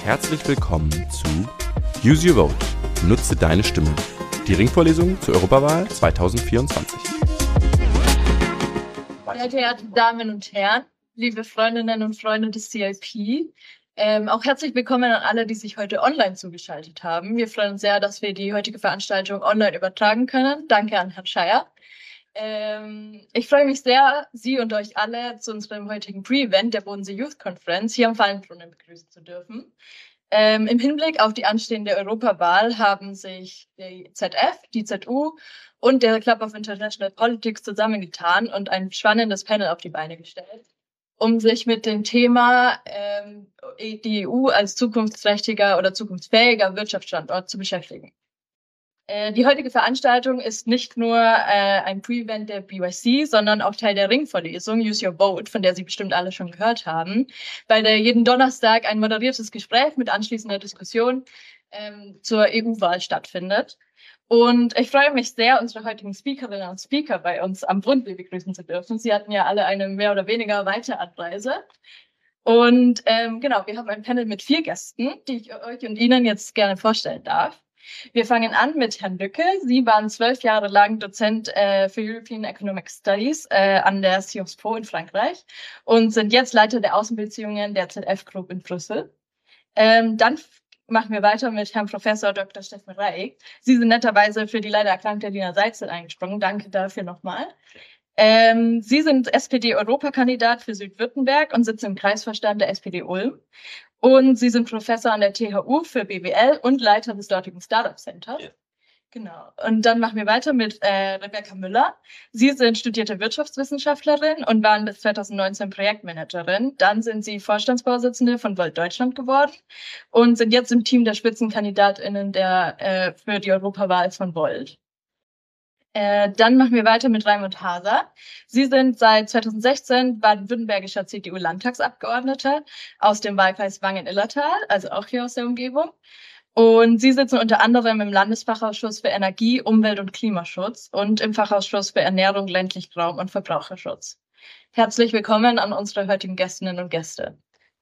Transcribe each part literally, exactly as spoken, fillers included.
Herzlich willkommen zu Use Your Vote. Nutze deine Stimme. Die Ringvorlesung zur Europawahl zwanzig vierundzwanzig. Sehr geehrte Damen und Herren, liebe Freundinnen und Freunde des C I P, ähm, auch herzlich willkommen an alle, die sich heute online zugeschaltet haben. Wir freuen uns sehr, dass wir die heutige Veranstaltung online übertragen können. Danke an Herrn Scheier. Ähm, ich freue mich sehr, Sie und euch alle zu unserem heutigen Pre-Event der Bodensee Youth Conference hier am Fallenbrunnen begrüßen zu dürfen. Ähm, Im Hinblick auf die anstehende Europawahl haben sich die Z F, die Z U und der Club of International Politics zusammengetan und ein spannendes Panel auf die Beine gestellt, um sich mit dem Thema ähm, die E U als zukunftsträchtiger oder zukunftsfähiger Wirtschaftsstandort zu beschäftigen. Äh, die heutige Veranstaltung ist nicht nur äh, ein Pre-Event der B Y C, sondern auch Teil der Ringvorlesung Use Your Vote, von der Sie bestimmt alle schon gehört haben, bei der jeden Donnerstag ein moderiertes Gespräch mit anschließender Diskussion ähm, zur E U-Wahl stattfindet. Und ich freue mich sehr, unsere heutigen Speakerinnen und Speaker bei uns am Brunnenweg begrüßen zu dürfen. Sie hatten ja alle eine mehr oder weniger weite Anreise. Und ähm, genau, wir haben ein Panel mit vier Gästen, die ich euch und Ihnen jetzt gerne vorstellen darf. Wir fangen an mit Herrn Lücke. Sie waren zwölf Jahre lang Dozent äh, für European Economic Studies äh, an der Sciences Po in Frankreich und sind jetzt Leiter der Außenbeziehungen der Z F Group in Brüssel. Ähm, dann machen wir weiter mit Herrn Professor Doktor Steffen Reik. Sie sind netterweise für die leider erkrankte Lina Seitzel eingesprungen. Danke dafür nochmal. Ähm, Sie sind S P D-Europakandidat für Südwürttemberg und sitzen im Kreisvorstand der S P D Ulm. Und Sie sind Professor an der T H U für B W L und Leiter des dortigen Startup Centers. Ja. Genau. Und dann machen wir weiter mit äh, Rebecca Müller. Sie sind studierte Wirtschaftswissenschaftlerin und waren bis zwanzig neunzehn Projektmanagerin. Dann sind Sie Vorstandsvorsitzende von Volt Deutschland geworden und sind jetzt im Team der SpitzenkandidatInnen der, äh, für die Europawahl von Volt. Äh, dann machen wir weiter mit Raimund Haser. Sie sind seit zwanzig sechzehn baden-württembergischer C D U-Landtagsabgeordneter aus dem Wahlkreis Wangen-Illertal, also auch hier aus der Umgebung. Und Sie sitzen unter anderem im Landesfachausschuss für Energie, Umwelt und Klimaschutz und im Fachausschuss für Ernährung, ländlichen Raum und Verbraucherschutz. Herzlich willkommen an unsere heutigen Gästinnen und Gäste.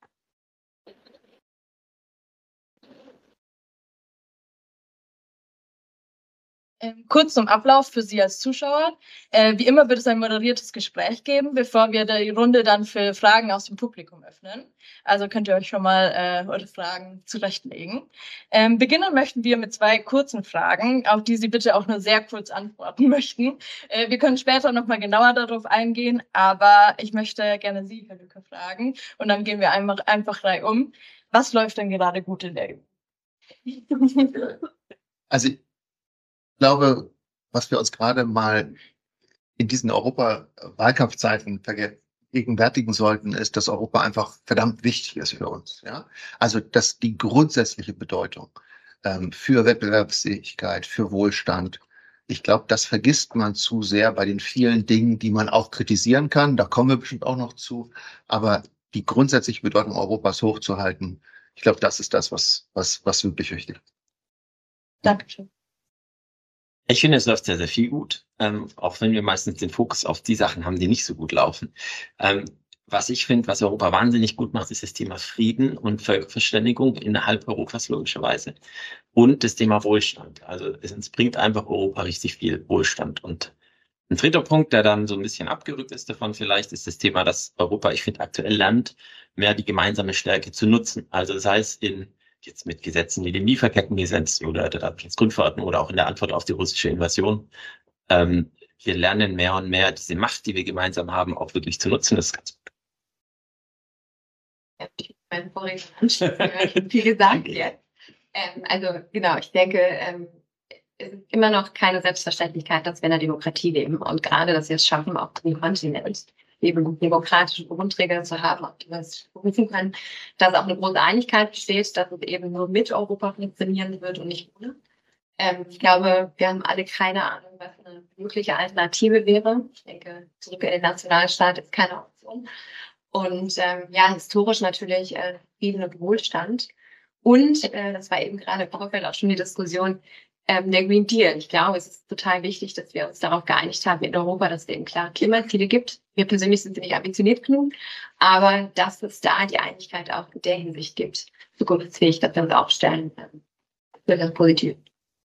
Ähm, kurz zum Ablauf für Sie als Zuschauer. Äh, wie immer wird es ein moderiertes Gespräch geben, bevor wir die Runde dann für Fragen aus dem Publikum öffnen. Also könnt ihr euch schon mal äh, eure Fragen zurechtlegen. Ähm, beginnen möchten wir mit zwei kurzen Fragen, auf die Sie bitte auch nur sehr kurz antworten möchten. Äh, wir können später nochmal genauer darauf eingehen, aber ich möchte gerne Sie, Herr Lücke, fragen. Und dann gehen wir einfach, einfach reihum. Was läuft denn gerade gut in der E U? Also ich glaube, was wir uns gerade mal in diesen Europa-Wahlkampfzeiten vergegenwärtigen sollten, ist, dass Europa einfach verdammt wichtig ist für uns. Ja, also dass die grundsätzliche Bedeutung ähm, für Wettbewerbsfähigkeit, für Wohlstand, ich glaube, das vergisst man zu sehr bei den vielen Dingen, die man auch kritisieren kann. Da kommen wir bestimmt auch noch zu. Aber die grundsätzliche Bedeutung Europas hochzuhalten, ich glaube, das ist das, was was was wirklich wichtig ist. Dankeschön. Ich finde, es läuft sehr, sehr viel gut, ähm, auch wenn wir meistens den Fokus auf die Sachen haben, die nicht so gut laufen. Ähm, was ich finde, was Europa wahnsinnig gut macht, ist das Thema Frieden und Völkerverständigung innerhalb Europas logischerweise und das Thema Wohlstand. Also es, es bringt einfach Europa richtig viel Wohlstand. Und ein dritter Punkt, der dann so ein bisschen abgerückt ist davon vielleicht, ist das Thema, dass Europa, ich finde, aktuell lernt, mehr die gemeinsame Stärke zu nutzen. Also sei es in jetzt mit Gesetzen wie dem Lieferkettengesetz oder der Datenschutzgrundverordnung oder auch in der Antwort auf die russische Invasion. Ähm, wir lernen mehr und mehr, diese Macht, die wir gemeinsam haben, auch wirklich zu nutzen. Das ist ganz gut. Ja, ich meine Vorredner anschließen, viel gesagt jetzt. Ähm, also genau, ich denke, ähm, es ist immer noch keine Selbstverständlichkeit, dass wir in einer Demokratie leben und gerade, dass wir es schaffen, auf dem Kontinent eben demokratische Grundregeln zu haben, auf die wir es berufen können, dass auch eine große Einigkeit besteht, dass es eben nur mit Europa funktionieren wird und nicht ohne. Ähm, ich glaube, wir haben alle keine Ahnung, was eine mögliche Alternative wäre. Ich denke, zurück in den Nationalstaat ist keine Option. Und ähm, ja, historisch natürlich äh, Frieden und Wohlstand. Und, äh, das war eben gerade im Vorfeld auch schon die Diskussion, ähm, der Green Deal. Ich glaube, es ist total wichtig, dass wir uns darauf geeinigt haben in Europa, dass es eben klare Klimaziele gibt. Wir persönlich sind nicht ambitioniert genug, aber dass es da die Einigkeit auch in der Hinsicht gibt, zukunftsfähig, dass wir uns aufstellen, ähm, für das Positive.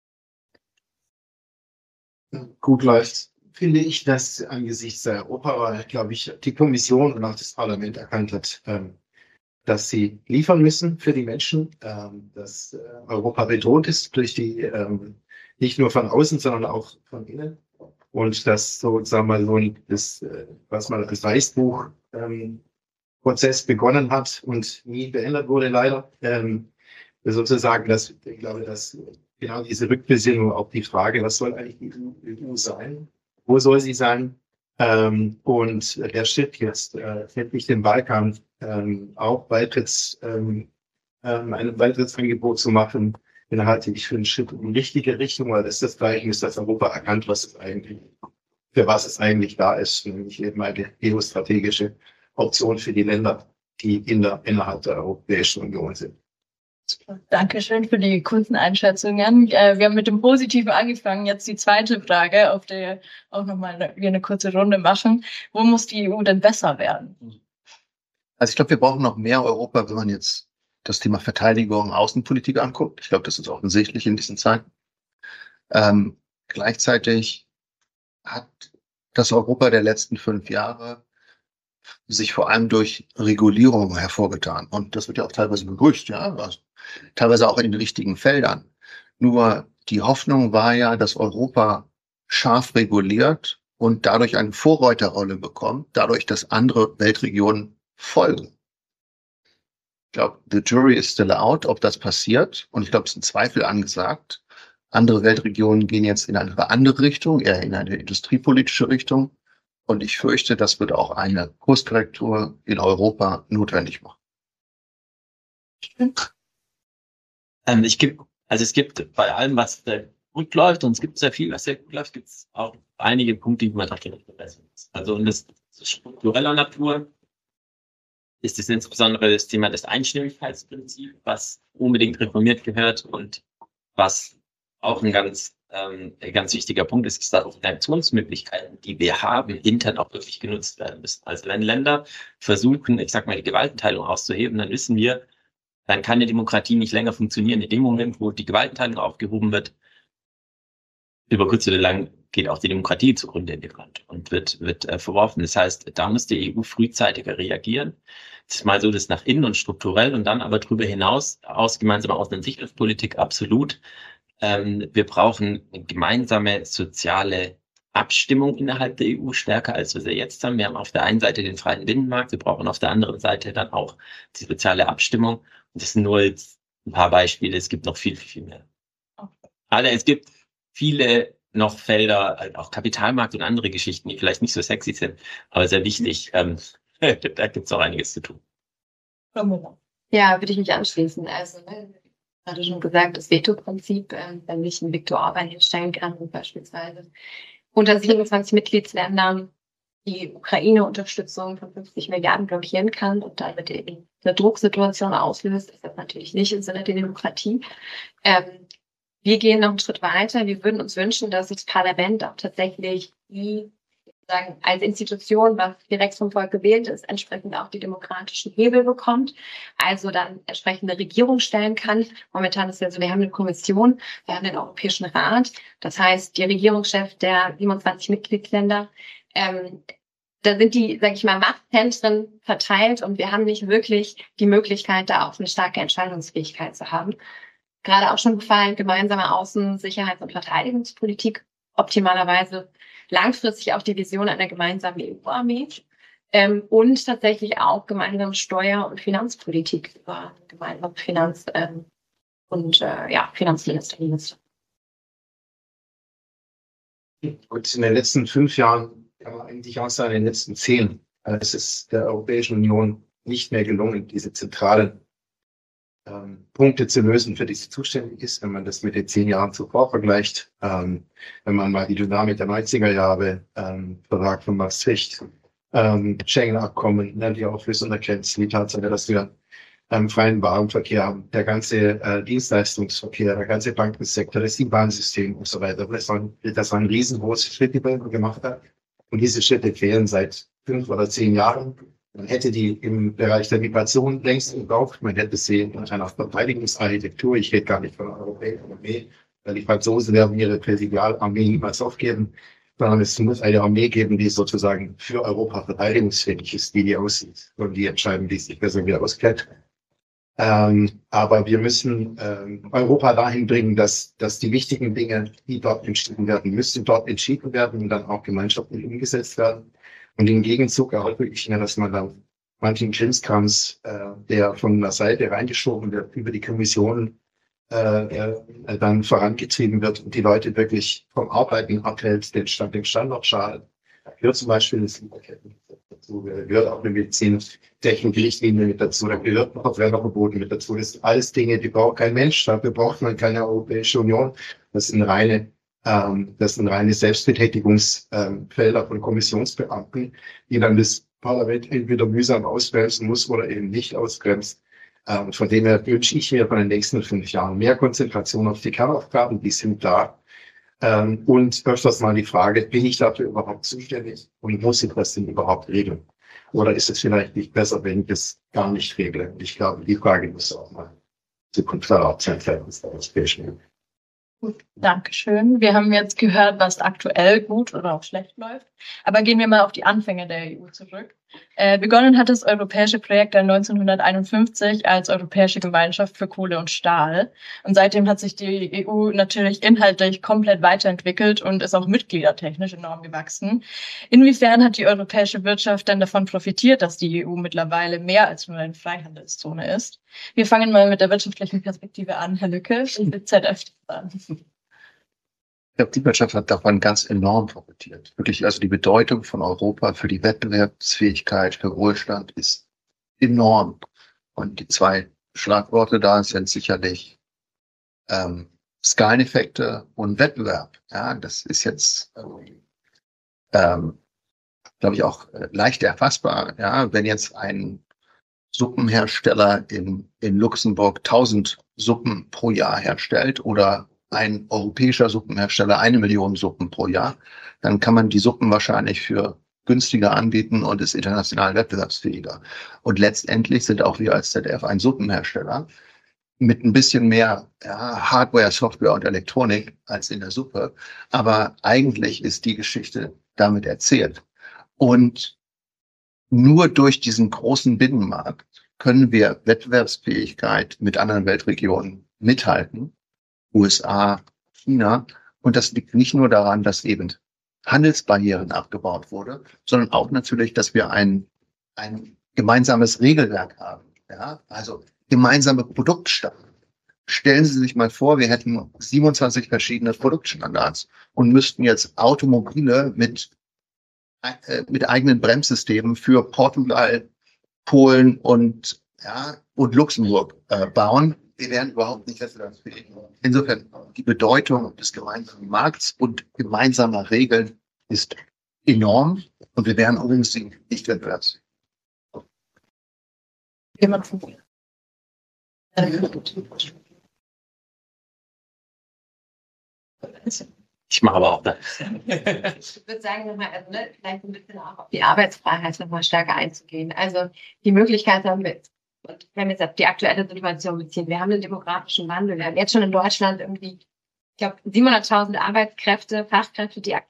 Gut läuft, finde ich, dass angesichts der Europawahl, glaube ich, die Kommission und auch das Parlament erkannt hat, ähm, dass sie liefern müssen für die Menschen, ähm, dass äh, Europa bedroht ist durch die, ähm, nicht nur von außen, sondern auch von innen. Und dass so, sagen wir mal, so ein, das, äh, was man als Weißbuch ähm, Prozess begonnen hat und nie beendet wurde, leider, ähm, sozusagen, dass ich glaube, dass genau diese Rückbesinnung auf die Frage, was soll eigentlich die E U sein? Wo soll sie sein? Ähm, und der Schritt jetzt, äh, endlich den Balkan ähm, auch Beitritts, ähm, ähm, ein Beitrittsangebot zu machen, den halte ich für einen Schritt in die richtige Richtung, weil das ist das Zeichen, ist, dass Europa erkannt, was es eigentlich, für was es eigentlich da ist, nämlich eben eine geostrategische Option für die Länder, die in der, innerhalb der Europäischen Union sind. Dankeschön für die kurzen Einschätzungen. Äh, wir haben mit dem Positiven angefangen. Jetzt die zweite Frage, auf der auch nochmal eine, wir eine kurze Runde machen. Wo muss die E U denn besser werden? Also ich glaube, wir brauchen noch mehr Europa, wenn man jetzt das Thema Verteidigung und Außenpolitik anguckt. Ich glaube, das ist offensichtlich in diesen Zeiten. Ähm, gleichzeitig hat das Europa der letzten fünf Jahre sich vor allem durch Regulierung hervorgetan. Und das wird ja auch teilweise begrüßt, ja, also teilweise auch in den richtigen Feldern. Nur die Hoffnung war ja, dass Europa scharf reguliert und dadurch eine Vorreiterrolle bekommt, dadurch, dass andere Weltregionen folgen. Ich glaube, the jury is still out, ob das passiert. Und ich glaube, es ist ein Zweifel angesagt. Andere Weltregionen gehen jetzt in eine andere Richtung, eher in eine industriepolitische Richtung. Und ich fürchte, das wird auch eine Kurskorrektur in Europa notwendig machen. Ähm, ich gibt, also es gibt bei allem, was sehr gut läuft, und es gibt sehr viel, was sehr gut läuft, gibt es auch einige Punkte, die man tatsächlich verbessern muss. Also und das, das struktureller Natur ist es insbesondere das Thema des Einstimmigkeitsprinzips, was unbedingt reformiert gehört und was auch ein ganz ähm, ein ganz wichtiger Punkt ist, ist, dass die Aktionsmöglichkeiten, die wir haben, intern auch wirklich genutzt werden müssen. Also wenn Länder versuchen, ich sag mal, die Gewaltenteilung auszuheben, dann wissen wir, dann kann eine Demokratie nicht länger funktionieren. In dem Moment, wo die Gewaltenteilung aufgehoben wird, über kurz oder lang geht auch die Demokratie zugrunde in dem Land und wird, wird äh, verworfen. Das heißt, da muss die E U frühzeitiger reagieren. Das ist mal so, das nach innen und strukturell und dann aber darüber hinaus aus gemeinsame Außen- und Sicherheitspolitik absolut. Ähm, wir brauchen eine gemeinsame soziale Abstimmung innerhalb der E U stärker, als wir sie jetzt haben. Wir haben auf der einen Seite den freien Binnenmarkt, wir brauchen auf der anderen Seite dann auch die soziale Abstimmung. Und das sind nur jetzt ein paar Beispiele, es gibt noch viel, viel, viel mehr. Also es gibt viele noch Felder, auch Kapitalmarkt und andere Geschichten, die vielleicht nicht so sexy sind, aber sehr wichtig. Ähm, da gibt es auch einiges zu tun. Ja, würde ich mich anschließen. Also, ne, gerade schon gesagt, das Veto-Prinzip, äh, wenn sich ein Viktor Orban hinstellen kann und beispielsweise unter siebenundzwanzig Mitgliedsländern die Ukraine-Unterstützung von fünfzig Milliarden blockieren kann und damit eben eine Drucksituation auslöst, ist das natürlich nicht im Sinne der Demokratie. Ähm, wir gehen noch einen Schritt weiter. Wir würden uns wünschen, dass das Parlament auch tatsächlich die, sozusagen als Institution, was direkt vom Volk gewählt ist, entsprechend auch die demokratischen Hebel bekommt, also dann entsprechende Regierung stellen kann. Momentan ist ja so, wir haben eine Kommission, wir haben den Europäischen Rat, das heißt, die Regierungschefs der siebenundzwanzig Mitgliedsländer, ähm, da sind die, sage ich mal, Machtzentren verteilt und wir haben nicht wirklich die Möglichkeit, da auch eine starke Entscheidungsfähigkeit zu haben. Gerade auch schon gefallen, gemeinsame Außen-, Sicherheits- und Verteidigungspolitik, optimalerweise langfristig auch die Vision einer gemeinsamen E U-Armee ähm, und tatsächlich auch gemeinsame Steuer- und Finanzpolitik über gemeinsame Finanz- ähm, und äh, ja, Finanzminister. Und in den letzten fünf Jahren, kann man eigentlich auch sagen, in den letzten zehn, äh, es ist der Europäischen Union nicht mehr gelungen, diese zentralen ähm, Punkte zu lösen, für die sie zuständig ist, wenn man das mit den zehn Jahren zuvor vergleicht. Ähm, wenn man mal die Dynamik der neunziger Jahre, ähm, Vertrag von Maastricht, ähm, Schengen-Abkommen, ne, die Auflösung der Grenzen, die Tatsache, dass wir ähm, freien Warenverkehr haben, der ganze äh, Dienstleistungsverkehr, der ganze Bankensektor, das Bahnsystem und so weiter. Das waren, das waren riesengroße Schritte, die man gemacht hat. Und diese Schritte fehlen seit fünf oder zehn Jahren. Man hätte die im Bereich der Migration längst gebraucht. Man hätte sie in einer Verteidigungsarchitektur, ich rede gar nicht von der europäischen Armee, weil die Franzosen werden ihre Präsidialarmee niemals aufgeben, sondern es muss eine Armee geben, die sozusagen für Europa verteidigungsfähig ist, die die aussieht und die entscheiden, wie sich besser wieder auskennt. Ähm, aber wir müssen ähm, Europa dahin bringen, dass, dass die wichtigen Dinge, die dort entschieden werden, müssen dort entschieden werden und dann auch gemeinschaftlich umgesetzt werden. Und im Gegenzug erhoffe ich mir, dass man dann manchen Krimskrams, äh, der von der Seite reingeschoben wird, über die Kommission äh, äh, dann vorangetrieben wird und die Leute wirklich vom Arbeiten abhält, den, Stand, den Standort schadet. Da gehört zum Beispiel das Lieferkettengesetz dazu, da gehört auch eine Medizintechnik-Richtlinie mit dazu, da gehört noch Werbeverboten mit dazu. Das sind alles Dinge, die braucht kein Mensch, dafür braucht man keine Europäische Union. Das sind reine Ähm, das sind reine Selbstbetätigungsfelder ähm, von Kommissionsbeamten, die dann das Parlament entweder mühsam ausbremsen muss oder eben nicht ausbremst. Ähm, von dem her wünsche ich mir von den nächsten fünf Jahren mehr Konzentration auf die Kernaufgaben, die sind da. Ähm, und öfters mal die Frage, bin ich dafür überhaupt zuständig und muss ich das denn überhaupt regeln? Oder ist es vielleicht nicht besser, wenn ich es gar nicht regle? Ich glaube, die Frage muss auch mal in Zukunft erlaubt sein, seitens der Europäischen Union. Gut, Dankeschön. Wir haben jetzt gehört, was aktuell gut oder auch schlecht läuft. Aber gehen wir mal auf die Anfänge der E U zurück. Äh, begonnen hat das europäische Projekt dann neunzehnhunderteinundfünfzig als Europäische Gemeinschaft für Kohle und Stahl. Und seitdem hat sich die E U natürlich inhaltlich komplett weiterentwickelt und ist auch mitgliedertechnisch enorm gewachsen. Inwiefern hat die europäische Wirtschaft denn davon profitiert, dass die E U mittlerweile mehr als nur eine Freihandelszone ist? Wir fangen mal mit der wirtschaftlichen Perspektive an, Herr Lücke, und Z F an. Ich glaube, die Wirtschaft hat davon ganz enorm profitiert. Wirklich, also die Bedeutung von Europa für die Wettbewerbsfähigkeit, für Wohlstand ist enorm. Und die zwei Schlagworte da sind sicherlich ähm, Skaleneffekte und Wettbewerb. Ja, das ist jetzt, ähm, glaube ich, auch äh, leicht erfassbar. Ja, wenn jetzt ein Suppenhersteller in, in Luxemburg tausend Suppen pro Jahr herstellt oder ein europäischer Suppenhersteller eine Million Suppen pro Jahr, dann kann man die Suppen wahrscheinlich für günstiger anbieten und ist international wettbewerbsfähiger. Und letztendlich sind auch wir als Z D F ein Suppenhersteller mit ein bisschen mehr ja, Hardware, Software und Elektronik als in der Suppe. Aber eigentlich ist die Geschichte damit erzählt. Und nur durch diesen großen Binnenmarkt können wir Wettbewerbsfähigkeit mit anderen Weltregionen mithalten. U S A, China. Und das liegt nicht nur daran, dass eben Handelsbarrieren abgebaut wurde, sondern auch natürlich, dass wir ein, ein gemeinsames Regelwerk haben. Ja, also gemeinsame Produktstandards. Stellen Sie sich mal vor, wir hätten siebenundzwanzig verschiedene Produktstandards und müssten jetzt Automobile mit, äh, mit eigenen Bremssystemen für Portugal, Polen und, ja, und Luxemburg äh, bauen. Wir wären überhaupt nicht wettbewerbsfähig. Insofern, die Bedeutung des gemeinsamen Markts und gemeinsamer Regeln ist enorm und wir wären übrigens nicht wettbewerbsfähig. Jemand von mir. Ich mache aber auch das. Ich würde sagen, nochmal, also, ne, vielleicht ein bisschen auch auf die Arbeitsfreiheit nochmal stärker einzugehen. Also die Möglichkeit haben wir, und wenn wir jetzt auf die aktuelle Situation beziehen, wir haben einen demografischen Wandel. Wir haben jetzt schon in Deutschland irgendwie, ich glaube, siebenhunderttausend Arbeitskräfte, Fachkräfte, die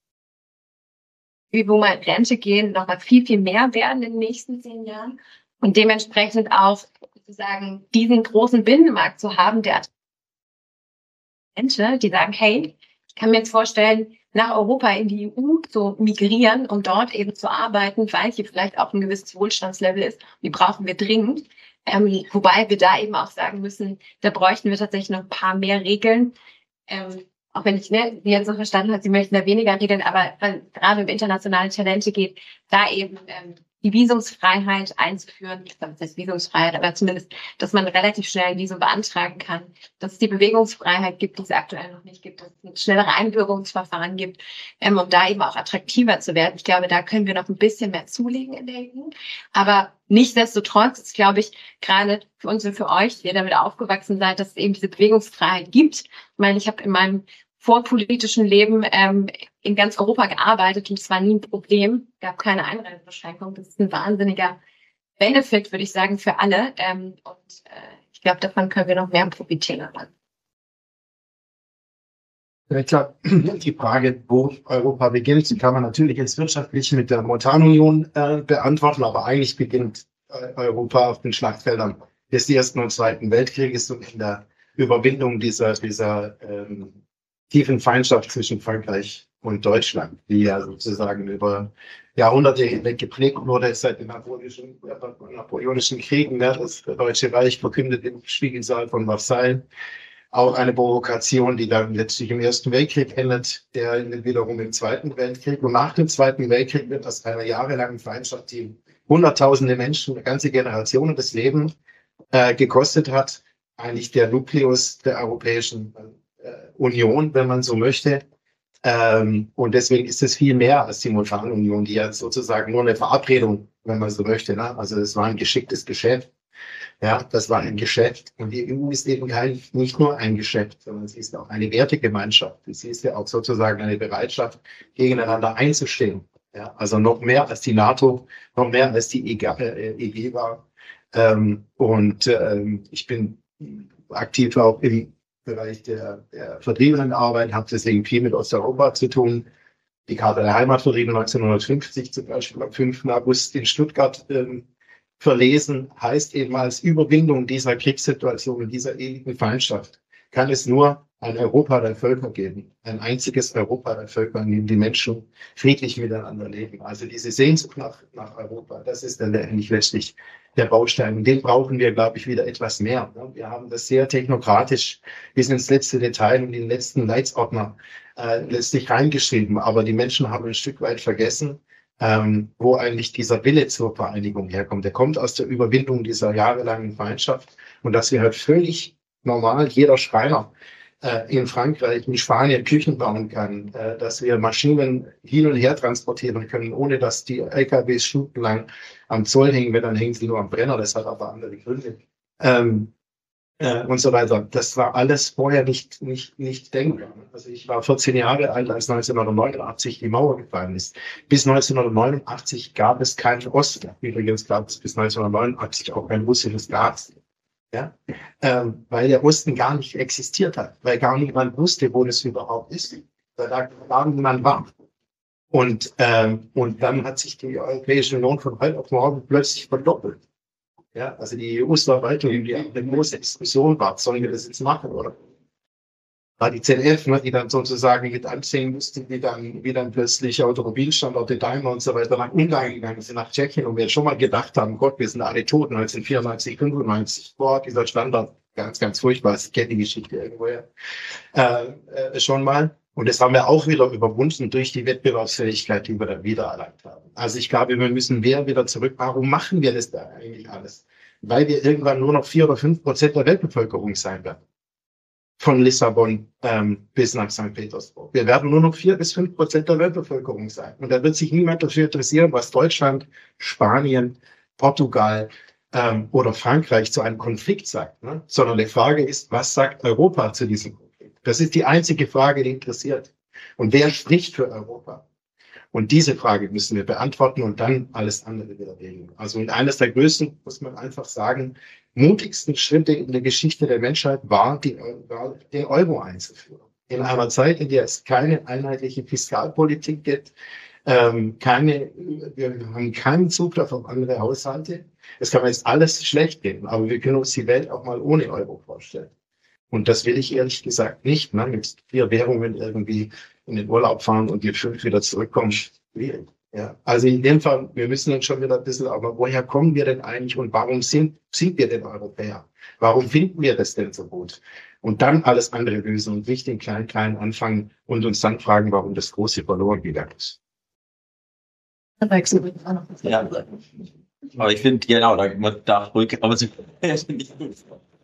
wo mal in Rente gehen, noch mal viel, viel mehr werden in den nächsten zehn Jahren. Und dementsprechend auch sozusagen diesen großen Binnenmarkt zu haben, der Rente, die sagen, hey, ich kann mir jetzt vorstellen, nach Europa in die E U zu migrieren, um dort eben zu arbeiten, weil hier vielleicht auch ein gewisses Wohlstandslevel ist. Die brauchen wir dringend. Ähm, wobei wir da eben auch sagen müssen, da bräuchten wir tatsächlich noch ein paar mehr Regeln. Ähm, auch wenn ich ne, Sie jetzt so verstanden habe, Sie möchten da weniger Regeln, aber weil gerade um internationale Talente geht, da eben ähm, die Visumsfreiheit einzuführen, das heißt Visumsfreiheit, aber zumindest, dass man relativ schnell ein Visum beantragen kann, dass es die Bewegungsfreiheit gibt, die es aktuell noch nicht gibt, dass es ein schnellere Einbürgerungsverfahren gibt, ähm, um da eben auch attraktiver zu werden. Ich glaube, da können wir noch ein bisschen mehr zulegen in der E U. Aber nichtsdestotrotz ist, glaube ich, gerade für uns und für euch, die ihr damit aufgewachsen seid, dass es eben diese Bewegungsfreiheit gibt. Ich meine, ich habe in meinem vorpolitischen Leben ähm, in ganz Europa gearbeitet und es war nie ein Problem, gab keine Einreisebeschränkung. Das ist ein wahnsinniger Benefit, würde ich sagen, für alle. Ähm, und äh, ich glaube, davon können wir noch mehr profitieren. Ich glaube, die Frage, wo Europa beginnt, kann man natürlich jetzt wirtschaftlich mit der Montanunion äh, beantworten, aber eigentlich beginnt äh, Europa auf den Schlachtfeldern des Ersten und Zweiten Weltkrieges und in der Überwindung dieser, dieser ähm, tiefen Feindschaft zwischen Frankreich und Deutschland, die ja sozusagen über Jahrhunderte hinweg geprägt wurde, seit den Napoleonischen, äh, Napoleonischen Kriegen. Ne? Das Deutsche Reich verkündet im Spiegelsaal von Versailles. Auch eine Provokation, die dann letztlich im Ersten Weltkrieg endet, der wiederum im Zweiten Weltkrieg. Und nach dem Zweiten Weltkrieg wird aus einer jahrelangen Feindschaft, die Hunderttausende Menschen, eine ganze Generation des Lebens äh, gekostet hat, eigentlich der Nukleus der Europäischen äh, Union, wenn man so möchte. Ähm, und deswegen ist es viel mehr als die Montanunion, die ja sozusagen nur eine Verabredung, wenn man so möchte. Ne? Also es war ein geschicktes Geschäft. Ja, das war ein Geschäft. Und die E U ist eben kein, nicht nur ein Geschäft, sondern sie ist auch eine Wertegemeinschaft. Sie ist ja auch sozusagen eine Bereitschaft, gegeneinander einzustehen. Ja, also noch mehr als die NATO, noch mehr als die E G war. Ähm, und ähm, ich bin aktiv auch im Bereich der, der Vertriebenenarbeit, habe deswegen viel mit Osteuropa zu tun. Die Charta der Heimatvertriebenen neunzehnhundertfünfzig zum Beispiel am fünften August in Stuttgart ähm, verlesen, heißt eben als Überwindung dieser Kriegssituation, dieser ewigen Feindschaft, kann es nur ein Europa der Völker geben. Ein einziges Europa der Völker, in dem die Menschen friedlich miteinander leben. Also diese Sehnsucht nach, nach Europa, das ist dann eigentlich letztlich der Baustein. Und den brauchen wir, glaube ich, wieder etwas mehr. Wir haben das sehr technokratisch bis ins letzte Detail und den letzten Leitsordner äh, letztlich reingeschrieben. Aber die Menschen haben ein Stück weit vergessen, ähm, wo eigentlich dieser Wille zur Vereinigung herkommt. Der kommt aus der Überwindung dieser jahrelangen Feindschaft und dass wir halt völlig normal, jeder Schreiner äh, in Frankreich, in Spanien Küchen bauen kann, äh, dass wir Maschinen hin und her transportieren können, ohne dass die L K Ws stundenlang am Zoll hängen, wenn dann hängen sie nur am Brenner, das hat aber andere Gründe. Ähm, Äh, und so weiter. Das war alles vorher nicht, nicht, nicht denkbar. Also ich war vierzehn Jahre alt, als neunzehnhundertneunundachtzig die Mauer gefallen ist. Bis neunzehnhundertneunundachtzig gab es keinen Osten. Übrigens gab es bis neunzehnhundertneunundachtzig auch kein russisches Gas. Ja? Ähm, weil der Osten gar nicht existiert hat. Weil gar niemand wusste, wo das überhaupt ist. Weil da gar niemand war. Und, ähm, und dann hat sich die Europäische Union von heute auf morgen plötzlich verdoppelt. Ja, also die E U-Verwaltung, die eine große Diskussion war, sollen wir das jetzt machen, oder? War die Z F, ne, die dann sozusagen mit ansehen mussten, wie dann, wie dann plötzlich Automobilstandorte Daimler und so weiter nach Ungarn gegangen sind, nach Tschechien, und wir schon mal gedacht haben, Gott, wir sind alle tot, neunzehnhundertvierundneunzig, fünfundneunzig, boah, dieser Standard, ganz, ganz furchtbar, ich kenne die Geschichte irgendwoher, äh, äh, schon mal. Und das haben wir auch wieder überwunden durch die Wettbewerbsfähigkeit, die wir dann wieder erlangt haben. Also ich glaube, wir müssen mehr wieder zurück. Warum machen wir das da eigentlich alles? Weil wir irgendwann nur noch vier oder fünf Prozent der Weltbevölkerung sein werden. Von Lissabon ähm, bis nach Sankt Petersburg. Wir werden nur noch vier bis fünf Prozent der Weltbevölkerung sein. Und da wird sich niemand dafür interessieren, was Deutschland, Spanien, Portugal ähm, oder Frankreich zu einem Konflikt sagt. Ne? Sondern die Frage ist, was sagt Europa zu diesem Konflikt? Das ist die einzige Frage, die interessiert. Und wer spricht für Europa? Und diese Frage müssen wir beantworten und dann alles andere wieder regeln. Also eines der größten, muss man einfach sagen, mutigsten Schritte in der Geschichte der Menschheit war, die, war den Euro einzuführen. In einer Zeit, in der es keine einheitliche Fiskalpolitik gibt, ähm, keine, wir haben keinen Zugriff auf andere Haushalte. Es kann jetzt alles schlecht gehen, aber wir können uns die Welt auch mal ohne Euro vorstellen. Und das will ich ehrlich gesagt nicht, ne? Mit vier Währungen irgendwie in den Urlaub fahren und die fünf wieder zurückkommen. Schwierig. Ja. Also in dem Fall, wir müssen uns schon wieder ein bisschen, aber woher kommen wir denn eigentlich und warum sind, sind wir denn Europäer? Warum finden wir das denn so gut? Und dann alles andere lösen und nicht den kleinen, kleinen anfangen und uns dann fragen, warum das Große verloren gegangen ist. Ja, aber ich finde, genau, da man darf ruhig, aber so, finde ich gut.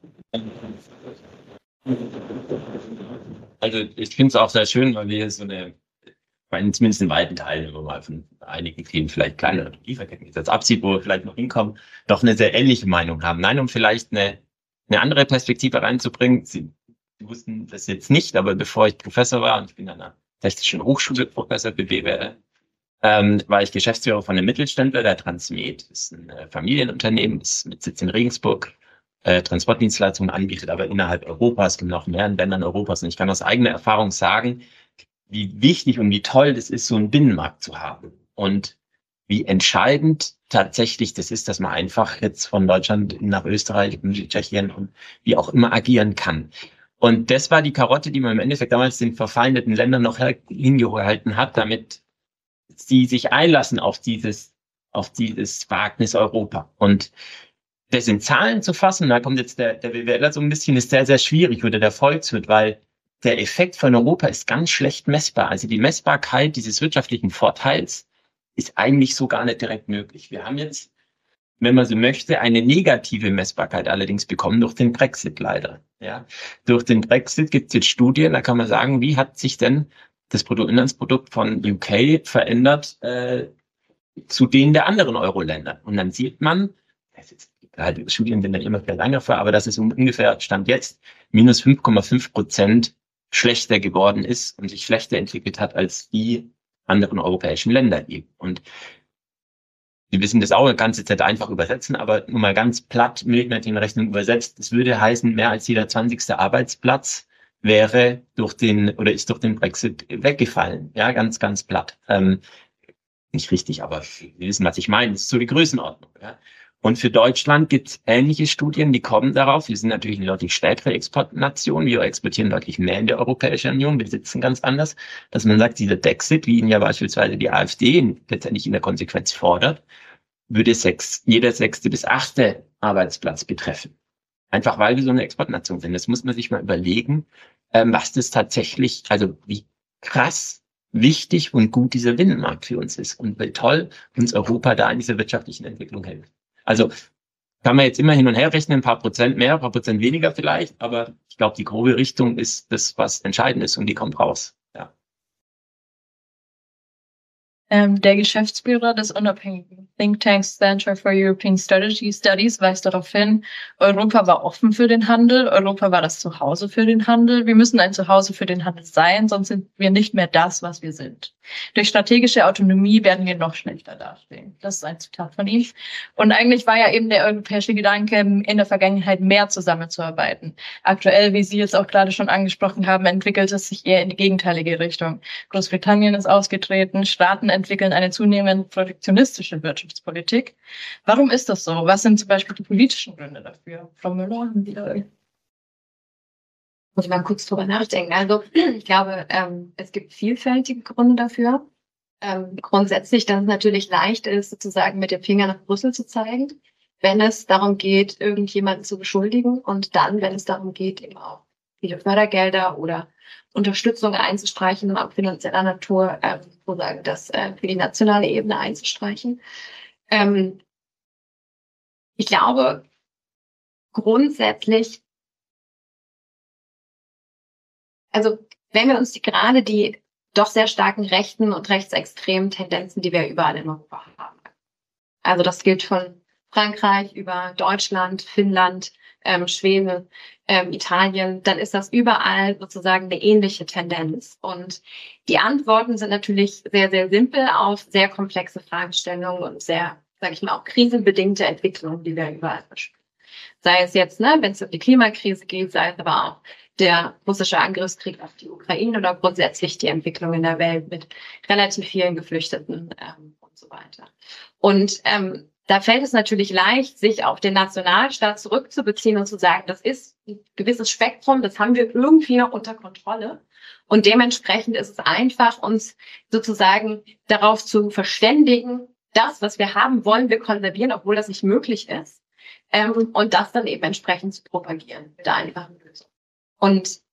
Also ich finde es auch sehr schön, weil wir so eine, zumindest in weiten Teilen, wenn man mal von einigen Themen vielleicht kleinere Lieferkettengesetz absieht, wo wir vielleicht noch hinkommen, doch eine sehr ähnliche Meinung haben. Nein, um vielleicht eine, eine andere Perspektive reinzubringen. Sie wussten das jetzt nicht, aber bevor ich Professor war, und ich bin an einer Technischen Hochschule Professor für B W L, ähm, war ich Geschäftsführer von einem Mittelständler, der Transmed. Das ist ein äh, Familienunternehmen, ist mit Sitz in Regensburg, äh, Transportdienstleistungen anbietet, aber innerhalb Europas, es gibt noch mehreren Ländern Europas. Und ich kann aus eigener Erfahrung sagen, wie wichtig und wie toll das ist, so einen Binnenmarkt zu haben. Und wie entscheidend tatsächlich das ist, dass man einfach jetzt von Deutschland nach Österreich und Tschechien und wie auch immer agieren kann. Und das war die Karotte, die man im Endeffekt damals den verfeindeten Ländern noch hingehalten hat, damit sie sich einlassen auf dieses, auf dieses Wagnis Europa. Und das in Zahlen zu fassen, da kommt jetzt der, der B W Ler so ein bisschen, ist sehr, sehr schwierig oder der Volkswirt, weil der Effekt von Europa ist ganz schlecht messbar. Also die Messbarkeit dieses wirtschaftlichen Vorteils ist eigentlich so gar nicht direkt möglich. Wir haben jetzt, wenn man so möchte, eine negative Messbarkeit allerdings bekommen durch den Brexit leider. Ja, durch den Brexit gibt es jetzt Studien, da kann man sagen, wie hat sich denn das Bruttoinlandsprodukt von U K verändert äh, zu denen der anderen Euro-Länder. Und dann sieht man, das ist halt Studien sind dann immer viel länger vor, aber dass es ungefähr Stand jetzt minus fünf Komma fünf Prozent schlechter geworden ist und sich schlechter entwickelt hat als die anderen europäischen Länder eben. Und wir wissen das auch, man kann es jetzt nicht einfach übersetzen, aber nur mal ganz platt Milchmädchenrechnung übersetzt. Das würde heißen, mehr als jeder zwanzigste Arbeitsplatz wäre durch den oder ist durch den Brexit weggefallen. Ja, ganz, ganz platt. Ähm, nicht richtig, aber wir wissen, was ich meine. Das ist so die Größenordnung. Ja. Und für Deutschland gibt es ähnliche Studien, die kommen darauf. Wir sind natürlich eine deutlich stärkere Exportnation. Wir exportieren deutlich mehr in der Europäischen Union. Wir sitzen ganz anders. Dass man sagt, dieser Dexit, wie ihn ja beispielsweise die AfD letztendlich in der Konsequenz fordert, würde sechs, jeder sechste bis achte Arbeitsplatz betreffen. Einfach weil wir so eine Exportnation sind. Das muss man sich mal überlegen, ähm, was das tatsächlich, also wie krass wichtig und gut dieser Binnenmarkt für uns ist und wie toll uns Europa da in dieser wirtschaftlichen Entwicklung hilft. Also kann man jetzt immer hin und her rechnen, ein paar Prozent mehr, ein paar Prozent weniger vielleicht, aber ich glaube, die grobe Richtung ist das, was entscheidend ist und die kommt raus. Ja. Ähm, der Geschäftsführer des unabhängigen Think Tanks Center for European Strategy Studies weist darauf hin, Europa war offen für den Handel, Europa war das Zuhause für den Handel. Wir müssen ein Zuhause für den Handel sein, sonst sind wir nicht mehr das, was wir sind. Durch strategische Autonomie werden wir noch schlechter dastehen. Das ist ein Zitat von ihm. Und eigentlich war ja eben der europäische Gedanke, in der Vergangenheit mehr zusammenzuarbeiten. Aktuell, wie Sie jetzt auch gerade schon angesprochen haben, entwickelt es sich eher in die gegenteilige Richtung. Großbritannien ist ausgetreten, Staaten entwickeln eine zunehmend protektionistische Wirtschaftspolitik. Warum ist das so? Was sind zum Beispiel die politischen Gründe dafür? Frau Müller, haben Sie da? Muss ich mal kurz drüber nachdenken. Also ich glaube, ähm, es gibt vielfältige Gründe dafür. Ähm, grundsätzlich, dass es natürlich leicht ist, sozusagen mit dem Finger nach Brüssel zu zeigen, wenn es darum geht, irgendjemanden zu beschuldigen und dann, wenn es darum geht, eben auch viele Fördergelder oder Unterstützung einzustreichen, auch finanzieller Natur, ähm, sozusagen das äh, für die nationale Ebene einzustreichen. Ähm, ich glaube, grundsätzlich, also wenn wir uns die, gerade die doch sehr starken rechten und rechtsextremen Tendenzen, die wir überall in Europa haben. Also das gilt von Frankreich über Deutschland, Finnland, ähm, Schweden, ähm, Italien, dann ist das überall sozusagen eine ähnliche Tendenz. Und die Antworten sind natürlich sehr, sehr simpel auf sehr komplexe Fragestellungen und sehr, sage ich mal, auch krisenbedingte Entwicklungen, die wir überall verspüren. Sei es jetzt, ne, wenn es um die Klimakrise geht, sei es aber auch der russische Angriffskrieg auf die Ukraine oder grundsätzlich die Entwicklung in der Welt mit relativ vielen Geflüchteten ähm, und so weiter. Und ähm, da fällt es natürlich leicht, sich auf den Nationalstaat zurückzubeziehen und zu sagen, das ist ein gewisses Spektrum, das haben wir irgendwie noch unter Kontrolle. Und dementsprechend ist es einfach, uns sozusagen darauf zu verständigen, das, was wir haben, wollen wir konservieren, obwohl das nicht möglich ist. Ähm, und das dann eben entsprechend zu propagieren mit der einfachen Lösung. Und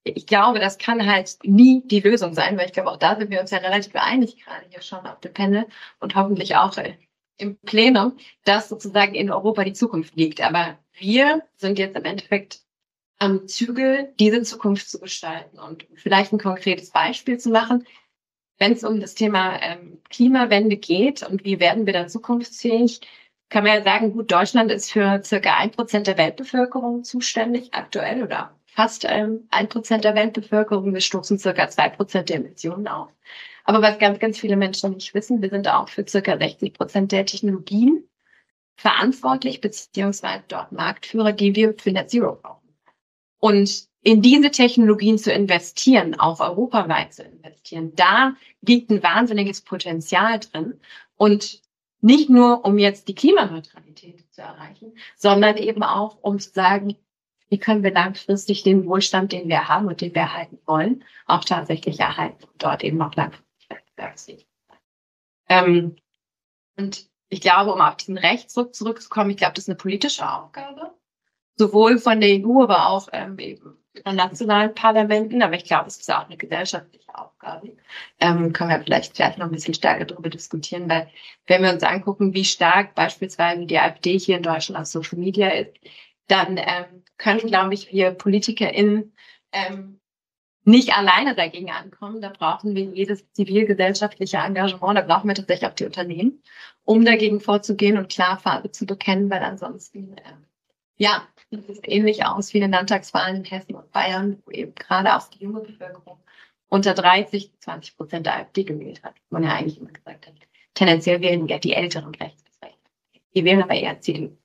ich glaube, das kann halt nie die Lösung sein, weil ich glaube, auch da sind wir uns ja relativ einig, gerade hier schon auf dem Panel und hoffentlich auch im Plenum, dass sozusagen in Europa die Zukunft liegt. Aber wir sind jetzt im Endeffekt am Zügel, diese Zukunft zu gestalten und vielleicht ein konkretes Beispiel zu machen. Wenn es um das Thema ähm, Klimawende geht und wie werden wir dann zukunftsfähig, kann man ja sagen, gut, Deutschland ist für circa ein Prozent der Weltbevölkerung zuständig, aktuell oder fast ähm, ein Prozent der Weltbevölkerung. Wir stoßen circa zwei Prozent der Emissionen auf. Aber was ganz, ganz viele Menschen nicht wissen, wir sind auch für circa sechzig Prozent der Technologien verantwortlich, beziehungsweise dort Marktführer, die wir für Net Zero brauchen. Und in diese Technologien zu investieren, auch europaweit zu investieren, da liegt ein wahnsinniges Potenzial drin. Und nicht nur, um jetzt die Klimaneutralität zu erreichen, sondern eben auch, um zu sagen, wie können wir langfristig den Wohlstand, den wir haben und den wir erhalten wollen, auch tatsächlich erhalten und dort eben auch langfristig wettbewerbsfähig sein. Ähm, und ich glaube, um auf diesen Rechtsruck zurückzukommen, ich glaube, das ist eine politische Aufgabe, sowohl von der E U, aber auch ähm, eben von nationalen Parlamenten. Aber ich glaube, es ist auch eine gesellschaftliche Aufgabe. Ähm, können wir vielleicht vielleicht noch ein bisschen stärker darüber diskutieren, weil wenn wir uns angucken, wie stark beispielsweise die AfD hier in Deutschland auf Social Media ist, dann ähm, können, glaube ich, wir PolitikerInnen ähm, nicht alleine dagegen ankommen. Da brauchen wir jedes zivilgesellschaftliche Engagement, da brauchen wir tatsächlich auch die Unternehmen, um dagegen vorzugehen und klar Farbe zu bekennen, weil ansonsten, äh, ja, das sieht ähnlich aus wie in den Landtagswahlen in Hessen und Bayern, wo eben gerade auch die junge Bevölkerung unter dreißig, zwanzig Prozent der AfD gewählt hat, wo man ja eigentlich immer gesagt hat, tendenziell wählen ja die Älteren rechts bis rechts. Die wählen aber eher C D U.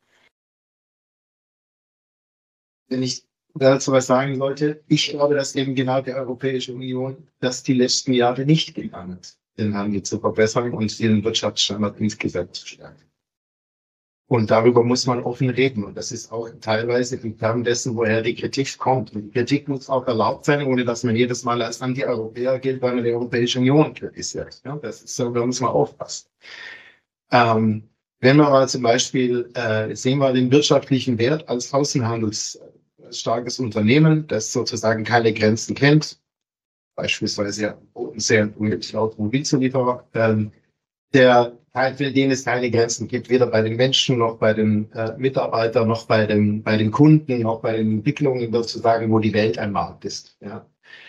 Wenn ich dazu was sagen sollte, ich glaube, dass eben genau die Europäische Union das die letzten Jahre nicht getan hat, den Handel zu verbessern und den Wirtschaftsstandard insgesamt zu stärken. Und darüber muss man offen reden. Und das ist auch teilweise im Kern dessen, woher die Kritik kommt. Und die Kritik muss auch erlaubt sein, ohne dass man jedes Mal als Anti-Europäer gilt, weil man die Europäische Union kritisiert. Ja, das ist so, da muss man aufpassen. Ähm, wenn wir mal zum Beispiel, äh, sehen wir den wirtschaftlichen Wert als außenhandelsstarkes Unternehmen, das sozusagen keine Grenzen kennt, beispielsweise sehr Automobilzulieferer, ähm, der für den es keine Grenzen gibt, weder bei den Menschen noch bei den äh, Mitarbeitern, noch bei den, bei den Kunden, noch bei den Entwicklungen sozusagen, wo die Welt ein Markt ist. Ja.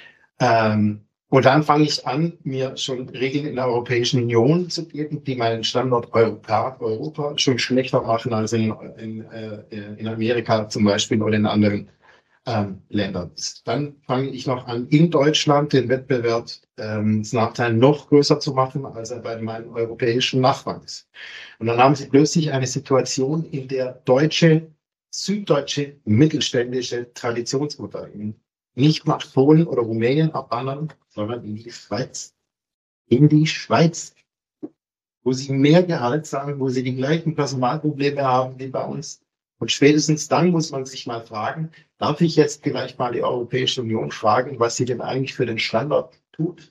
Ähm, und dann fange ich an, mir schon Regeln in der Europäischen Union zu geben, die meinen Standort Europa, Europa schon schlechter machen als in, in, äh, in Amerika zum Beispiel oder in anderen ähm, Ländern. Dann fange ich noch an, in Deutschland den Wettbewerb ähm, das Nachteil noch größer zu machen, als er bei meinen europäischen Nachbarn ist. Und dann haben sie plötzlich eine Situation, in der deutsche, süddeutsche, mittelständische Traditionsunternehmen nicht nach Polen oder Rumänien abwandern, sondern in die Schweiz. In die Schweiz, wo sie mehr Gehalt zahlen, wo sie die gleichen Personalprobleme haben wie bei uns. Und spätestens dann muss man sich mal fragen, darf ich jetzt vielleicht mal die Europäische Union fragen, was sie denn eigentlich für den Standard tut?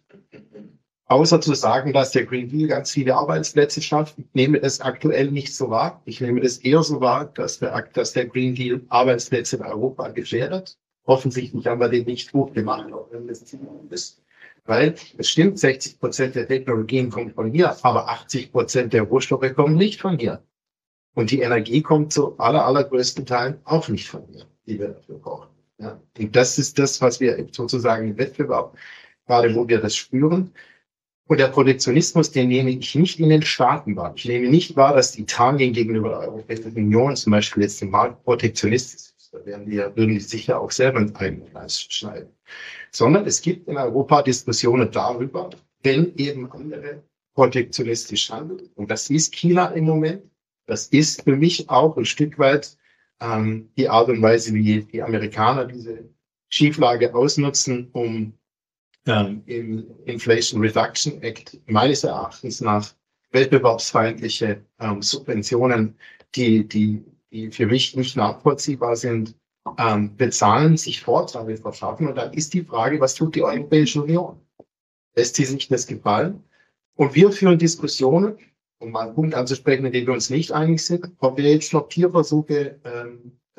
Außer zu sagen, dass der Green Deal ganz viele Arbeitsplätze schafft. Ich nehme das aktuell nicht so wahr. Ich nehme das eher so wahr, dass der, dass der Green Deal Arbeitsplätze in Europa gefährdet. Offensichtlich haben wir den nicht hochgemacht, auch wenn das Ziel ist. Weil es stimmt, sechzig Prozent der Technologien kommen von hier, aber achtzig Prozent der Rohstoffe kommen nicht von hier. Und die Energie kommt zu aller, allergrößten Teilen auch nicht von hier, die wir dafür brauchen. Ja. Und das ist das, was wir sozusagen im Wettbewerb, gerade wo wir das spüren. Und der Protektionismus, den nehme ich nicht in den Staaten wahr. Ich nehme nicht wahr, dass Italien gegenüber der Europäischen Union zum Beispiel jetzt im Markt protektionistisch ist. Da werden die, würden die sicher auch selber ins eigene Fleisch schneiden. Sondern es gibt in Europa Diskussionen darüber, wenn eben andere protektionistisch handeln. Und das ist China im Moment. Das ist für mich auch ein Stück weit ähm, die Art und Weise, wie die Amerikaner diese Schieflage ausnutzen, um ähm, im Inflation Reduction Act meines Erachtens nach wettbewerbsfeindliche ähm, Subventionen, die, die, die für mich nicht nachvollziehbar sind, ähm, bezahlen, sich Vorteile verschaffen. Und dann ist die Frage, was tut die Europäische Union? Lässt sie sich das gefallen? Und wir führen Diskussionen, um mal einen Punkt anzusprechen, in dem wir uns nicht einig sind, ob wir jetzt noch Tierversuche ähm, äh,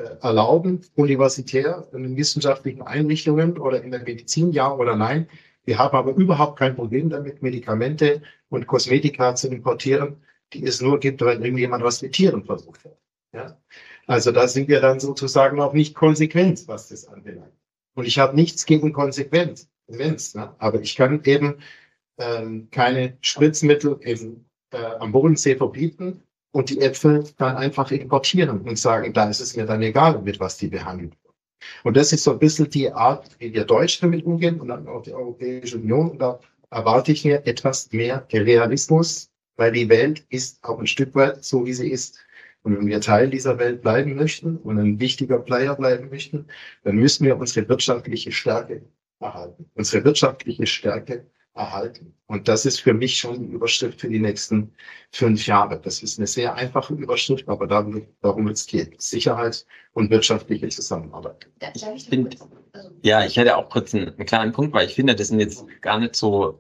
erlauben, universitär, in den wissenschaftlichen Einrichtungen oder in der Medizin, ja oder nein. Wir haben aber überhaupt kein Problem damit, Medikamente und Kosmetika zu importieren, die es nur gibt, weil irgendjemand was mit Tieren versucht hat. Ja? Also da sind wir dann sozusagen auch nicht konsequent, was das anbelangt. Und ich habe nichts gegen Konsequenz, ne? Aber ich kann eben ähm, keine Spritzmittel im, äh, am Bodensee verbieten und die Äpfel dann einfach importieren und sagen, da ist es mir dann egal, mit was die behandelt wird. Und das ist so ein bisschen die Art, wie wir Deutschen damit umgehen und dann auch die Europäische Union. Und da erwarte ich mir etwas mehr Realismus, weil die Welt ist auch ein Stück weit so, wie sie ist. Und wenn wir Teil dieser Welt bleiben möchten und ein wichtiger Player bleiben möchten, dann müssen wir unsere wirtschaftliche Stärke erhalten. Unsere wirtschaftliche Stärke erhalten. Und das ist für mich schon die Überschrift für die nächsten fünf Jahre. Das ist eine sehr einfache Überschrift, aber darum, darum wird es gehen. Sicherheit und wirtschaftliche Zusammenarbeit. Ich find, ja, ich hätte auch kurz einen, einen kleinen Punkt, weil ich finde, das sind jetzt gar nicht so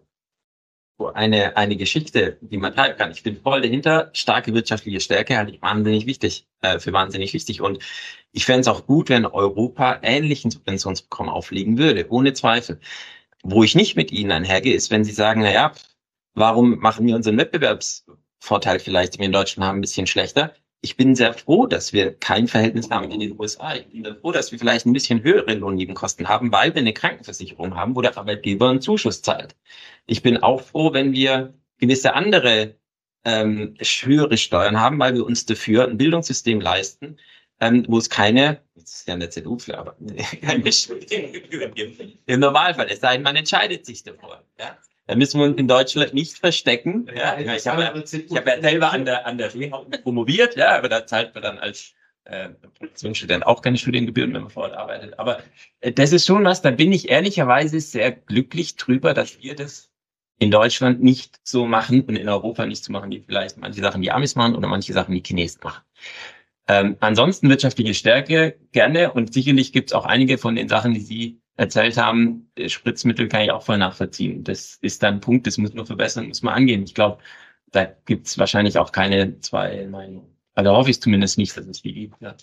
eine, eine Geschichte, die man teilen kann. Ich bin voll dahinter. Starke wirtschaftliche Stärke halte ich wahnsinnig wichtig, äh, für wahnsinnig wichtig. Und ich fände es auch gut, wenn Europa ähnlichen Subventionsprogramm auflegen würde, ohne Zweifel. Wo ich nicht mit Ihnen einhergehe, ist, wenn Sie sagen, na ja, warum machen wir unseren Wettbewerbsvorteil vielleicht, den wir in Deutschland haben, ein bisschen schlechter? Ich bin sehr froh, dass wir kein Verhältnis haben in den U S A. Ich bin sehr froh, dass wir vielleicht ein bisschen höhere Lohnnebenkosten haben, weil wir eine Krankenversicherung haben, wo der Arbeitgeber einen Zuschuss zahlt. Ich bin auch froh, wenn wir gewisse andere ähm, höhere Steuern haben, weil wir uns dafür ein Bildungssystem leisten, ähm, wo es keine, das ist ja in der Z U für, aber keine Studiengebühren gibt. Im Normalfall, es sei denn, man entscheidet sich davor. Ja? Da müssen wir uns in Deutschland nicht verstecken. Ja, ich habe ja, ich habe ja selber an der an der W H U promoviert, ja, aber da zahlt man dann als äh, Produktionsstudent auch keine Studiengebühren, wenn man vor Ort arbeitet. Aber äh, das ist schon was, da bin ich ehrlicherweise sehr glücklich drüber, dass wir das in Deutschland nicht so machen und in Europa nicht so machen, wie vielleicht manche Sachen die Amis machen oder manche Sachen die Chinesen machen. Ähm, ansonsten wirtschaftliche Stärke gerne und sicherlich gibt es auch einige von den Sachen, die Sie erzählt haben, Spritzmittel kann ich auch voll nachvollziehen. Das ist dann ein Punkt, das muss man verbessern, muss man angehen. Ich glaube, da gibt es wahrscheinlich auch keine zwei Meinungen. Also hoffe ich zumindest nicht, dass es die gibt. Ja.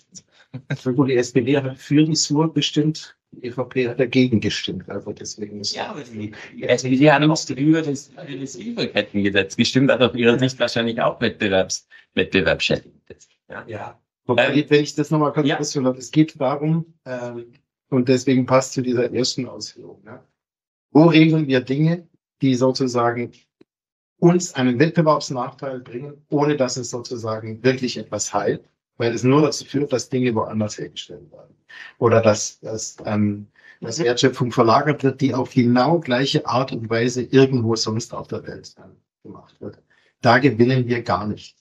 Die S P D hat für die S U R bestimmt, die E V P hat dagegen gestimmt. Also deswegen ist ja, aber die, die S P D hat uns über das, das Lieferkettengesetz gestimmt, also aus ihrer Sicht wahrscheinlich auch Wettbewerbs, wettbewerbsschädigend ist. Ja. ja. Wobei, ähm, wenn ich das nochmal kurz ja. ausführen darf, es geht darum, ähm, und deswegen passt zu dieser ersten Ausführung. Ne? Wo regeln wir Dinge, die sozusagen uns einen Wettbewerbsnachteil bringen, ohne dass es sozusagen wirklich etwas heilt, weil es nur dazu führt, dass Dinge woanders hergestellt werden. Oder dass, dass, ähm, dass Wertschöpfung verlagert wird, die auf genau gleiche Art und Weise irgendwo sonst auf der Welt äh, gemacht wird. Da gewinnen wir gar nicht.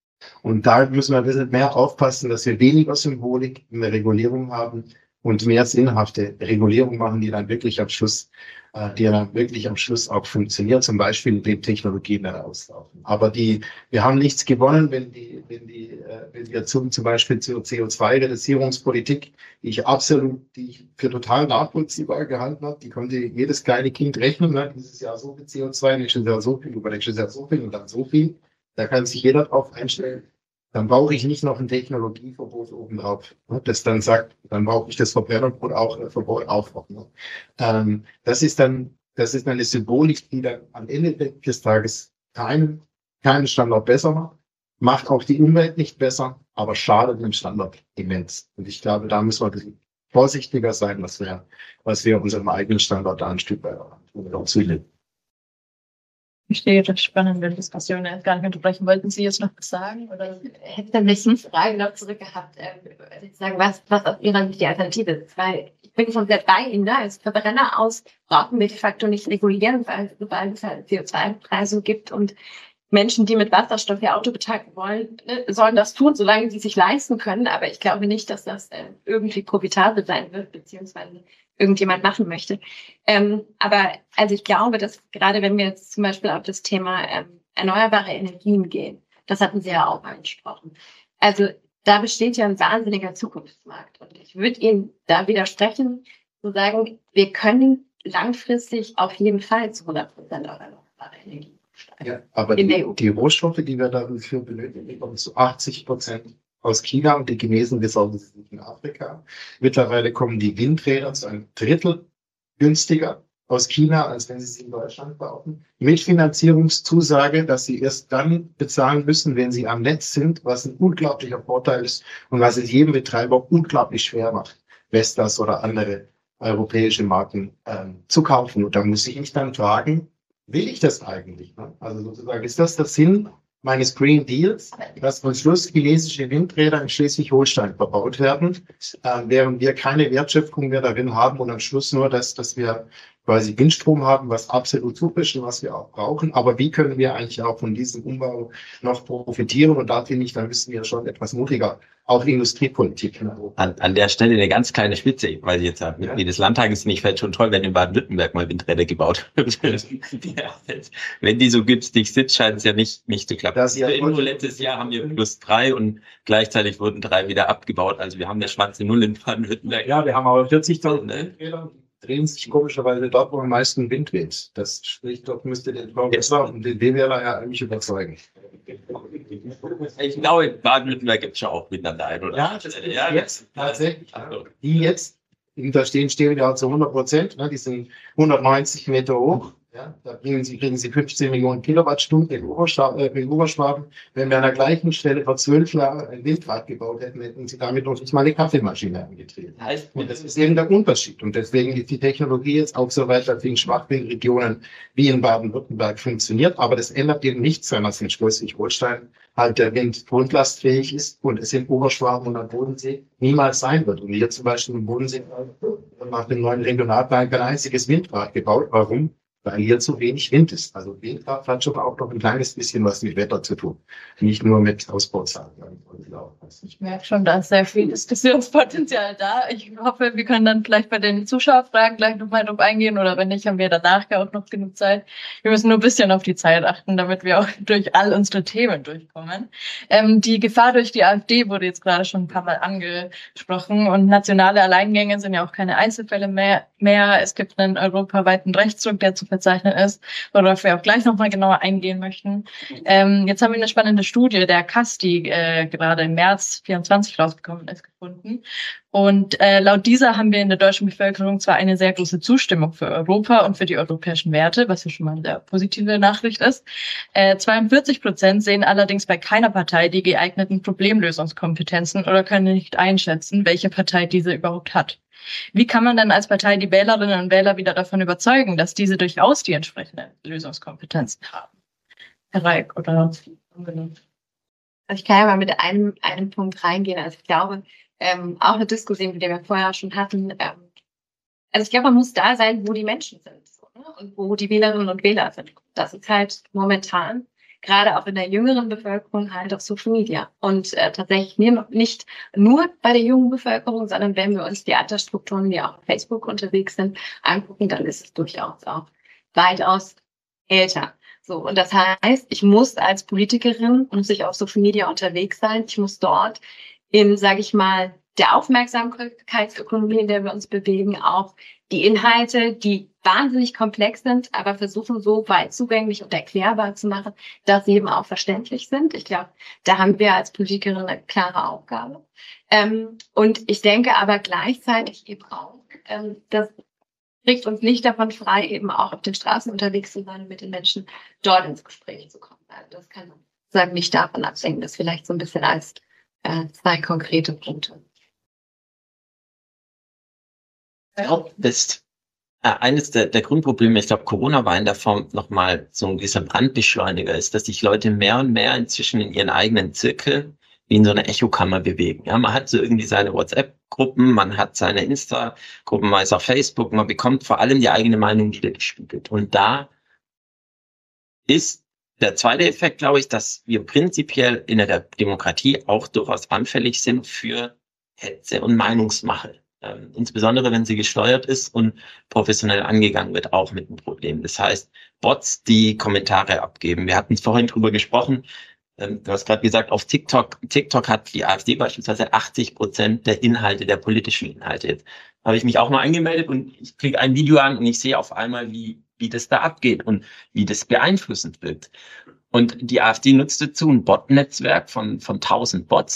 Und da müssen wir ein bisschen mehr aufpassen, dass wir weniger Symbolik in der Regulierung haben, und mehr sinnhafte Regulierung machen, die dann wirklich am Schluss, äh, die dann wirklich am Schluss auch funktioniert, zum Beispiel indem Technologien dann auslaufen. Aber die, wir haben nichts gewonnen, wenn die, wenn die, äh, wenn wir zum, zum Beispiel zur C O zwei Reduzierungspolitik, die ich absolut, die ich für total nachvollziehbar gehalten habe, die konnte jedes kleine Kind rechnen, ne? Dieses Jahr so viel C O zwei, nächstes Jahr so viel, übernächstes Jahr so viel und dann so viel. Da kann sich jeder drauf einstellen. Dann brauche ich nicht noch ein Technologieverbot obendrauf, ne, das dann sagt, dann brauche ich das Verbrennerverbot auch, äh, Verbot auch. Ne. Ähm, das ist dann, das ist eine Symbolik, die dann am Ende des Tages keinen, keinen Standort besser macht, macht auch die Umwelt nicht besser, aber schadet dem Standort immens. Und ich glaube, da müssen wir ein bisschen vorsichtiger sein, was wir, was wir unserem eigenen Standort da ein Stück weit erzielen. Ich stehe das spannende Diskussion jetzt gar nicht unterbrechen. Wollten Sie jetzt noch was sagen? Oder? Ich hätte dann eine Frage noch zurück gehabt, äh, sagen, was, was aus Ihrer Sicht die Alternative ist. Weil ich bin komplett bei Ihnen, ne? Als Verbrenner aus brauchen wir de facto nicht regulieren, weil sobald es halt C O zwei Preise gibt und Menschen, die mit Wasserstoff ihr Auto betanken wollen, ne, sollen das tun, solange sie sich leisten können. Aber ich glaube nicht, dass das äh, irgendwie profitabel sein wird, beziehungsweise irgendjemand machen möchte. Ähm, aber also ich glaube, dass gerade wenn wir jetzt zum Beispiel auf das Thema ähm, erneuerbare Energien gehen, das hatten Sie ja auch angesprochen. Also da besteht ja ein wahnsinniger Zukunftsmarkt. Und ich würde Ihnen da widersprechen, zu sagen, wir können langfristig auf jeden Fall zu hundert Prozent auf erneuerbare Energien steigen. Ja, aber die, die Rohstoffe, die wir dafür benötigen, kommen zu achtzig Prozent aus China und die Chinesen besorgen sie sich in Afrika. Mittlerweile kommen die Windräder zu einem Drittel günstiger aus China, als wenn sie sie in Deutschland kaufen. Mit Finanzierungszusage, dass sie erst dann bezahlen müssen, wenn sie am Netz sind, was ein unglaublicher Vorteil ist und was es jedem Betreiber unglaublich schwer macht, Vestas oder andere europäische Marken ähm, zu kaufen. Und da muss ich mich dann fragen, will ich das eigentlich? Ne? Also sozusagen, ist das der Sinn meines Green Deals, dass am Schluss chinesische Windräder in Schleswig-Holstein verbaut werden, äh, während wir keine Wertschöpfung mehr darin haben und am Schluss nur das, dass wir quasi Windstrom haben, was absolut super ist und was wir auch brauchen. Aber wie können wir eigentlich auch von diesem Umbau noch profitieren? Und da finde ich, da müssen wir schon etwas mutiger, auch Industriepolitik in Europa. An, an der Stelle eine ganz kleine Spitze, weil ich jetzt habe, Mitglied ja. des Landtages bin, ich fände schon toll, wenn in Baden-Württemberg mal Windräder gebaut werden. Wenn die so günstig sind, scheint es ja nicht, nicht zu klappen. Das ja nur letztes Jahr haben wir plus drei und gleichzeitig wurden drei wieder abgebaut. Also wir haben der schwarze Null in Baden-Württemberg. Ja, wir haben aber vierzigtausend Windräder. Drehen sich komischerweise dort, wo am meisten Wind weht. Das spricht doch, müsste den V W und den B W L ja eigentlich überzeugen. Ich glaube, in Baden-Württemberg gibt es schon auch Wind an der einen oder ja, das ist ja, jetzt tatsächlich. Also, die jetzt, da stehen, stehen ja zu hundert Prozent, ne, die sind hundertneunzig Meter hoch. Ja, da bringen sie, kriegen sie fünfzehn Millionen Kilowattstunden in Oberschwaben, äh, in Oberschwaben. Wenn wir an der gleichen Stelle vor zwölf Jahren ein Windrad gebaut hätten, hätten sie damit noch nicht mal eine Kaffeemaschine angetrieben. Und das ist eben der Unterschied. Und deswegen ist die Technologie jetzt auch so weit, dass in Schwachwindregionen wie in Baden-Württemberg funktioniert. Aber das ändert eben nichts, wenn das in Schleswig-Holstein halt der Wind grundlastfähig ist und es in Oberschwaben und am Bodensee niemals sein wird. Und hier zum Beispiel im Bodensee wird nach dem neuen Regionalplan kein einziges Windrad gebaut. Warum? Weil hier zu wenig Wind ist. Also Windkraft hat schon auch noch ein kleines bisschen was mit Wetter zu tun. Nicht nur mit Ausbauzahlen. Ich merke schon, da ist sehr viel Diskussionspotenzial da. Ich hoffe, wir können dann vielleicht bei den Zuschauerfragen gleich nochmal drauf eingehen oder wenn nicht, haben wir danach ja auch noch genug Zeit. Wir müssen nur ein bisschen auf die Zeit achten, damit wir auch durch all unsere Themen durchkommen. Ähm, die Gefahr durch die AfD wurde jetzt gerade schon ein paar Mal angesprochen und nationale Alleingänge sind ja auch keine Einzelfälle mehr. mehr. Es gibt einen europaweiten Rechtsdruck, der zu verzeichnen ist, worauf wir auch gleich nochmal genauer eingehen möchten. Ähm, jetzt haben wir eine spannende Studie der K A S, die äh, gerade im März vierundzwanzig rausgekommen ist, gefunden. Und äh, laut dieser haben wir in der deutschen Bevölkerung zwar eine sehr große Zustimmung für Europa und für die europäischen Werte, was ja schon mal eine sehr positive Nachricht ist. Äh, zweiundvierzig Prozent sehen allerdings bei keiner Partei die geeigneten Problemlösungskompetenzen oder können nicht einschätzen, welche Partei diese überhaupt hat. Wie kann man denn als Partei die Wählerinnen und Wähler wieder davon überzeugen, dass diese durchaus die entsprechenden Lösungskompetenzen haben? Herr Reik oder ungenannt? Also ich kann ja mal mit einem, einem Punkt reingehen. Also ich glaube, ähm, auch eine Diskussion, die wir vorher schon hatten, ähm, also ich glaube, man muss da sein, wo die Menschen sind, so, ne? Und wo die Wählerinnen und Wähler sind. Das ist halt momentan gerade auch in der jüngeren Bevölkerung halt auf Social Media. Und äh, tatsächlich nicht nur bei der jungen Bevölkerung, sondern wenn wir uns die Altersstrukturen, die auch auf Facebook unterwegs sind, angucken, dann ist es durchaus auch weitaus älter. So, und das heißt, ich muss als Politikerin, muss ich auf Social Media unterwegs sein, ich muss dort in, sage ich mal, der Aufmerksamkeitsökonomie, in der wir uns bewegen, auch die Inhalte, die wahnsinnig komplex sind, aber versuchen so weit zugänglich und erklärbar zu machen, dass sie eben auch verständlich sind. Ich glaube, da haben wir als Politikerin eine klare Aufgabe. Ähm, und ich denke aber gleichzeitig eben auch, ähm, das kriegt uns nicht davon frei, eben auch auf den Straßen unterwegs zu sein und mit den Menschen dort ins Gespräch zu kommen. Also das kann man sagen, nicht davon absenken. Das vielleicht so ein bisschen als äh, zwei konkrete Punkte. Ja, das äh, eines der, der Grundprobleme, ich glaube, Corona war in der Form nochmal so ein gewisser Brandbeschleuniger, ist, dass sich Leute mehr und mehr inzwischen in ihren eigenen Zirkeln wie in so einer Echokammer bewegen. Ja, man hat so irgendwie seine WhatsApp-Gruppen, man hat seine Insta-Gruppen, man ist auf Facebook, man bekommt vor allem die eigene Meinung wiedergespiegelt. Und da ist der zweite Effekt, glaube ich, dass wir prinzipiell in der Demokratie auch durchaus anfällig sind für Hetze und Meinungsmache. Ähm, insbesondere wenn sie gesteuert ist und professionell angegangen wird, auch mit einem Problem. Das heißt, Bots, die Kommentare abgeben. Wir hatten es vorhin drüber gesprochen. Ähm, du hast gerade gesagt, auf TikTok, TikTok hat die AfD beispielsweise achtzig Prozent der Inhalte, der politischen Inhalte. Jetzt habe ich mich auch mal angemeldet und ich klicke ein Video an und ich sehe auf einmal, wie, wie das da abgeht und wie das beeinflussend wirkt. Und die AfD nutzt dazu ein Bot-Netzwerk von, von tausend Bots,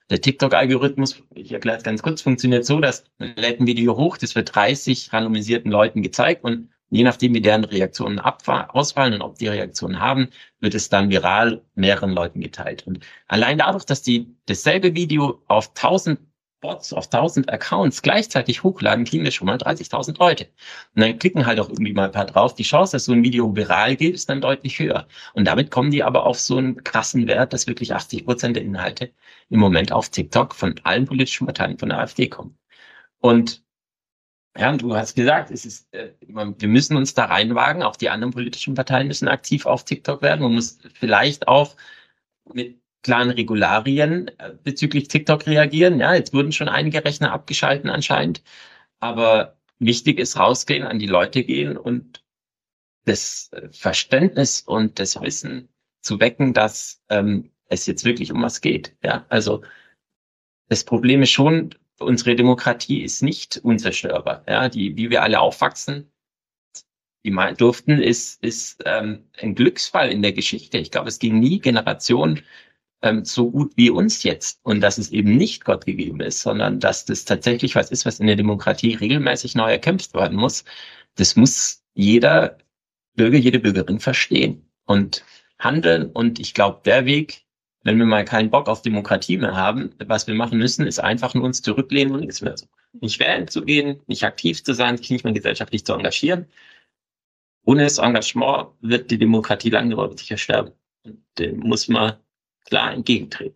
Der TikTok-Algorithmus, ich erkläre es ganz kurz, funktioniert so, dass man lädt ein Video hoch, das wird dreißig randomisierten Leuten gezeigt und je nachdem, wie deren Reaktionen ausfallen und ob die Reaktionen haben, wird es dann viral mehreren Leuten geteilt. Und allein dadurch, dass die dasselbe Video auf tausend Bots, auf tausend Accounts gleichzeitig hochladen, kriegen wir schon mal dreißigtausend Leute. Und dann klicken halt auch irgendwie mal ein paar drauf. Die Chance, dass so ein Video viral geht, ist dann deutlich höher. Und damit kommen die aber auf so einen krassen Wert, dass wirklich achtzig Prozent der Inhalte im Moment auf TikTok von allen politischen Parteien von der AfD kommen. Und ja, du hast gesagt, es ist, äh, wir müssen uns da reinwagen. Auch die anderen politischen Parteien müssen aktiv auf TikTok werden. Man muss vielleicht auch mit klaren Regularien äh, bezüglich TikTok reagieren. Ja, jetzt wurden schon einige Rechner abgeschalten anscheinend. Aber wichtig ist rausgehen, an die Leute gehen und das Verständnis und das Wissen zu wecken, dass ähm, es jetzt wirklich um was geht. Ja, also das Problem ist schon, unsere Demokratie ist nicht unzerstörbar. Ja, die, wie wir alle aufwachsen, die mal durften, ist, ist ähm, ein Glücksfall in der Geschichte. Ich glaube, es ging nie Generationen ähm, so gut wie uns jetzt. Und dass es eben nicht Gott gegeben ist, sondern dass das tatsächlich was ist, was in der Demokratie regelmäßig neu erkämpft werden muss. Das muss jeder Bürger, jede Bürgerin verstehen und handeln. Und ich glaube, der Weg, wenn wir mal keinen Bock auf Demokratie mehr haben, was wir machen müssen, ist einfach nur uns zurücklehnen und nichts mehr so. Nicht wählen zu gehen, nicht aktiv zu sein, sich nicht mehr gesellschaftlich zu engagieren. Ohne das Engagement wird die Demokratie langfristig sicher sterben. Und dem muss man klar entgegentreten.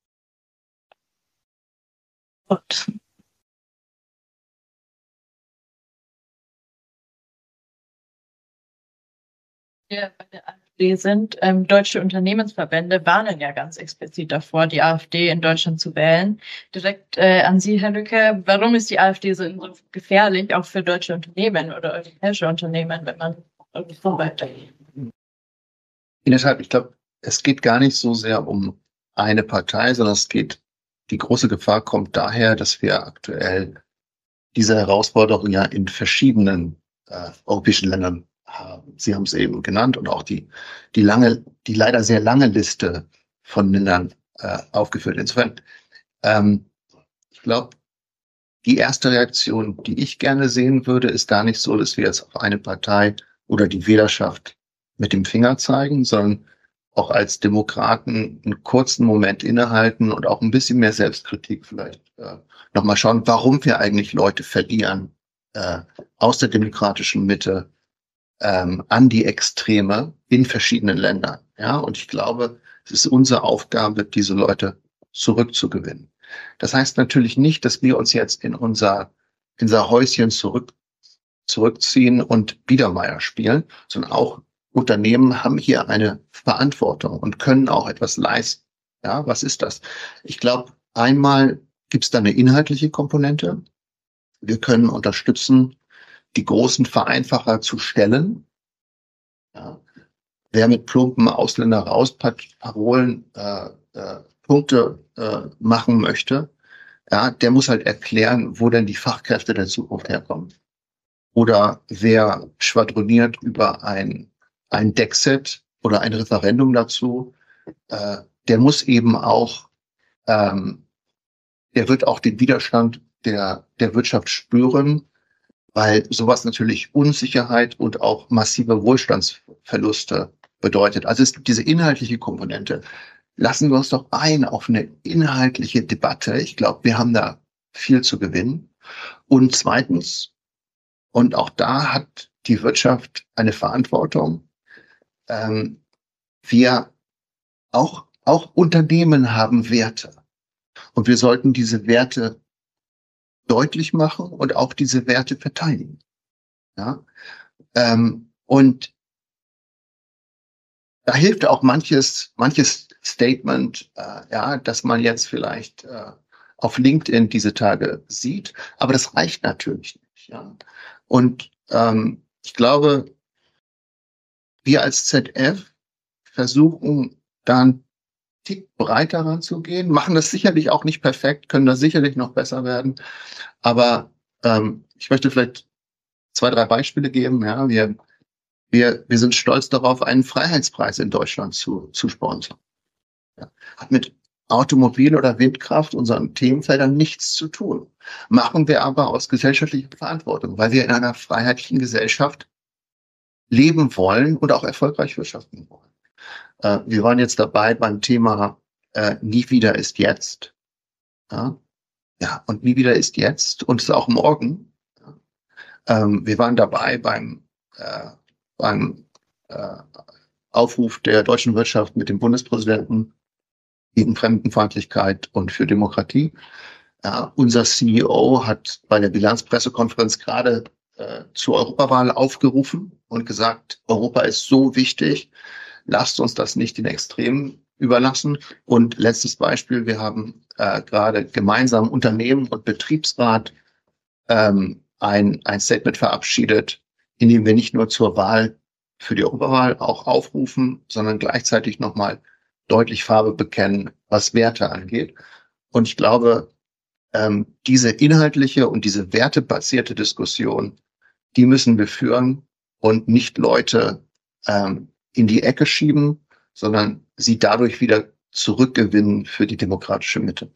Gut. Wir bei der AfD sind, ähm, deutsche Unternehmensverbände warnen ja ganz explizit davor, die AfD in Deutschland zu wählen. Direkt äh, an Sie, Herr Lücke, warum ist die AfD so, so gefährlich, auch für deutsche Unternehmen oder europäische Unternehmen, wenn man so weitergeht? Deshalb, ich glaube, es geht gar nicht so sehr um eine Partei, sondern es geht, die große Gefahr kommt daher, dass wir aktuell diese Herausforderung ja in verschiedenen äh, europäischen Ländern haben. Sie haben es eben genannt und auch die, die lange, die leider sehr lange Liste von Ländern äh, aufgeführt. Insofern, ähm, ich glaube, die erste Reaktion, die ich gerne sehen würde, ist gar nicht so, dass wir jetzt auf eine Partei oder die Wählerschaft mit dem Finger zeigen, sondern auch als Demokraten einen kurzen Moment innehalten und auch ein bisschen mehr Selbstkritik vielleicht äh, nochmal schauen, warum wir eigentlich Leute verlieren äh, aus der demokratischen Mitte ähm, an die Extreme in verschiedenen Ländern. Ja, und ich glaube, es ist unsere Aufgabe, diese Leute zurückzugewinnen. Das heißt natürlich nicht, dass wir uns jetzt in unser, in unser Häuschen zurück, zurückziehen und Biedermeier spielen, sondern auch Unternehmen haben hier eine Verantwortung und können auch etwas leisten. Ja, was ist das? Ich glaube, einmal gibt es da eine inhaltliche Komponente. Wir können unterstützen, die großen Vereinfacher zu stellen. Ja. Wer mit plumpen Ausländer raus Parolen äh, äh, Punkte äh, machen möchte, ja, der muss halt erklären, wo denn die Fachkräfte der Zukunft herkommen. Oder wer schwadroniert über ein ein Dexit oder ein Referendum dazu, äh, der muss eben auch, ähm, der wird auch den Widerstand der, der Wirtschaft spüren, weil sowas natürlich Unsicherheit und auch massive Wohlstandsverluste bedeutet. Also es gibt diese inhaltliche Komponente. Lassen wir uns doch ein auf eine inhaltliche Debatte. Ich glaube, wir haben da viel zu gewinnen. Und zweitens, und auch da hat die Wirtschaft eine Verantwortung. Ähm, wir auch, auch Unternehmen haben Werte und wir sollten diese Werte deutlich machen und auch diese Werte verteidigen. Ja, ähm, und da hilft auch manches, manches Statement, äh, ja, dass man jetzt vielleicht äh, auf LinkedIn diese Tage sieht, aber das reicht natürlich nicht. Ja, und ähm, ich glaube, wir als Z F versuchen, da einen Tick breiter ranzugehen, machen das sicherlich auch nicht perfekt, können das sicherlich noch besser werden. Aber ähm, ich möchte vielleicht zwei, drei Beispiele geben. Ja, wir, wir, wir sind stolz darauf, einen Freiheitspreis in Deutschland zu, zu sponsern. Ja, hat mit Automobil oder Windkraft, unseren Themenfeldern, nichts zu tun. Machen wir aber aus gesellschaftlicher Verantwortung, weil wir in einer freiheitlichen Gesellschaft leben wollen und auch erfolgreich wirtschaften wollen. Äh, wir waren jetzt dabei beim Thema äh, Nie wieder ist jetzt. Ja? Ja, und nie wieder ist jetzt und es ist auch morgen. Ja? Ähm, wir waren dabei beim, äh, beim äh, Aufruf der deutschen Wirtschaft mit dem Bundespräsidenten gegen Fremdenfeindlichkeit und für Demokratie. Ja, unser C E O hat bei der Bilanzpressekonferenz gerade äh, zur Europawahl aufgerufen und gesagt, Europa ist so wichtig, lasst uns das nicht den Extremen überlassen. Und letztes Beispiel, wir haben äh, gerade gemeinsam Unternehmen und Betriebsrat ähm, ein, ein Statement verabschiedet, in dem wir nicht nur zur Wahl für die Europawahl auch aufrufen, sondern gleichzeitig nochmal deutlich Farbe bekennen, was Werte angeht. Und ich glaube, ähm, diese inhaltliche und diese wertebasierte Diskussion, die müssen wir führen und nicht Leute ähm, in die Ecke schieben, sondern sie dadurch wieder zurückgewinnen für die demokratische Mitte.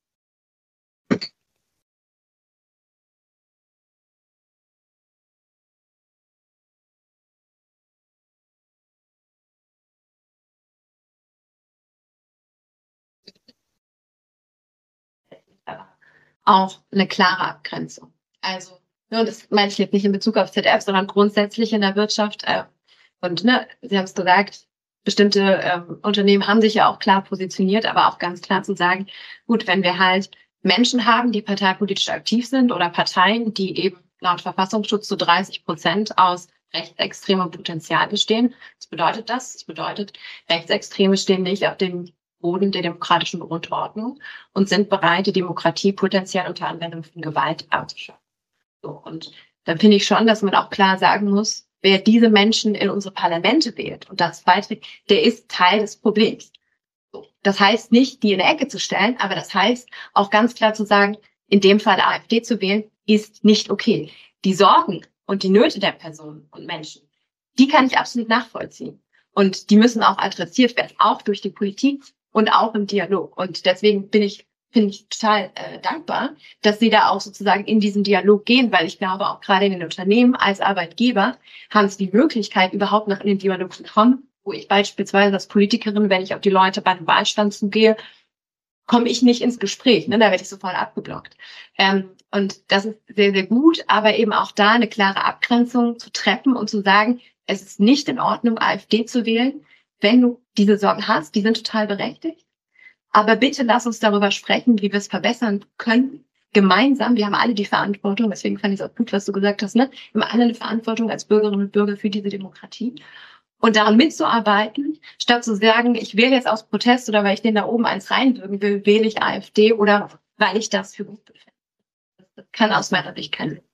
Auch eine klare Abgrenzung. Also, ne, das meine ich jetzt nicht in Bezug auf Z D F, sondern grundsätzlich in der Wirtschaft. Äh, und ne, Sie haben es gesagt, bestimmte ähm, Unternehmen haben sich ja auch klar positioniert, aber auch ganz klar zu sagen, gut, wenn wir halt Menschen haben, die parteipolitisch aktiv sind oder Parteien, die eben laut Verfassungsschutz zu dreißig Prozent aus rechtsextremem Potenzial bestehen. Was bedeutet das? Das bedeutet, Rechtsextreme stehen nicht auf dem Boden der demokratischen Grundordnung und sind bereit, die Demokratie potenziell unter Anwendung von Gewalt abzuschaffen. So, und dann finde ich schon, dass man auch klar sagen muss, wer diese Menschen in unsere Parlamente wählt und das beiträgt, der ist Teil des Problems. So, das heißt nicht, die in eine Ecke zu stellen, aber das heißt auch ganz klar zu sagen, in dem Fall AfD zu wählen, ist nicht okay. Die Sorgen und die Nöte der Personen und Menschen, die kann ich absolut nachvollziehen. Und die müssen auch adressiert werden, auch durch die Politik und auch im Dialog. Und deswegen bin ich, finde ich total äh, dankbar, dass Sie da auch sozusagen in diesen Dialog gehen, weil ich glaube, auch gerade in den Unternehmen als Arbeitgeber haben Sie die Möglichkeit, überhaupt noch in den Dialog zu kommen, wo ich beispielsweise als Politikerin, wenn ich auf die Leute bei dem Wahlstand zugehe, komme ich nicht ins Gespräch, ne? Da werde ich sofort abgeblockt. Ähm, und das ist sehr, sehr gut, aber eben auch da eine klare Abgrenzung zu treffen und zu sagen, es ist nicht in Ordnung, AfD zu wählen, wenn du diese Sorgen hast, die sind total berechtigt. Aber bitte lass uns darüber sprechen, wie wir es verbessern können. Gemeinsam, wir haben alle die Verantwortung, deswegen fand ich es auch gut, was du gesagt hast, ne? Wir haben alle eine Verantwortung als Bürgerinnen und Bürger für diese Demokratie. Und daran mitzuarbeiten, statt zu sagen, ich wähle jetzt aus Protest oder weil ich den da oben eins reinwirken will, wähle ich AfD oder weil ich das für gut befinde. Das kann aus meiner Sicht keinen Sinn.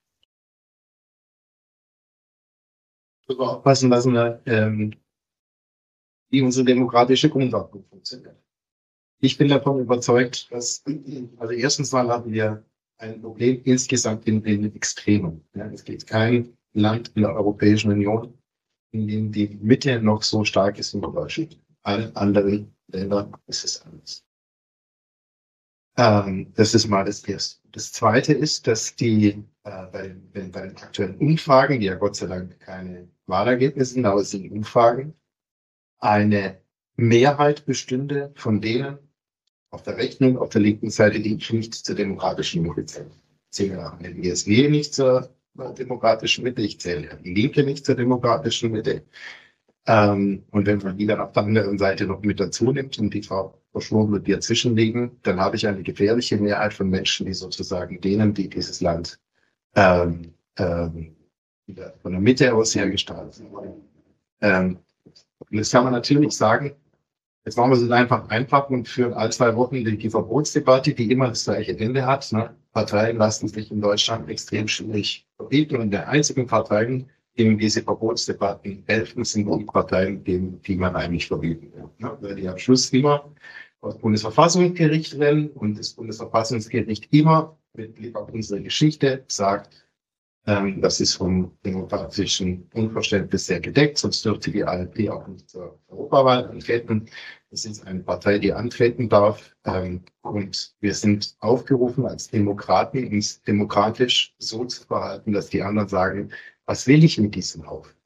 Wir müssen aufpassen, dass wir, ähm, wie unsere demokratische Grundordnung funktioniert. Ich bin davon überzeugt, dass, also erstens mal haben wir ein Problem insgesamt in den Extremen. Ja, es gibt kein Land in der Europäischen Union, in dem die Mitte noch so stark ist wie Deutschland. Allen anderen Ländern ist es anders. Ähm, das ist mal das Erste. Das Zweite ist, dass die, äh, bei, bei, bei den aktuellen Umfragen, die ja Gott sei Dank keine Wahlergebnisse sind, aber es sind Umfragen, eine Mehrheit bestünde von denen auf der rechten und auf der linken Seite, die nicht zur demokratischen Mitte zählen. Die E S G nicht zur demokratischen Mitte, ich zähle die Linke nicht zur demokratischen Mitte. Ähm, und wenn man die dann auf der anderen Seite noch mit dazu nimmt und die Frau Verschwurbel mit dir zwischenliegen, dann habe ich eine gefährliche Mehrheit von Menschen, die sozusagen denen, die dieses Land ähm, ähm, von der Mitte aus hergestalten wollen. Ähm, und das kann man natürlich sagen, jetzt machen wir es einfach einfach und führen all zwei Wochen die, die Verbotsdebatte, die immer das gleiche Ende hat. Ne? Parteien lassen sich in Deutschland extrem schwierig verbieten und der einzigen Parteien, denen diese Verbotsdebatten helfen, sind die Parteien, denen, die man eigentlich verbieten will. Ne? Weil die am Schluss immer aus Bundesverfassungsgericht rennen und das Bundesverfassungsgericht immer mit Blick auf unsere Geschichte sagt, ähm, das ist vom demokratischen Unverständnis sehr gedeckt, sonst dürfte die AfD auch nicht zur Europawahl antreten. Es ist eine Partei, die antreten darf. Ähm, und wir sind aufgerufen, als Demokraten uns demokratisch so zu verhalten, dass die anderen sagen, was will ich mit diesem Haufen?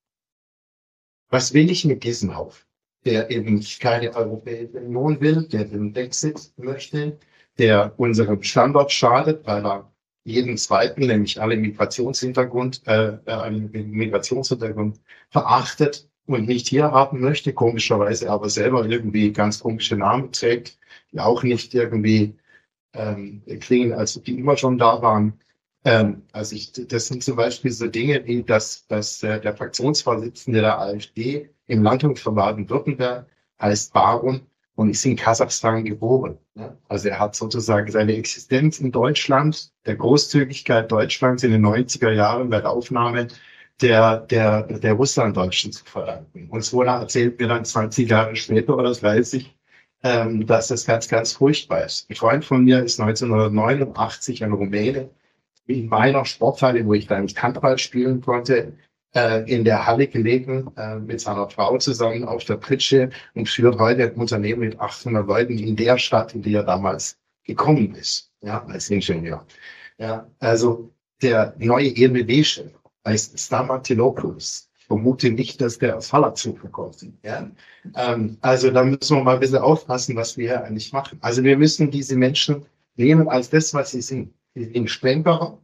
Was will ich mit diesem Haufen? Der eben keine Europäische Union will, der den Brexit möchte, der unserem Standort schadet, weil er jeden Zweiten, nämlich alle Migrationshintergrund, äh, einen Migrationshintergrund verachtet und nicht hier haben möchte, komischerweise aber selber irgendwie ganz komische Namen trägt, die auch nicht irgendwie ähm, klingen, als ob die immer schon da waren. Ähm, also ich, das sind zum Beispiel so Dinge, wie dass, dass äh, der Fraktionsvorsitzende der AfD im Landtag von Baden-Württemberg heißt Baron und ist in Kasachstan geboren. Ne? Also er hat sozusagen seine Existenz in Deutschland, der Großzügigkeit Deutschlands in den neunziger Jahren bei der Aufnahme der, der, der Russlanddeutschen zu verdanken. Und Swola erzählt mir dann zwanzig Jahre später oder dreißig, ähm, dass das ganz, ganz furchtbar ist. Ein Freund von mir ist neunzehnhundertneunundachtzig ein Rumäne, in meiner Sporthalle, wo ich dann Handball spielen konnte, äh, in der Halle gelegen, äh, mit seiner Frau zusammen auf der Pritsche und führt heute ein Unternehmen mit achthundert Leuten in der Stadt, in die er damals gekommen ist, ja, als Ingenieur. Ja, also der neue E M B W-Chef heißt Stamatilopoulos. Ich vermute nicht, dass der aus Hallerzug kommt. Ja? Ähm, also da müssen wir mal ein bisschen aufpassen, was wir hier eigentlich machen. Also wir müssen diese Menschen nehmen als das, was sie sind. Die sind Stänkerer,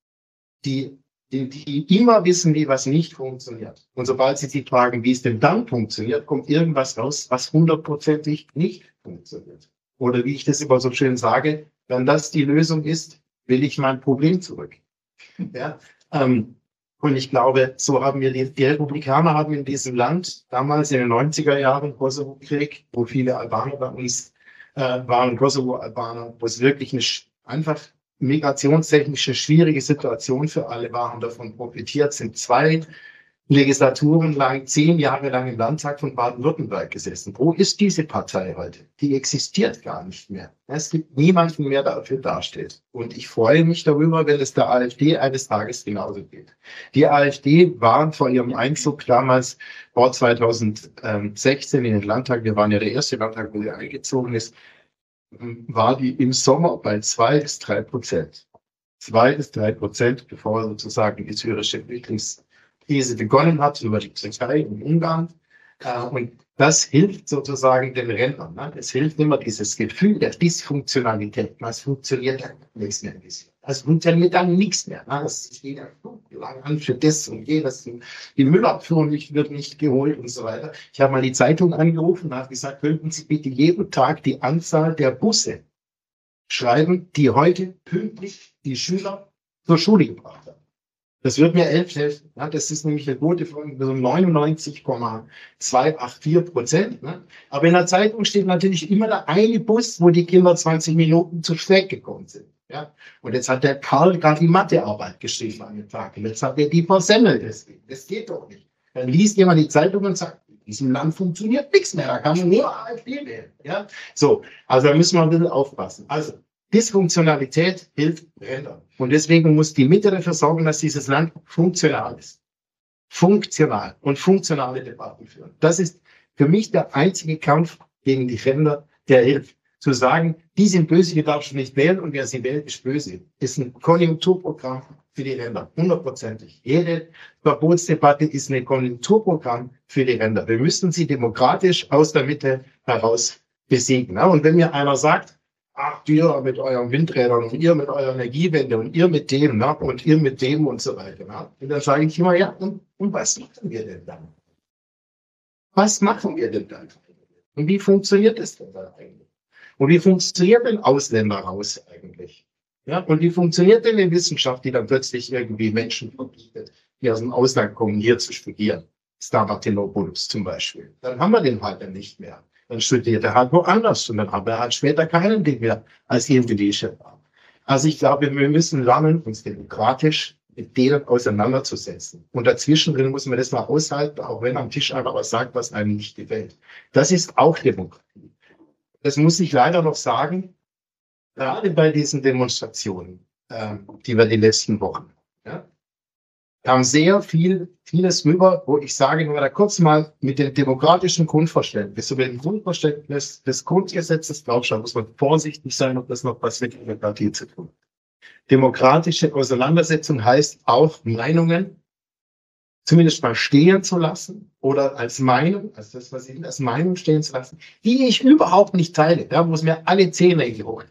die, die, die immer wissen, wie was nicht funktioniert. Und sobald sie sich fragen, wie es denn dann funktioniert, kommt irgendwas raus, was hundertprozentig nicht funktioniert. Oder wie ich das immer so schön sage, wenn das die Lösung ist, will ich mein Problem zurück. Ja, ähm, und ich glaube, so haben wir die, die Republikaner haben in diesem Land damals in den neunziger Jahren Kosovo-Krieg, wo viele Albaner bei uns äh, waren, Kosovo-Albaner, wo es wirklich eine einfach migrationstechnische schwierige Situation für alle war und davon profitiert, sind zwei Legislaturen lang, zehn Jahre lang im Landtag von Baden-Württemberg gesessen. Wo ist diese Partei heute? Die existiert gar nicht mehr. Es gibt niemanden mehr, der dafür dasteht. Und ich freue mich darüber, wenn es der AfD eines Tages genauso geht. Die AfD war vor ihrem Einzug damals vor zweitausendsechzehn in den Landtag, wir waren ja der erste Landtag, wo sie eingezogen ist, war die im Sommer bei zwei bis drei Prozent. Zwei bis drei Prozent, bevor sozusagen die syrische Flüchtlingskrise begonnen hat, über die Türkei und Ungarn. Und das hilft sozusagen den Rändern. Es hilft immer dieses Gefühl der Dysfunktionalität. Es funktioniert dann nichts mehr. Es funktioniert dann nichts mehr. Das ist jeder lang an für das und jenes. Die Müllabfuhr wird nicht geholt und so weiter. Ich habe mal die Zeitung angerufen und habe gesagt, könnten Sie bitte jeden Tag die Anzahl der Busse schreiben, die heute pünktlich die Schüler zur Schule gebracht haben. Das wird mir elf helfen. Ja, das ist nämlich eine Quote von so neunundneunzig Komma zweihundertachtzig Prozent. Ne? Aber in der Zeitung steht natürlich immer der eine Bus, wo die Kinder zwanzig Minuten zu spät gekommen sind. Ja? Und jetzt hat der Karl gerade die Mathearbeit geschrieben an den Tag. Und jetzt hat er die versemmelt. Deswegen. Das geht doch nicht. Dann liest jemand die Zeitung und sagt, in diesem Land funktioniert nichts mehr. Da kann man nur AfD wählen. Ja? So, also da müssen wir ein bisschen aufpassen. Also Dysfunktionalität hilft Rändern. Und deswegen muss die Mitte dafür sorgen, dass dieses Land funktional ist. Funktional und funktionale Debatten führen. Das ist für mich der einzige Kampf gegen die Ränder, der hilft. Zu sagen, die sind böse, die darfst du nicht wählen und wer sie wählt, ist böse. Ist ein Konjunkturprogramm für die Ränder. Hundertprozentig. Jede Verbotsdebatte ist ein Konjunkturprogramm für die Ränder. Wir müssen sie demokratisch aus der Mitte heraus besiegen. Und wenn mir einer sagt, ach, ihr mit euren Windrädern und ihr mit eurer Energiewende und ihr mit dem, ne? Und ihr mit dem und so weiter. Ne? Und dann sage ich immer, ja, und, und was machen wir denn dann? Was machen wir denn dann? Und wie funktioniert das denn dann eigentlich? Und wie funktioniert denn Ausländer raus eigentlich? Ja, und wie funktioniert denn die Wissenschaft, die dann plötzlich irgendwie Menschen verbietet, die aus dem Ausland kommen, hier zu studieren? Stamatilopoulos zum Beispiel. Dann haben wir den halt dann nicht mehr. Dann studiert er halt woanders und dann haben wir halt später keinen, den wir als E M B W-Chef haben. Also ich glaube, wir müssen lernen, uns demokratisch mit denen auseinanderzusetzen. Und dazwischen drin muss man das mal aushalten, auch wenn am Tisch einer was sagt, was einem nicht gefällt. Das ist auch Demokratie. Das muss ich leider noch sagen, gerade bei diesen Demonstrationen, äh, die wir die letzten Wochen, ja, kam sehr viel, vieles rüber, wo ich sage, wenn wir da kurz mal mit dem demokratischen Grundverständnis, über dem Grundverständnis des Grundgesetzes draufschauen, muss man vorsichtig sein, ob das noch was mit Demokratie zu tun hat. Demokratische Auseinandersetzung heißt auch, Meinungen zumindest mal stehen zu lassen oder als Meinung, also das, was ich als Meinung stehen zu lassen, die ich überhaupt nicht teile, da muss mir alle Zähne geholt.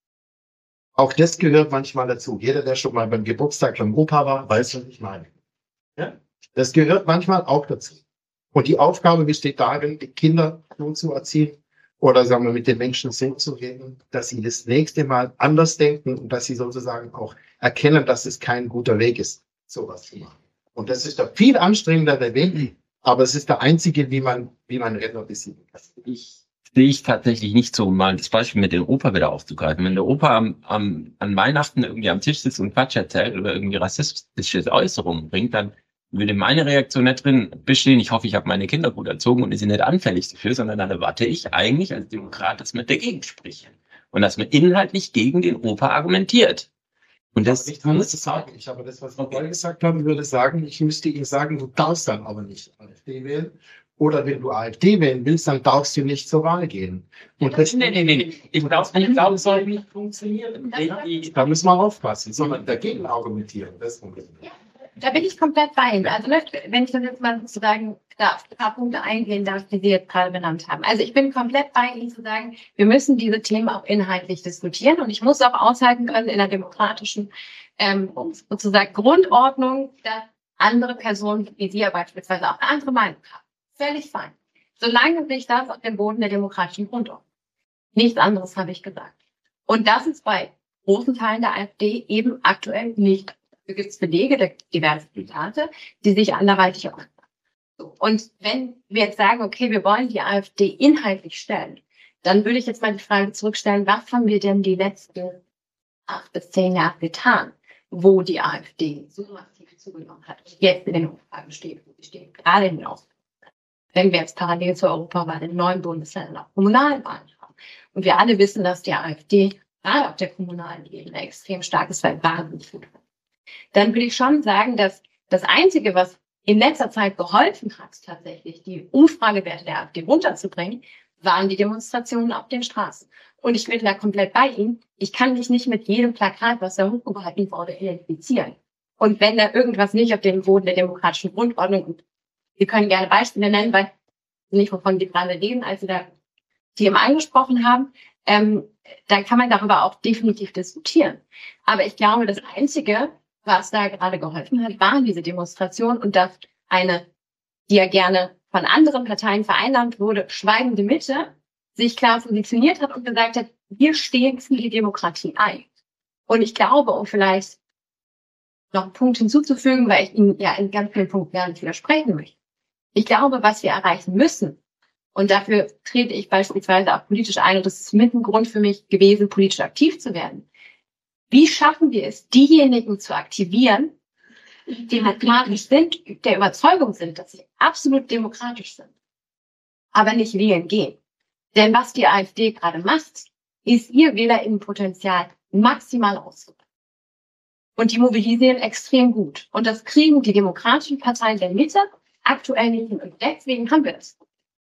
Auch das gehört manchmal dazu. Jeder, der schon mal beim Geburtstag beim Opa war, weiß, was ich meine. Ja? Das gehört manchmal auch dazu. Und die Aufgabe besteht darin, die Kinder so zu erziehen oder sagen wir mit den Menschen so zu reden, dass sie das nächste Mal anders denken und dass sie sozusagen auch erkennen, dass es kein guter Weg ist, sowas zu machen. Und das ist der viel anstrengendere Weg, aber es ist der einzige, wie man, wie man Ränder besiegen kann. Ich sehe ich tatsächlich nicht so, um mal das Beispiel mit dem Opa wieder aufzugreifen. Wenn der Opa am, am, an Weihnachten irgendwie am Tisch sitzt und Quatsch erzählt oder irgendwie rassistische Äußerungen bringt, dann würde meine Reaktion nicht drin bestehen, ich hoffe, ich habe meine Kinder gut erzogen und die sind nicht anfällig dafür, sondern dann erwarte ich eigentlich als Demokrat, dass man dagegen spricht. Und dass man inhaltlich gegen den Opa argumentiert. Und das nicht alles zu sagen. Ich habe das, was wir vorhin gesagt haben, würde sagen, ich müsste Ihnen sagen, du darfst dann aber nicht AfD wählen. Oder wenn du AfD wählen willst, dann darfst du nicht zur Wahl gehen. Und das, nee, nee, nee. Ich glaube, ich glaube, es soll nicht funktionieren. Da müssen wir aufpassen, sondern dagegen argumentieren. Das ja, da bin ich komplett bei Ihnen. Also, wenn ich das jetzt mal sozusagen da auf ein paar Punkte eingehen darf, die Sie jetzt gerade benannt haben. Also, ich bin komplett bei Ihnen zu sagen, wir müssen diese Themen auch inhaltlich diskutieren. Und ich muss auch aushalten können in der demokratischen ähm, sozusagen Grundordnung, dass andere Personen, wie Sie ja beispielsweise auch eine andere Meinung haben. Völlig fein. Solange sich das auf dem Boden der demokratischen Grundordnung. Nichts anderes habe ich gesagt. Und das ist bei großen Teilen der AfD eben aktuell nicht. Da gibt es Belege, diverse Zitate, die sich anderweitig auch. So. Und wenn wir jetzt sagen, okay, wir wollen die AfD inhaltlich stellen, dann würde ich jetzt mal die Frage zurückstellen, was haben wir denn die letzten acht bis zehn Jahre getan, wo die AfD so massiv zugenommen hat und jetzt in den Umfragen steht, wo sie steht, gerade in den Ausbildungen. Wenn wir jetzt parallel zur Europawahl in neun Bundesländern auch Kommunalwahlen haben. Und wir alle wissen, dass die AfD gerade auf der kommunalen Ebene extrem stark ist, weil wahnsinnig gut wird. Dann würde ich schon sagen, dass das Einzige, was in letzter Zeit geholfen hat, tatsächlich die Umfragewerte der AfD runterzubringen, waren die Demonstrationen auf den Straßen. Und ich bin da komplett bei Ihnen. Ich kann mich nicht mit jedem Plakat, was da hochgehalten wurde, identifizieren. Und wenn da irgendwas nicht auf dem Boden der demokratischen Grundordnung, und wir können gerne Beispiele nennen, weil nicht wovon die gerade reden, als Sie da Themen angesprochen haben, ähm, dann kann man darüber auch definitiv diskutieren. Aber ich glaube, das Einzige, was da gerade geholfen hat, waren diese Demonstrationen und dass eine, die ja gerne von anderen Parteien vereinnahmt wurde, schweigende Mitte, sich klar positioniert hat und gesagt hat, wir stehen für die Demokratie ein. Und ich glaube, um vielleicht noch einen Punkt hinzuzufügen, weil ich Ihnen ja in ganz vielen Punkten gar nicht widersprechen möchte. Ich glaube, was wir erreichen müssen, und dafür trete ich beispielsweise auch politisch ein, und das ist mit ein Grund für mich gewesen, politisch aktiv zu werden. Wie schaffen wir es, diejenigen zu aktivieren, die demokratisch sind, der Überzeugung sind, dass sie absolut demokratisch sind, aber nicht wählen gehen? Denn was die AfD gerade macht, ist ihr WählerInnenpotenzial maximal auszubauen. Und die mobilisieren extrem gut. Und das kriegen die demokratischen Parteien der Mitte aktuell nicht hin. Und deswegen haben wir das.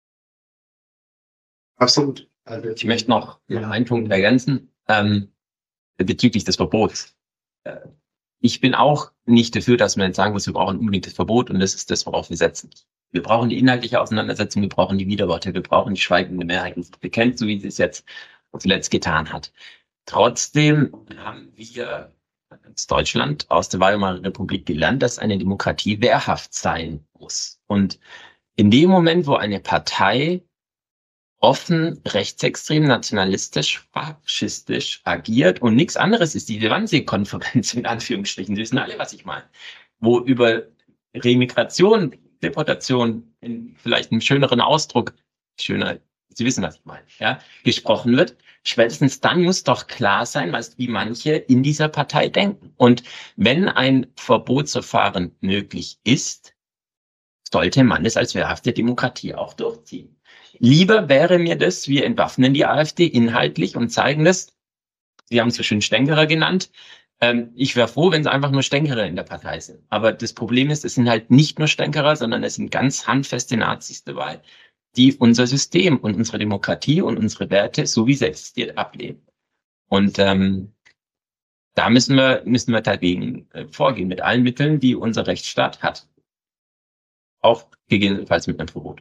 Absolut. Also ich möchte noch einen Punkt ergänzen, ähm, bezüglich des Verbots. Äh, ich bin auch nicht dafür, dass man jetzt sagen muss, wir brauchen unbedingt das Verbot und das ist das, worauf wir setzen. Wir brauchen die inhaltliche Auseinandersetzung, wir brauchen die Widerworte, wir brauchen die schweigende Mehrheit, die bekennt, so wie sie es jetzt zuletzt getan hat. Trotzdem haben wir als Deutschland aus der Weimarer Republik gelernt, dass eine Demokratie wehrhaft sein muss. Und in dem Moment, wo eine Partei offen rechtsextrem, nationalistisch, faschistisch agiert und nichts anderes ist diese Wannsee-Konferenz in Anführungsstrichen, Sie wissen alle, was ich meine, wo über Remigration, Deportation, in vielleicht einem schöneren Ausdruck, schöner, Sie wissen, was ich meine, ja, gesprochen wird. Spätestens dann muss doch klar sein, was wie manche in dieser Partei denken. Und wenn ein Verbotsverfahren möglich ist, sollte man es als wehrhafte Demokratie auch durchziehen. Lieber wäre mir das, wir entwaffnen die AfD inhaltlich und zeigen das, Sie haben es so schön Stänkerer genannt, Ähm, ich wäre froh, wenn es einfach nur Stänkerer in der Partei sind. Aber das Problem ist, es sind halt nicht nur Stänkerer, sondern es sind ganz handfeste Nazis dabei, die unser System und unsere Demokratie und unsere Werte, so wie es existiert, ablehnen. Und ähm, da müssen wir müssen wir dagegen äh, vorgehen, mit allen Mitteln, die unser Rechtsstaat hat. Auch gegebenenfalls mit einem Verbot.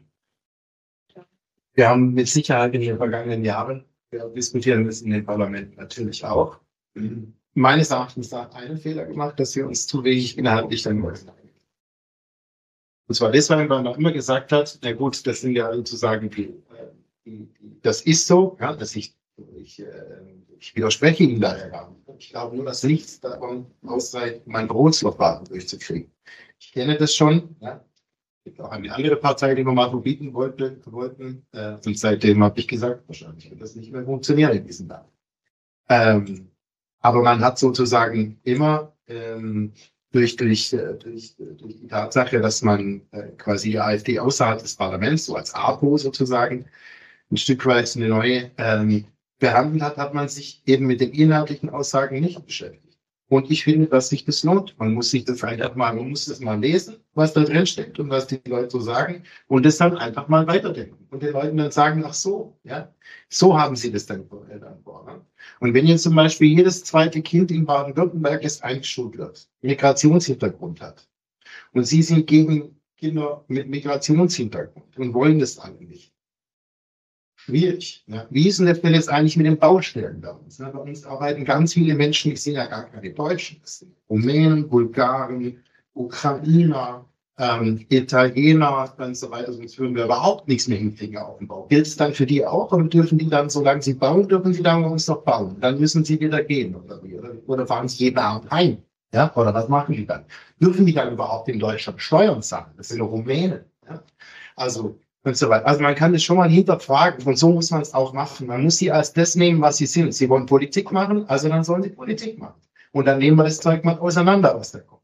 Wir haben mit Sicherheit in den vergangenen Jahren, wir diskutieren das in den Parlamenten natürlich auch, meines Erachtens da einen Fehler gemacht, dass wir uns zu wenig inhaltlich dann äußern. Und zwar deswegen, weil man immer gesagt hat, na gut, das sind ja sozusagen die, die, die das ist so, ja, dass ich, ich, äh, ich widerspreche Ihnen daher gar nicht. Ich glaube nur, dass nichts davon ausreicht, mein Großverfahren durchzukriegen. Ich kenne das schon, ja. Es gibt auch eine andere Partei, die wir mal verbieten wollte, wollten. Äh, und seitdem habe ich gesagt, wahrscheinlich wird das nicht mehr funktionieren in diesem Land. Ähm, aber man hat sozusagen immer ähm, durch, durch, durch, durch die Tatsache, dass man äh, quasi die AfD außerhalb des Parlaments, so als APO sozusagen, ein Stück weit eine neue ähm, behandelt hat, hat man sich eben mit den inhaltlichen Aussagen nicht beschäftigt. Und ich finde, dass sich das lohnt. Man muss sich das einfach mal, man muss das mal lesen, was da drin steckt und was die Leute so sagen und das dann einfach mal weiterdenken und den Leuten dann sagen, ach so, ja, so haben sie das dann vor. Ne? Und wenn jetzt zum Beispiel jedes zweite Kind in Baden-Württemberg jetzt eingeschult wird, Migrationshintergrund hat und sie sind gegen Kinder mit Migrationshintergrund und wollen das alle nicht. Schwierig. Ja. Wie ist denn das denn jetzt eigentlich mit den Baustellen bei uns? Bei uns arbeiten ganz viele Menschen, die sind ja gar keine Deutschen. Das sind Rumänen, Bulgaren, Ukrainer, ähm, Italiener und so weiter. Sonst würden wir überhaupt nichts mehr hinkriegen auf dem Bau. Gilt es dann für die auch? Oder dürfen die dann, solange sie bauen, dürfen sie dann bei uns noch bauen? Dann müssen sie wieder gehen. Oder, oder, oder fahren sie jeden Abend heim? Ja? Oder was machen die dann? Dürfen die dann überhaupt in Deutschland Steuern zahlen? Das sind Rumänen. Ja? Also, und so weiter. Also man kann das schon mal hinterfragen und so muss man es auch machen. Man muss sie als das nehmen, was sie sind. Sie wollen Politik machen, also dann sollen sie Politik machen. Und dann nehmen wir das Zeug mal auseinander, was da kommt.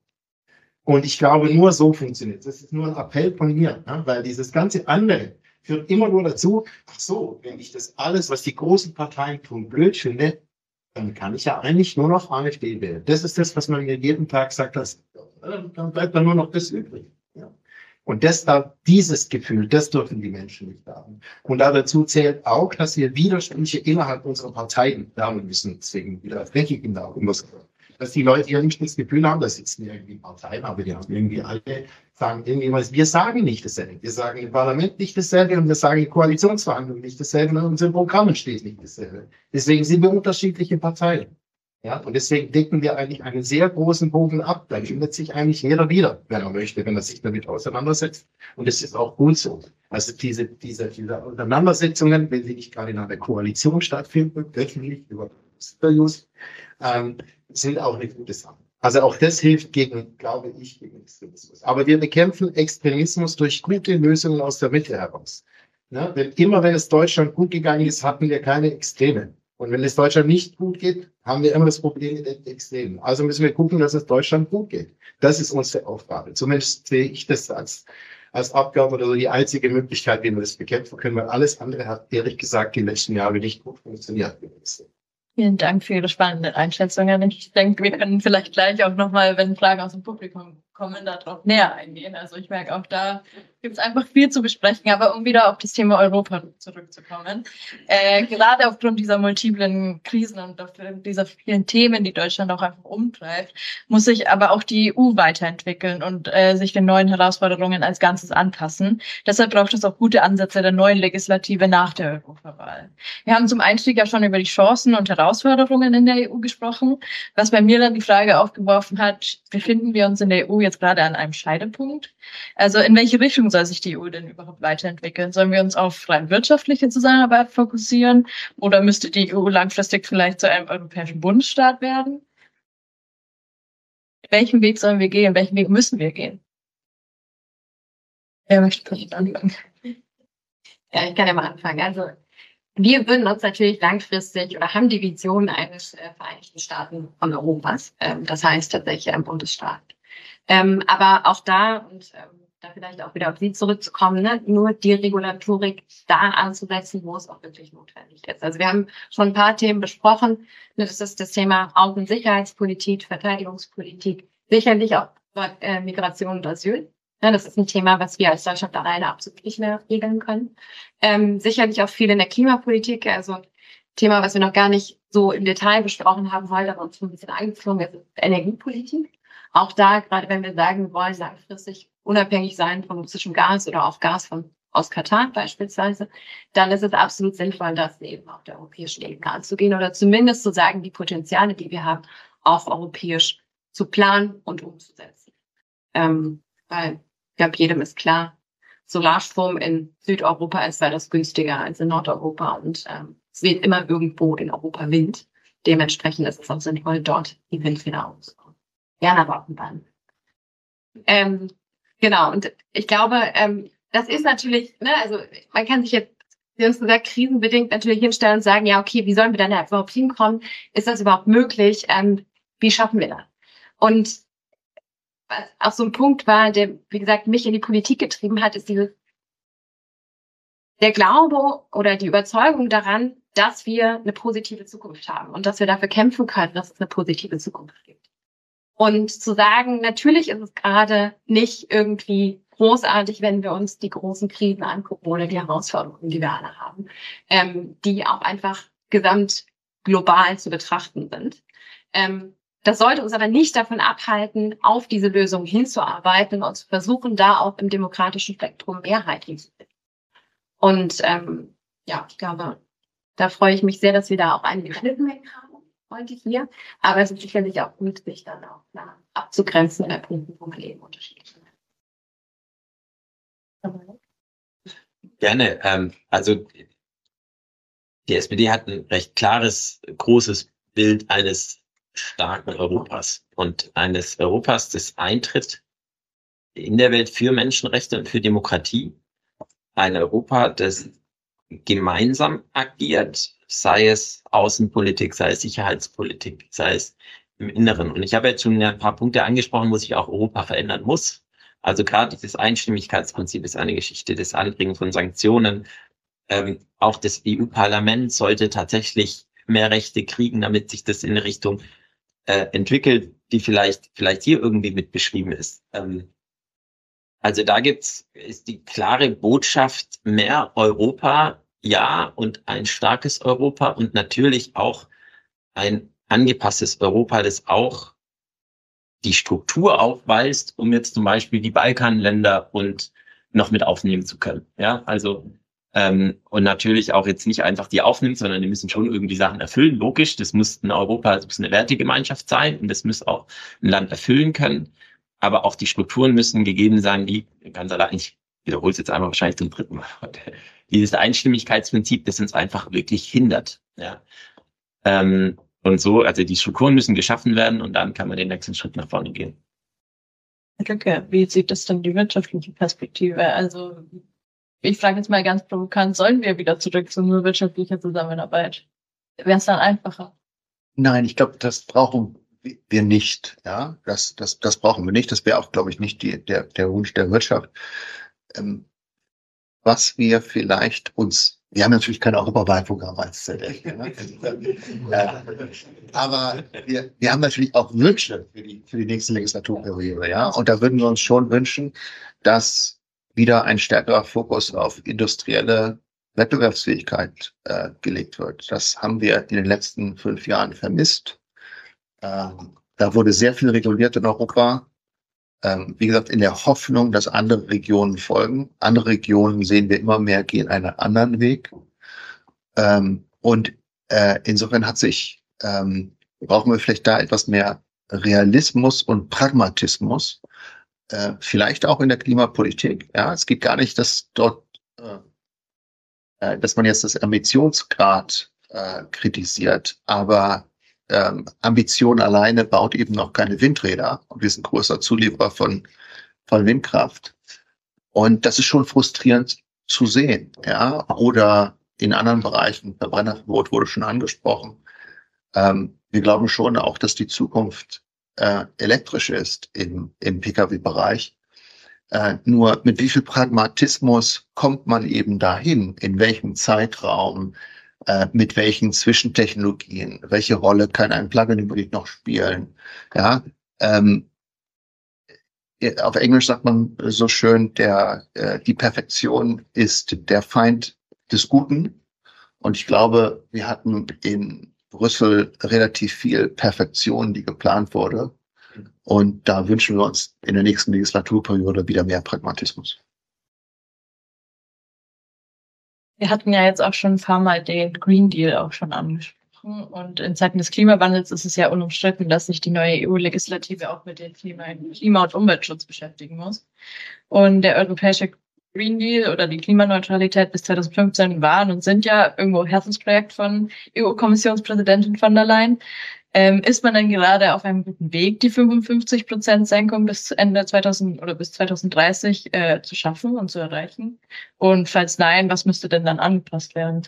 Und ich glaube, nur so funktioniert es. Das ist nur ein Appell von mir, ne? Weil dieses ganze andere führt immer nur dazu, ach so, wenn ich das alles, was die großen Parteien tun, blöd finde, dann kann ich ja eigentlich nur noch AfD wählen. Das ist das, was man mir jeden Tag sagt, dass, dann bleibt dann nur noch das übrig. Ja. Und das da, dieses Gefühl, das dürfen die Menschen nicht haben. Und dazu zählt auch, dass wir Widersprüche innerhalb unserer Parteien haben müssen. Deswegen widerspreche ich Ihnen da auch immer so. Dass die Leute hier nicht das Gefühl haben, da sitzen irgendwie Parteien, aber die haben irgendwie alle, sagen irgendwie was. Wir sagen nicht dasselbe. Wir sagen im Parlament nicht dasselbe und wir sagen in Koalitionsverhandlungen nicht dasselbe und in unseren Programmen steht nicht dasselbe. Deswegen sind wir unterschiedliche Parteien. Ja, und deswegen decken wir eigentlich einen sehr großen Bogen ab. Da findet sich eigentlich jeder wieder, wenn er möchte, wenn er sich damit auseinandersetzt. Und das ist auch gut so. Also diese, diese, diese Auseinandersetzungen, wenn sie nicht gerade in einer Koalition stattfinden, öffentlich über Interviews, ähm, sind auch eine gute Sache. Also auch das hilft gegen, glaube ich, gegen Extremismus. Aber wir bekämpfen Extremismus durch gute Lösungen aus der Mitte heraus. Ja, denn immer wenn es Deutschland gut gegangen ist, hatten wir keine Extreme. Und wenn es Deutschland nicht gut geht, haben wir immer das Problem mit den Extremen. Also müssen wir gucken, dass es Deutschland gut geht. Das ist unsere Aufgabe. Zumindest sehe ich das als, als Abgeordneter oder die einzige Möglichkeit, wie wir das bekämpfen können, weil alles andere hat, ehrlich gesagt, die letzten Jahre nicht gut funktioniert. Vielen Dank für Ihre spannenden Einschätzungen. Ich denke, wir können vielleicht gleich auch nochmal, wenn Fragen aus dem Publikum kommen, darauf näher eingehen. Also ich merke auch, da gibt es einfach viel zu besprechen. Aber um wieder auf das Thema Europa zurückzukommen, äh, gerade aufgrund dieser multiplen Krisen und dieser vielen Themen, die Deutschland auch einfach umtreibt, muss sich aber auch die E U weiterentwickeln und äh, sich den neuen Herausforderungen als Ganzes anpassen. Deshalb braucht es auch gute Ansätze der neuen Legislative nach der Europawahl. Wir haben zum Einstieg ja schon über die Chancen und Herausforderungen in der E U gesprochen, was bei mir dann die Frage aufgeworfen hat, befinden wir uns in der E U jetzt gerade an einem Scheidepunkt? Also in welche Richtung soll sich die E U denn überhaupt weiterentwickeln? Sollen wir uns auf rein wirtschaftliche Zusammenarbeit fokussieren oder müsste die E U langfristig vielleicht zu einem europäischen Bundesstaat werden? Welchen Weg sollen wir gehen? Welchen Weg müssen wir gehen? Wer möchte vielleicht anfangen? Ja, ich kann ja mal anfangen. Also wir würden uns natürlich langfristig oder haben die Vision eines äh, Vereinigten Staaten von Europas. Ähm, das heißt tatsächlich ein Bundesstaat. Ähm, aber auch da, und ähm, da vielleicht auch wieder auf Sie zurückzukommen, ne, nur die Regulatorik da anzusetzen, wo es auch wirklich notwendig ist. Also wir haben schon ein paar Themen besprochen. Das ist das Thema Außen- und Sicherheitspolitik, Verteidigungspolitik, sicherlich auch äh, Migration und Asyl. Ja, das ist ein Thema, was wir als Deutschland alleine absolut nicht mehr regeln können. Ähm, sicherlich auch viel in der Klimapolitik, also Thema, was wir noch gar nicht so im Detail besprochen haben heute, aber uns schon ein bisschen eingeflogen ist, ist Energiepolitik. Auch da, gerade wenn wir sagen, wir wollen langfristig unabhängig sein von russischem Gas oder auch Gas von, aus Katar beispielsweise, dann ist es absolut sinnvoll, das eben auf der europäischen Ebene anzugehen oder zumindest zu sagen, die Potenziale, die wir haben, auch europäisch zu planen und umzusetzen. Ähm, weil, ich glaube, jedem ist klar, Solarstrom in Südeuropa ist weitaus günstiger als in Nordeuropa und ähm, es weht immer irgendwo in Europa Wind. Dementsprechend ist es auch sinnvoll, dort die Windräder auszubauen. Gerne aber auch in Bayern. Ähm, genau, und ich glaube, ähm, das ist natürlich, ne, also man kann sich jetzt, wie uns gesagt, krisenbedingt natürlich hinstellen und sagen, ja, okay, wie sollen wir denn da überhaupt hinkommen? Ist das überhaupt möglich? Ähm, wie schaffen wir das? Und was auch so ein Punkt war, der, wie gesagt, mich in die Politik getrieben hat, ist dieses, der Glaube oder die Überzeugung daran, dass wir eine positive Zukunft haben und dass wir dafür kämpfen können, dass es eine positive Zukunft gibt. Und zu sagen, natürlich ist es gerade nicht irgendwie großartig, wenn wir uns die großen Krisen angucken oder die Herausforderungen, die wir alle haben, ähm, die auch einfach gesamt global zu betrachten sind. Ähm, das sollte uns aber nicht davon abhalten, auf diese Lösung hinzuarbeiten und zu versuchen, da auch im demokratischen Spektrum Mehrheit hinzufinden. Und ähm, ja, ich glaube, da freue ich mich sehr, dass wir da auch einige Schnittmengen haben heute hier. Aber es ist sicherlich auch gut, sich dann auch klar abzugrenzen in der Punkten, wo man eben unterschiedlich ist. Gerne. Ähm, also die S P D hat ein recht klares, großes Bild eines starken Europas und eines Europas, das eintritt in der Welt für Menschenrechte und für Demokratie. Ein Europa, das gemeinsam agiert, sei es Außenpolitik, sei es Sicherheitspolitik, sei es im Inneren. Und ich habe jetzt schon ein paar Punkte angesprochen, wo sich auch Europa verändern muss. Also gerade dieses Einstimmigkeitsprinzip ist eine Geschichte, das Anbringen von Sanktionen. Ähm, auch das E U-Parlament sollte tatsächlich mehr Rechte kriegen, damit sich das in eine Richtung äh, entwickelt, die vielleicht vielleicht hier irgendwie mit beschrieben ist. Ähm, also da gibt's ist die klare Botschaft, mehr Europa, ja, und ein starkes Europa und natürlich auch ein angepasstes Europa, das auch die Struktur aufweist, um jetzt zum Beispiel die Balkanländer und noch mit aufnehmen zu können. Ja, also ähm, und natürlich auch jetzt nicht einfach die aufnimmt, sondern die müssen schon irgendwie Sachen erfüllen. Logisch, das muss ein Europa, das muss eine Wertegemeinschaft sein und das muss auch ein Land erfüllen können. Aber auch die Strukturen müssen gegeben sein, die ganz allein, ich wiederhole es jetzt einmal wahrscheinlich zum dritten Mal heute, dieses Einstimmigkeitsprinzip, das uns einfach wirklich hindert. Ja. Ähm, und so, also die Strukturen müssen geschaffen werden und dann kann man den nächsten Schritt nach vorne gehen. Lücke, wie sieht das denn die wirtschaftliche Perspektive? Also ich frage jetzt mal ganz provokant, sollen wir wieder zurück zu nur wirtschaftlicher Zusammenarbeit? Wäre es dann einfacher? Nein, ich glaube, das brauchen wir nicht. Ja, das, das, das brauchen wir nicht. Das wäre auch, glaube ich, nicht die, der, der Wunsch der Wirtschaft. Ähm, was wir vielleicht uns, wir haben natürlich kein Europawahlprogramm als Z D F, ne? äh, aber wir, wir haben natürlich auch Wünsche für die, für die nächste Legislaturperiode, ja. Und da würden wir uns schon wünschen, dass wieder ein stärkerer Fokus auf industrielle Wettbewerbsfähigkeit äh, gelegt wird. Das haben wir in den letzten fünf Jahren vermisst. Ähm, da wurde sehr viel reguliert in Europa. Ähm, wie gesagt, in der Hoffnung, dass andere Regionen folgen. Andere Regionen, sehen wir immer mehr, gehen einen anderen Weg. Ähm, und äh, insofern hat sich, ähm, brauchen wir vielleicht da etwas mehr Realismus und Pragmatismus. Äh, vielleicht auch in der Klimapolitik. Ja, es geht gar nicht, dass dort, äh, dass man jetzt das Ambitionsgrad äh, kritisiert, aber Ähm, Ambition alleine baut eben noch keine Windräder und wir sind großer Zulieferer von, von Windkraft. Und das ist schon frustrierend zu sehen, ja. Oder in anderen Bereichen, Verbrennerverbot wurde schon angesprochen. Ähm, wir glauben schon auch, dass die Zukunft äh, elektrisch ist im, im Pkw-Bereich. Äh, nur mit wie viel Pragmatismus kommt man eben dahin? In welchem Zeitraum? Äh, mit welchen Zwischentechnologien? Welche Rolle kann ein Plug-in-Hybrid noch spielen? Ja, ähm, auf Englisch sagt man so schön, der, äh, die Perfektion ist der Feind des Guten. Und ich glaube, wir hatten in Brüssel relativ viel Perfektion, die geplant wurde. Und da wünschen wir uns in der nächsten Legislaturperiode wieder mehr Pragmatismus. Wir hatten ja jetzt auch schon ein paar Mal den Green Deal auch schon angesprochen. Und in Zeiten des Klimawandels ist es ja unumstritten, dass sich die neue E U-Legislative auch mit dem Klima-, Klima- und Umweltschutz beschäftigen muss. Und der europäische Green Deal oder die Klimaneutralität bis zwanzig fünfzehn waren und sind ja irgendwo Herzensprojekt von E U-Kommissionspräsidentin von der Leyen. Ähm, ist man denn gerade auf einem guten Weg, die fünfundfünfzig Prozent Senkung bis Ende zweitausend oder bis zweitausenddreißig äh, zu schaffen und zu erreichen? Und falls nein, was müsste denn dann angepasst werden?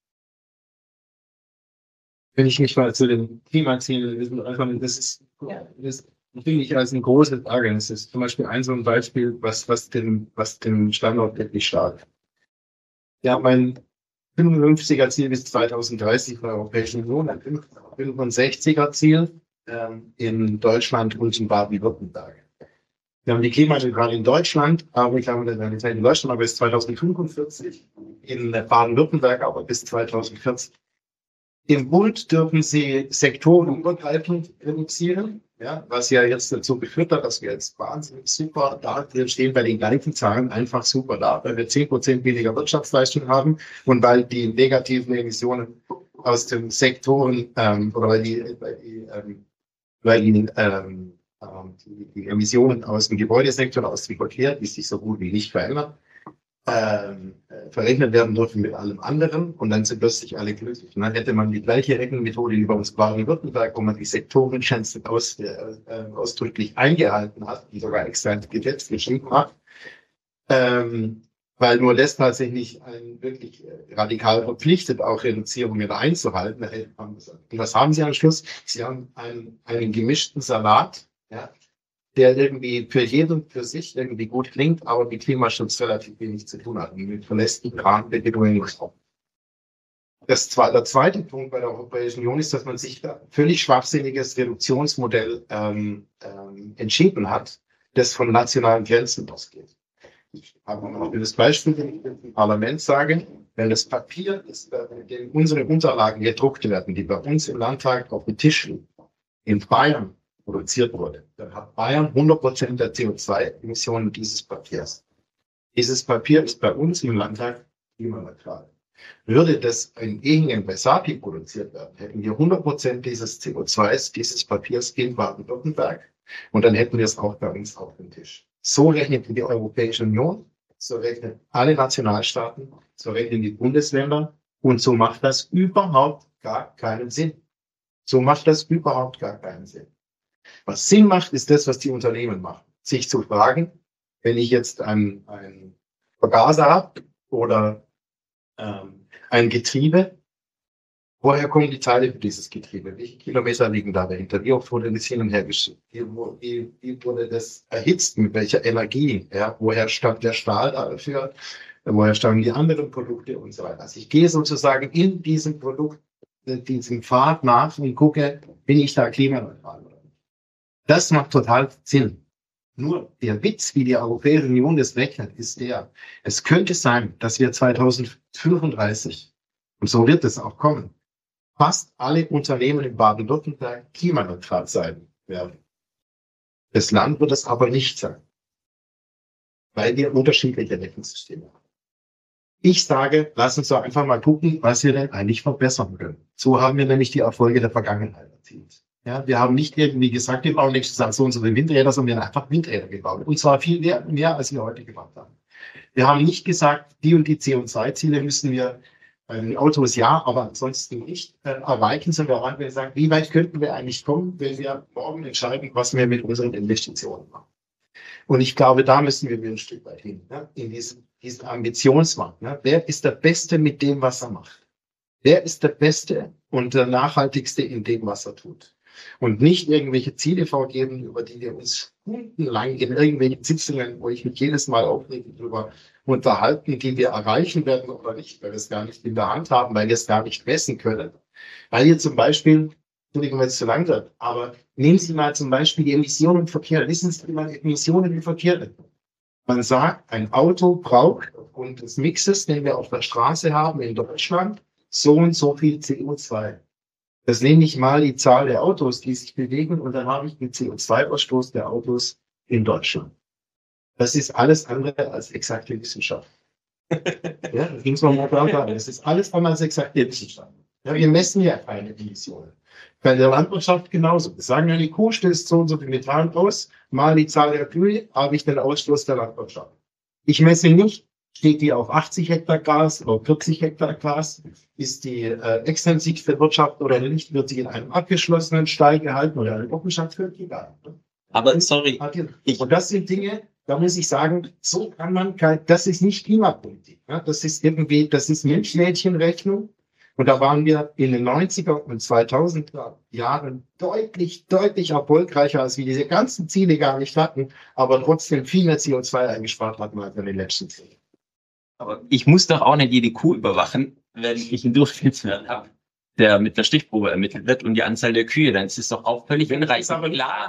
Wenn ich mich mal zu den Klimazielen, das ist, das finde ich als eine große Frage. Das ist zum Beispiel ein so ein Beispiel, was, was den, was den Standort wirklich stark. Wir haben ein fünfundfünfziger Ziel bis zweitausenddreißig in der Europäischen Union, ein fünfundsechziger Ziel ähm, in Deutschland und in Baden-Württemberg. Wir haben die Klimaneutralität in Deutschland, aber ich glaube, Neutralität in Deutschland aber bis zweitausendfünfundvierzig, in Baden-Württemberg aber bis zweitausendvierzig. Im Bund dürfen sie sektorenübergreifend reduzieren, ja, was ja jetzt dazu geführt hat, dass wir jetzt wahnsinnig super da stehen bei den gleichen Zahlen, einfach super da, weil wir zehn Prozent weniger Wirtschaftsleistung haben und weil die negativen Emissionen aus den Sektoren, ähm, oder weil die, weil die, ähm, weil die, ähm, die, die Emissionen aus dem Gebäudesektor, aus dem Verkehr, die sich so gut wie nicht verändern, ähm, verrechnet werden dürfen mit allem anderen und dann sind plötzlich alle glücklich. Und dann hätte man die gleiche Rechenmethode wie bei uns Baden-Württemberg, wo man die Sektorengrenzen aus, äh, ausdrücklich eingehalten hat, die sogar extra ins Gesetz geschrieben hat, ähm, weil nur das tatsächlich einen wirklich radikal verpflichtet, auch Reduzierungen einzuhalten. Und was haben Sie am Schluss? Sie haben einen, einen gemischten Salat, ja, der irgendwie für jeden für sich irgendwie gut klingt, aber mit Klimaschutz relativ wenig zu tun hat, mit verlässlichen Rahmenbedingungen. Das zwe- der zweite Punkt bei der Europäischen Union ist, dass man sich da völlig schwachsinniges Reduktionsmodell ähm, ähm, entschieden hat, das von nationalen Grenzen ausgeht. Ich habe noch das Beispiel, wenn ich im Parlament sage, wenn das Papier, das, mit dem unsere Unterlagen gedruckt werden, die bei uns im Landtag auf dem Tisch liegen, in Bayern produziert wurde, dann hat Bayern hundert Prozent der C O zwei Emissionen dieses Papiers. Dieses Papier ist bei uns im Landtag klimaneutral. Würde das in Ehingen bei Sapi produziert werden, hätten wir hundert Prozent dieses C O zwei dieses Papiers in Baden-Württemberg und dann hätten wir es auch bei uns auf dem Tisch. So rechnet die Europäische Union, so rechnen alle Nationalstaaten, so rechnen die Bundesländer und so macht das überhaupt gar keinen Sinn. So macht das überhaupt gar keinen Sinn. Was Sinn macht, ist das, was die Unternehmen machen. Sich zu fragen, wenn ich jetzt ein, ein Vergaser habe oder ähm, ein Getriebe, woher kommen die Teile für dieses Getriebe? Welche Kilometer liegen da dahinter? Wie oft wurde das hin und her geschickt? Wie, wie, wie wurde das erhitzt? Mit welcher Energie? Ja? Woher stammt der Stahl dafür? Woher stammen die anderen Produkte und so weiter? Also ich gehe sozusagen in diesem Produkt, diesem Pfad nach und gucke, bin ich da klimaneutral oder nicht? Das macht total Sinn. Nur der Witz, wie die Europäische Union das rechnet, ist der, es könnte sein, dass wir zweitausendfünfunddreißig, und so wird es auch kommen, fast alle Unternehmen in Baden-Württemberg klimaneutral sein werden. Das Land wird es aber nicht sein, weil wir unterschiedliche Rechensysteme haben. Ich sage, lass uns doch einfach mal gucken, was wir denn eigentlich verbessern können. So haben wir nämlich die Erfolge der Vergangenheit erzielt. Ja, wir haben nicht irgendwie gesagt, wir bauen nächstes Jahr so unsere Windräder, sondern wir haben einfach Windräder gebaut. Und zwar viel mehr, mehr, als wir heute gemacht haben. Wir haben nicht gesagt, die und die C O zwei Ziele müssen wir bei den Autos ja, aber ansonsten nicht äh, erreichen, sondern wir haben gesagt, wie weit könnten wir eigentlich kommen, wenn wir morgen entscheiden, was wir mit unseren Investitionen machen. Und ich glaube, da müssen wir ein Stück weit hin, ne? In diesem, diesen Ambitionsmarkt. Ne? Wer ist der Beste mit dem, was er macht? Wer ist der Beste und der Nachhaltigste in dem, was er tut? Und nicht irgendwelche Ziele vorgeben, über die wir uns stundenlang in irgendwelchen Sitzungen, wo ich mich jedes Mal aufregend darüber unterhalten, die wir erreichen werden oder nicht, weil wir es gar nicht in der Hand haben, weil wir es gar nicht messen können. Weil hier zum Beispiel, Entschuldigung, wenn es zu lang wird, aber nehmen Sie mal zum Beispiel die Emissionen im Verkehr. Wissen Sie, wie man Emissionen im Verkehr nennt? Man sagt, ein Auto braucht aufgrund des Mixes, den wir auf der Straße haben in Deutschland, so und so viel C O zwei. Das nehme ich mal die Zahl der Autos, die sich bewegen, und dann habe ich den C O zwei Ausstoß der Autos in Deutschland. Das ist alles andere als exakte Wissenschaft. Ja, das muss man mal klar sagen. Das ist alles andere als exakte Wissenschaft. Ja, wir messen ja keine Emissionen. Bei der Landwirtschaft genauso. Wir sagen, eine Kuh stößt so und so viel Methan aus, mal die Zahl der Kühe, habe ich den Ausstoß der Landwirtschaft. Ich messe nicht, steht die auf achtzig Hektar Gas oder vierzig Hektar Gas, ist die äh, extensiv verwirtschaftet oder nicht, wird sie in einem abgeschlossenen Stall gehalten oder eine Wochenschaft führt, egal. Aber sorry, ich, und das sind Dinge, da muss ich sagen, so kann man kein, das ist nicht Klimapolitik. Ne? Das ist irgendwie, das ist Milchmädchenrechnung. Und da waren wir in den neunziger und zweitausender Jahren deutlich, deutlich erfolgreicher, als wir diese ganzen Ziele gar nicht hatten, aber trotzdem viel mehr C O zwei eingespart hatten als in den letzten Zielen. aber ich muss doch auch nicht jede Kuh überwachen, wenn ich einen Durchschnittswert habe, der mit der Stichprobe ermittelt wird und die Anzahl der Kühe. Dann ist es doch auch völlig hinreichend. Klar,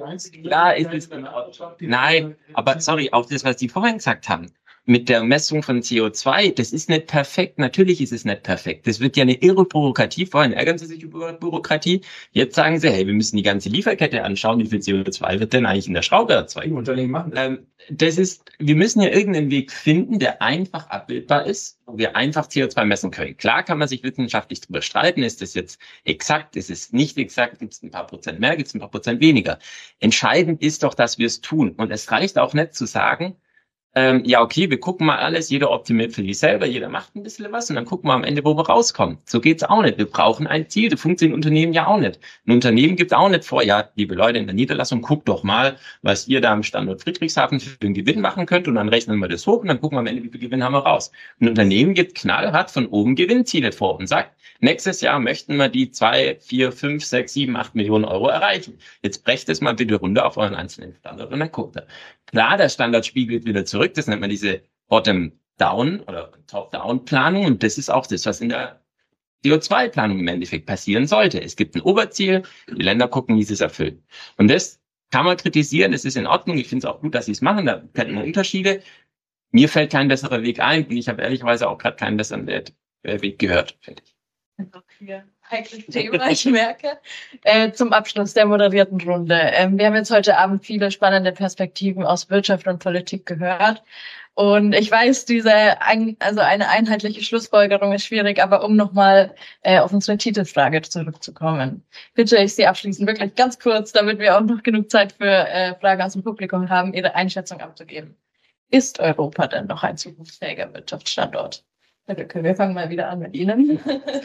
klar ist es. Nein, aber sorry, auch das, was Sie vorhin gesagt haben, mit der Messung von C O zwei, das ist nicht perfekt. Natürlich ist es nicht perfekt. Das wird ja eine irre Bürokratie. Vorhin ärgern Sie sich über Bürokratie. Jetzt sagen Sie, hey, wir müssen die ganze Lieferkette anschauen. Wie viel C O zwei wird denn eigentlich in der Schraube erzeugt? Die Unternehmen machen das. Ähm, das ist, wir müssen ja irgendeinen Weg finden, der einfach abbildbar ist, wo wir einfach C O zwei messen können. Klar kann man sich wissenschaftlich darüber streiten. Ist das jetzt exakt? Ist es nicht exakt? Gibt es ein paar Prozent mehr? Gibt es ein paar Prozent weniger? Entscheidend ist doch, dass wir es tun. Und es reicht auch nicht zu sagen, Ähm, ja, okay, wir gucken mal alles, jeder optimiert für sich selber, jeder macht ein bisschen was und dann gucken wir am Ende, wo wir rauskommen. So geht's auch nicht. Wir brauchen ein Ziel. Das funktioniert in Unternehmen ja auch nicht. Ein Unternehmen gibt auch nicht vor, ja, liebe Leute in der Niederlassung, guckt doch mal, was ihr da am Standort Friedrichshafen für einen Gewinn machen könnt und dann rechnen wir das hoch und dann gucken wir am Ende, wie viel Gewinn haben wir raus. Ein Unternehmen gibt knallhart von oben Gewinnziele vor und sagt, nächstes Jahr möchten wir die zwei, vier, fünf, sechs, sieben, acht Millionen Euro erreichen. Jetzt brecht es mal bitte runter auf euren einzelnen Standort und dann guckt er. Klar, der Standard spiegelt wieder zurück. Das nennt man diese Bottom-Down oder Top-Down-Planung. Und das ist auch das, was in der C O zwei Planung im Endeffekt passieren sollte. Es gibt ein Oberziel, die Länder gucken, wie sie es erfüllen. Und das kann man kritisieren, das ist in Ordnung. Ich finde es auch gut, dass sie es machen. Da kennt man Unterschiede. Mir fällt kein besserer Weg ein. Ich habe ehrlicherweise auch gerade keinen besseren Weg gehört, finde ich. Hier, heikles Thema, ich merke. Äh, zum Abschluss der moderierten Runde. Ähm, wir haben jetzt heute Abend viele spannende Perspektiven aus Wirtschaft und Politik gehört. Und ich weiß, diese ein, also eine einheitliche Schlussfolgerung ist schwierig, aber um nochmal äh, auf unsere Titelfrage zurückzukommen, bitte ich Sie abschließend wirklich ganz kurz, damit wir auch noch genug Zeit für äh, Fragen aus dem Publikum haben, Ihre Einschätzung abzugeben. Ist Europa denn noch ein zukunftsfähiger Wirtschaftsstandort? Herr Lücke, wir fangen mal wieder an mit Ihnen.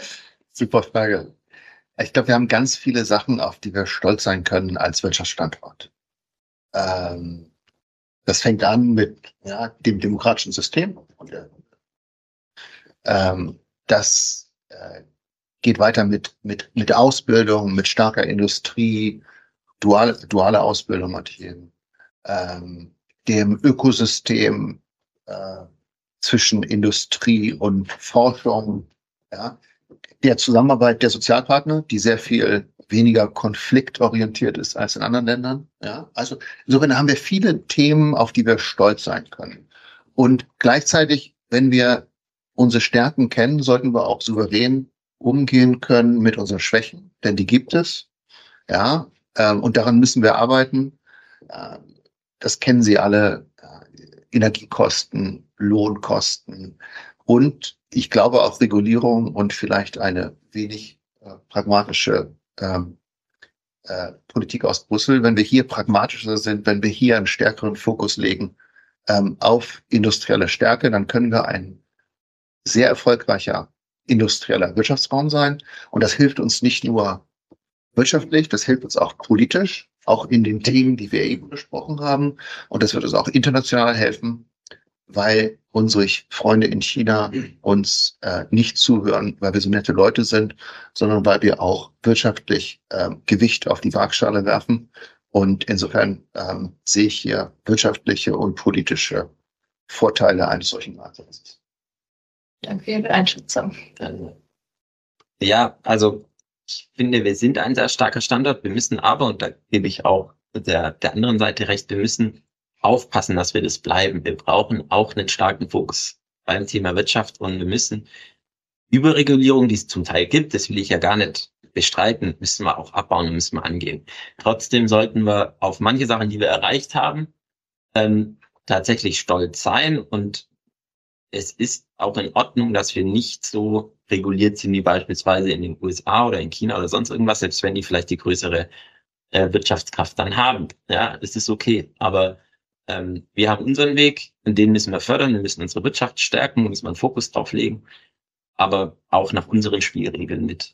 Super Frage. Ich glaube, wir haben ganz viele Sachen, auf die wir stolz sein können als Wirtschaftsstandort. Ähm, das fängt an mit ja, dem demokratischen System. Ähm, das äh, geht weiter mit, mit, mit Ausbildung, mit starker Industrie, duale, duale Ausbildung und hier, ähm, dem Ökosystem äh, zwischen Industrie und Forschung, ja, der Zusammenarbeit der Sozialpartner, die sehr viel weniger konfliktorientiert ist als in anderen Ländern. Ja, also insofern haben wir viele Themen, auf die wir stolz sein können. Und gleichzeitig, wenn wir unsere Stärken kennen, sollten wir auch souverän umgehen können mit unseren Schwächen, denn die gibt es. Ja, ähm, und daran müssen wir arbeiten. Äh, das kennen Sie alle. Äh, Energiekosten, Lohnkosten und ich glaube auch Regulierung und vielleicht eine wenig äh, pragmatische ähm, äh, Politik aus Brüssel. Wenn wir hier pragmatischer sind, wenn wir hier einen stärkeren Fokus legen ähm, auf industrielle Stärke, dann können wir ein sehr erfolgreicher industrieller Wirtschaftsraum sein. Und das hilft uns nicht nur wirtschaftlich, das hilft uns auch politisch, auch in den Themen, die wir eben besprochen haben. Und das wird uns auch international helfen, weil unsere Freunde in China uns äh, nicht zuhören, weil wir so nette Leute sind, sondern weil wir auch wirtschaftlich äh, Gewicht auf die Waagschale werfen. Und insofern ähm, sehe ich hier wirtschaftliche und politische Vorteile eines solchen Ansatzes. Danke für Ihre Einschätzung. Dann, ja, also ich finde, wir sind ein sehr starker Standort. Wir müssen aber, und da gebe ich auch der, der anderen Seite recht, wir müssen aufpassen, dass wir das bleiben. Wir brauchen auch einen starken Fokus beim Thema Wirtschaft und wir müssen Überregulierung, die es zum Teil gibt, das will ich ja gar nicht bestreiten, müssen wir auch abbauen und müssen wir angehen. Trotzdem sollten wir auf manche Sachen, die wir erreicht haben, ähm, tatsächlich stolz sein und es ist auch in Ordnung, dass wir nicht so reguliert sind wie beispielsweise in den U S A oder in China oder sonst irgendwas, selbst wenn die vielleicht die größere äh, Wirtschaftskraft dann haben. Ja, das ist okay. Aber ähm, wir haben unseren Weg und den müssen wir fördern, wir müssen unsere Wirtschaft stärken, müssen wir einen Fokus drauf legen, aber auch nach unseren Spielregeln mit.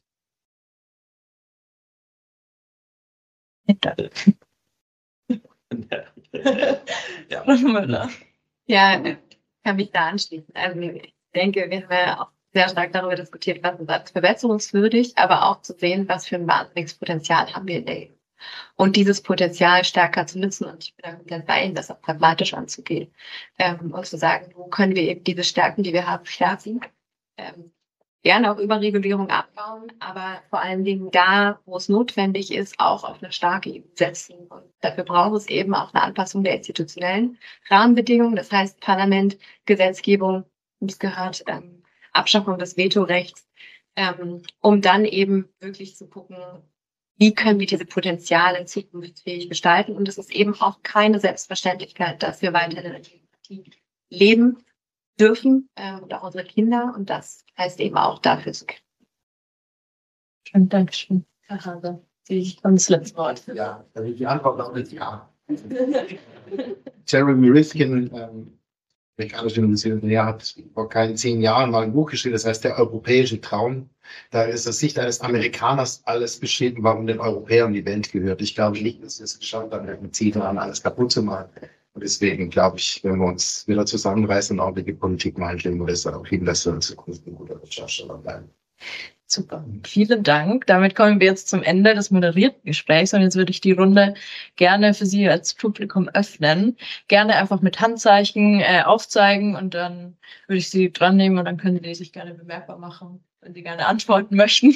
Ja. Ja, ich kann mich da anschließen. Also ich denke, wir haben ja auch sehr stark darüber diskutiert, was ist als verbesserungswürdig, aber auch zu sehen, was für ein wahnsinniges Potenzial haben wir in der E U. Und dieses Potenzial stärker zu nutzen. Und ich bin da ganz bei Ihnen, das auch pragmatisch anzugehen. Ähm, und zu sagen, wo können wir eben diese Stärken, die wir haben, stärken. Ähm, gerne auch Überregulierung abbauen, aber vor allen Dingen da, wo es notwendig ist, auch auf eine starke E U setzen. Und dafür braucht es eben auch eine Anpassung der institutionellen Rahmenbedingungen. Das heißt Parlament, Gesetzgebung, es gehört ähm, Abschaffung des Vetorechts, ähm, um dann eben wirklich zu gucken, wie können wir diese Potenziale zukunftsfähig gestalten. Und es ist eben auch keine Selbstverständlichkeit, dass wir weiterhin in der Demokratie leben dürfen äh, und auch unsere Kinder. Und das heißt eben auch dafür zu kämpfen. Schön, Dankeschön. Herr Hase, Sie haben das letzte Wort. Ja, also die Antwort lautet ja. Jeremy Rifkin, ähm, amerikanischer Millionär, hat vor keinen zehn Jahren mal ein Buch geschrieben, das heißt Der europäische Traum. Da ist aus Sicht eines Amerikaners alles beschrieben, warum den Europäern die Welt gehört. Ich glaube nicht, dass wir es geschafft haben, mit dem Ziel daran, alles kaputt zu machen. Und deswegen glaube ich, wenn wir uns wieder zusammenreißen und ordentliche Politik machen, stellen wir das auch hin, dass wir in Zukunft ein guter Wirtschaftsstandort bleiben. Super. Vielen Dank. Damit kommen wir jetzt zum Ende des moderierten Gesprächs und jetzt würde ich die Runde gerne für Sie als Publikum öffnen. Gerne einfach mit Handzeichen äh, aufzeigen und dann würde ich Sie dran nehmen und dann können Sie sich gerne bemerkbar machen, wenn Sie gerne antworten möchten.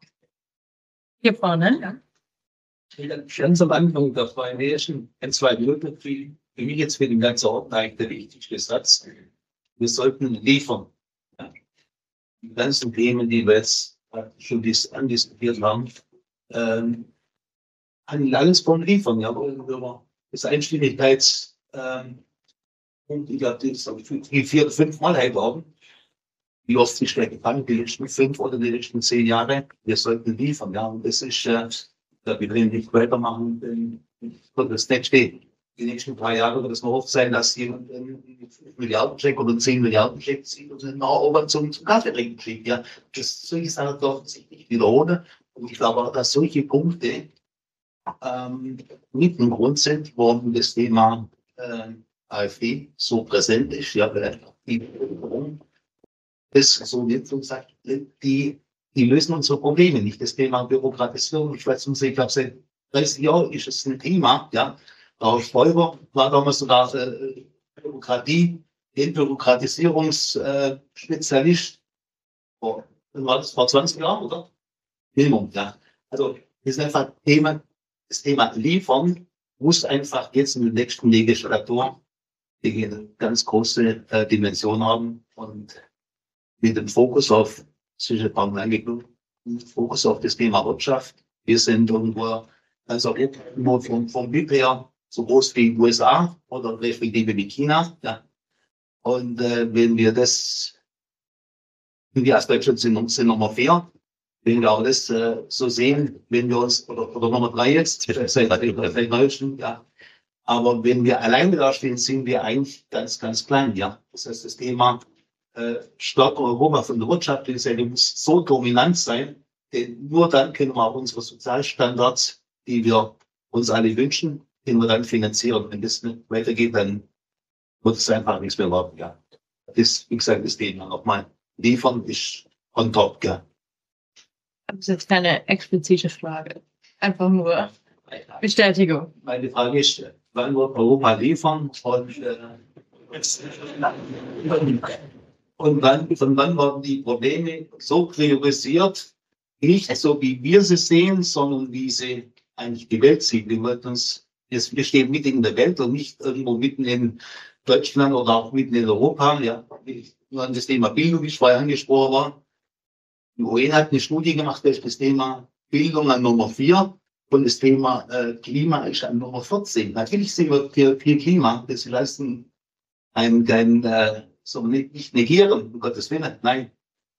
Hier vorne, ja. Ganz am Anfang der Freien Nation, in zwei Minuten, für mich jetzt für den ganzen Ort eigentlich der wichtigste Satz. Wir sollten liefern. Ja. Die ganzen Themen, die wir jetzt schon dis andiskutiert haben, ähm, handelt alles von liefern. Ja, über das Einstimmigkeits, ähm, und ich glaube, das habe ich die vier, fünf Mal haben. Wie oft sich der gefangen, die letzten fünf oder die letzten zehn Jahre. Wir sollten liefern. Ja, und das ist, äh, da wir wollen nicht weitermachen, denn wird das nicht stehen. Die nächsten drei Jahre wird es noch oft sein, dass jemand einen Milliardencheck oder zehn Milliardencheck zieht und dann auch zum, zum Kaffee trinken schickt. Ja, das solche Sachen dürfen sich nicht wiederholen. Und ich glaube auch, dass solche Punkte ähm, mit ein Grund sind, warum das Thema äh, AfD so präsent ist. Ja, weil einfach die Bevölkerung das so wird und sagt, die, die lösen unsere Probleme nicht. Das Thema Bürokratisierung, ich weiß nicht, ich glaube, seit dreißig Jahren ist es ein Thema, ja. Frau Stoiber war damals sogar äh, Bürokratie, Entbürokratisierungsspezialist. Vor, war das vor zwanzig Jahren, oder? Minimum, ja. Also, das ist einfach Thema, das Thema Liefern muss einfach jetzt in der nächsten Legislatur eine ganz große äh, Dimension haben und mit dem Fokus auf, sicher kaum angeguckt, Fokus auf das Thema Wirtschaft. Wir sind irgendwo, also irgendwo vom, vom B I P her, so groß wie die U S A oder respektive wie China. Ja. Und äh, wenn wir das, wenn wir als Deutschland sind, sind Nummer vier, wenn wir auch das äh, so sehen, wenn wir uns, oder, oder Nummer drei jetzt, seit Deutschen, ja. Aber wenn wir alleine da stehen, sind wir eigentlich ganz, ganz klein, ja. Das heißt, das Thema äh, stärker Europa von der wirtschaftlichen Seite muss so dominant sein, denn nur dann können wir auch unsere Sozialstandards, die wir uns alle wünschen, den wir dann finanzieren. Wenn das nicht weitergeht, dann wird es einfach nichts mehr werden. Ja. Das, wie gesagt, das Thema nochmal. Liefern ist on top, ja. Das ist jetzt keine explizite Frage. Einfach nur Bestätigung. Meine Frage ist, wann wird Europa liefern und, äh, und wann, von wann werden die Probleme so priorisiert, nicht so wie wir sie sehen, sondern wie sie eigentlich die Welt sieht. Wir, wollten uns, jetzt, wir stehen mitten in der Welt und nicht irgendwo mitten in Deutschland oder auch mitten in Europa. Ja, nur an das Thema Bildung, wie vorher angesprochen war. Die U N hat eine Studie gemacht, da ist das Thema Bildung an Nummer vier und das Thema äh, Klima ist an Nummer vierzehn. Natürlich sind wir für, für Klima, das leisten ein, kein, äh, so nicht, nicht negieren, um Gottes Willen, nein.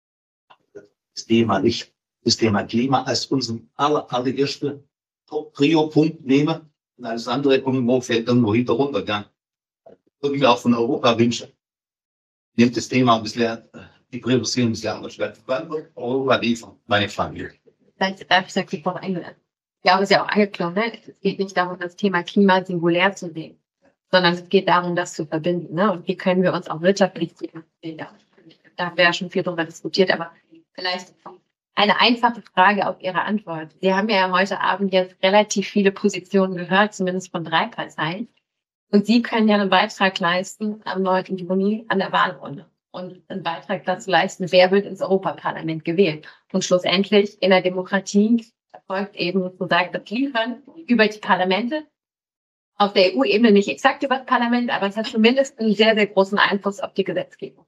Das Thema nicht, das Thema Klima als unseren aller, allerersten Prio-Punkt nehmen und alles andere irgendwo fällt irgendwo hinter runter, ja. Irgendwie auch von Europa wünschen. Nimmt das Thema ein bisschen, die Priorisierung des Jahres statt. Wann wird Europa liefern? Meine Frage. Vielleicht darf ich da kurz drauf eingehen. Ich glaube, es ist ja auch angeklungen, ne? Es geht nicht darum, das Thema Klima singulär zu sehen, sondern es geht darum, das zu verbinden. Ne? Und wie können wir uns auch wirtschaftlich sehen? Da haben wir ja schon viel darüber diskutiert, aber vielleicht eine einfache Frage auf Ihre Antwort. Sie haben ja heute Abend jetzt relativ viele Positionen gehört, zumindest von drei Parteien. Und Sie können ja einen Beitrag leisten am neunten Juni an der Wahlrunde. Und einen Beitrag dazu leisten, wer wird ins Europaparlament gewählt. Und schlussendlich in der Demokratie erfolgt eben sozusagen das Liefern über die Parlamente. Auf der E U-Ebene nicht exakt über das Parlament, aber es hat zumindest einen sehr, sehr großen Einfluss auf die Gesetzgebung.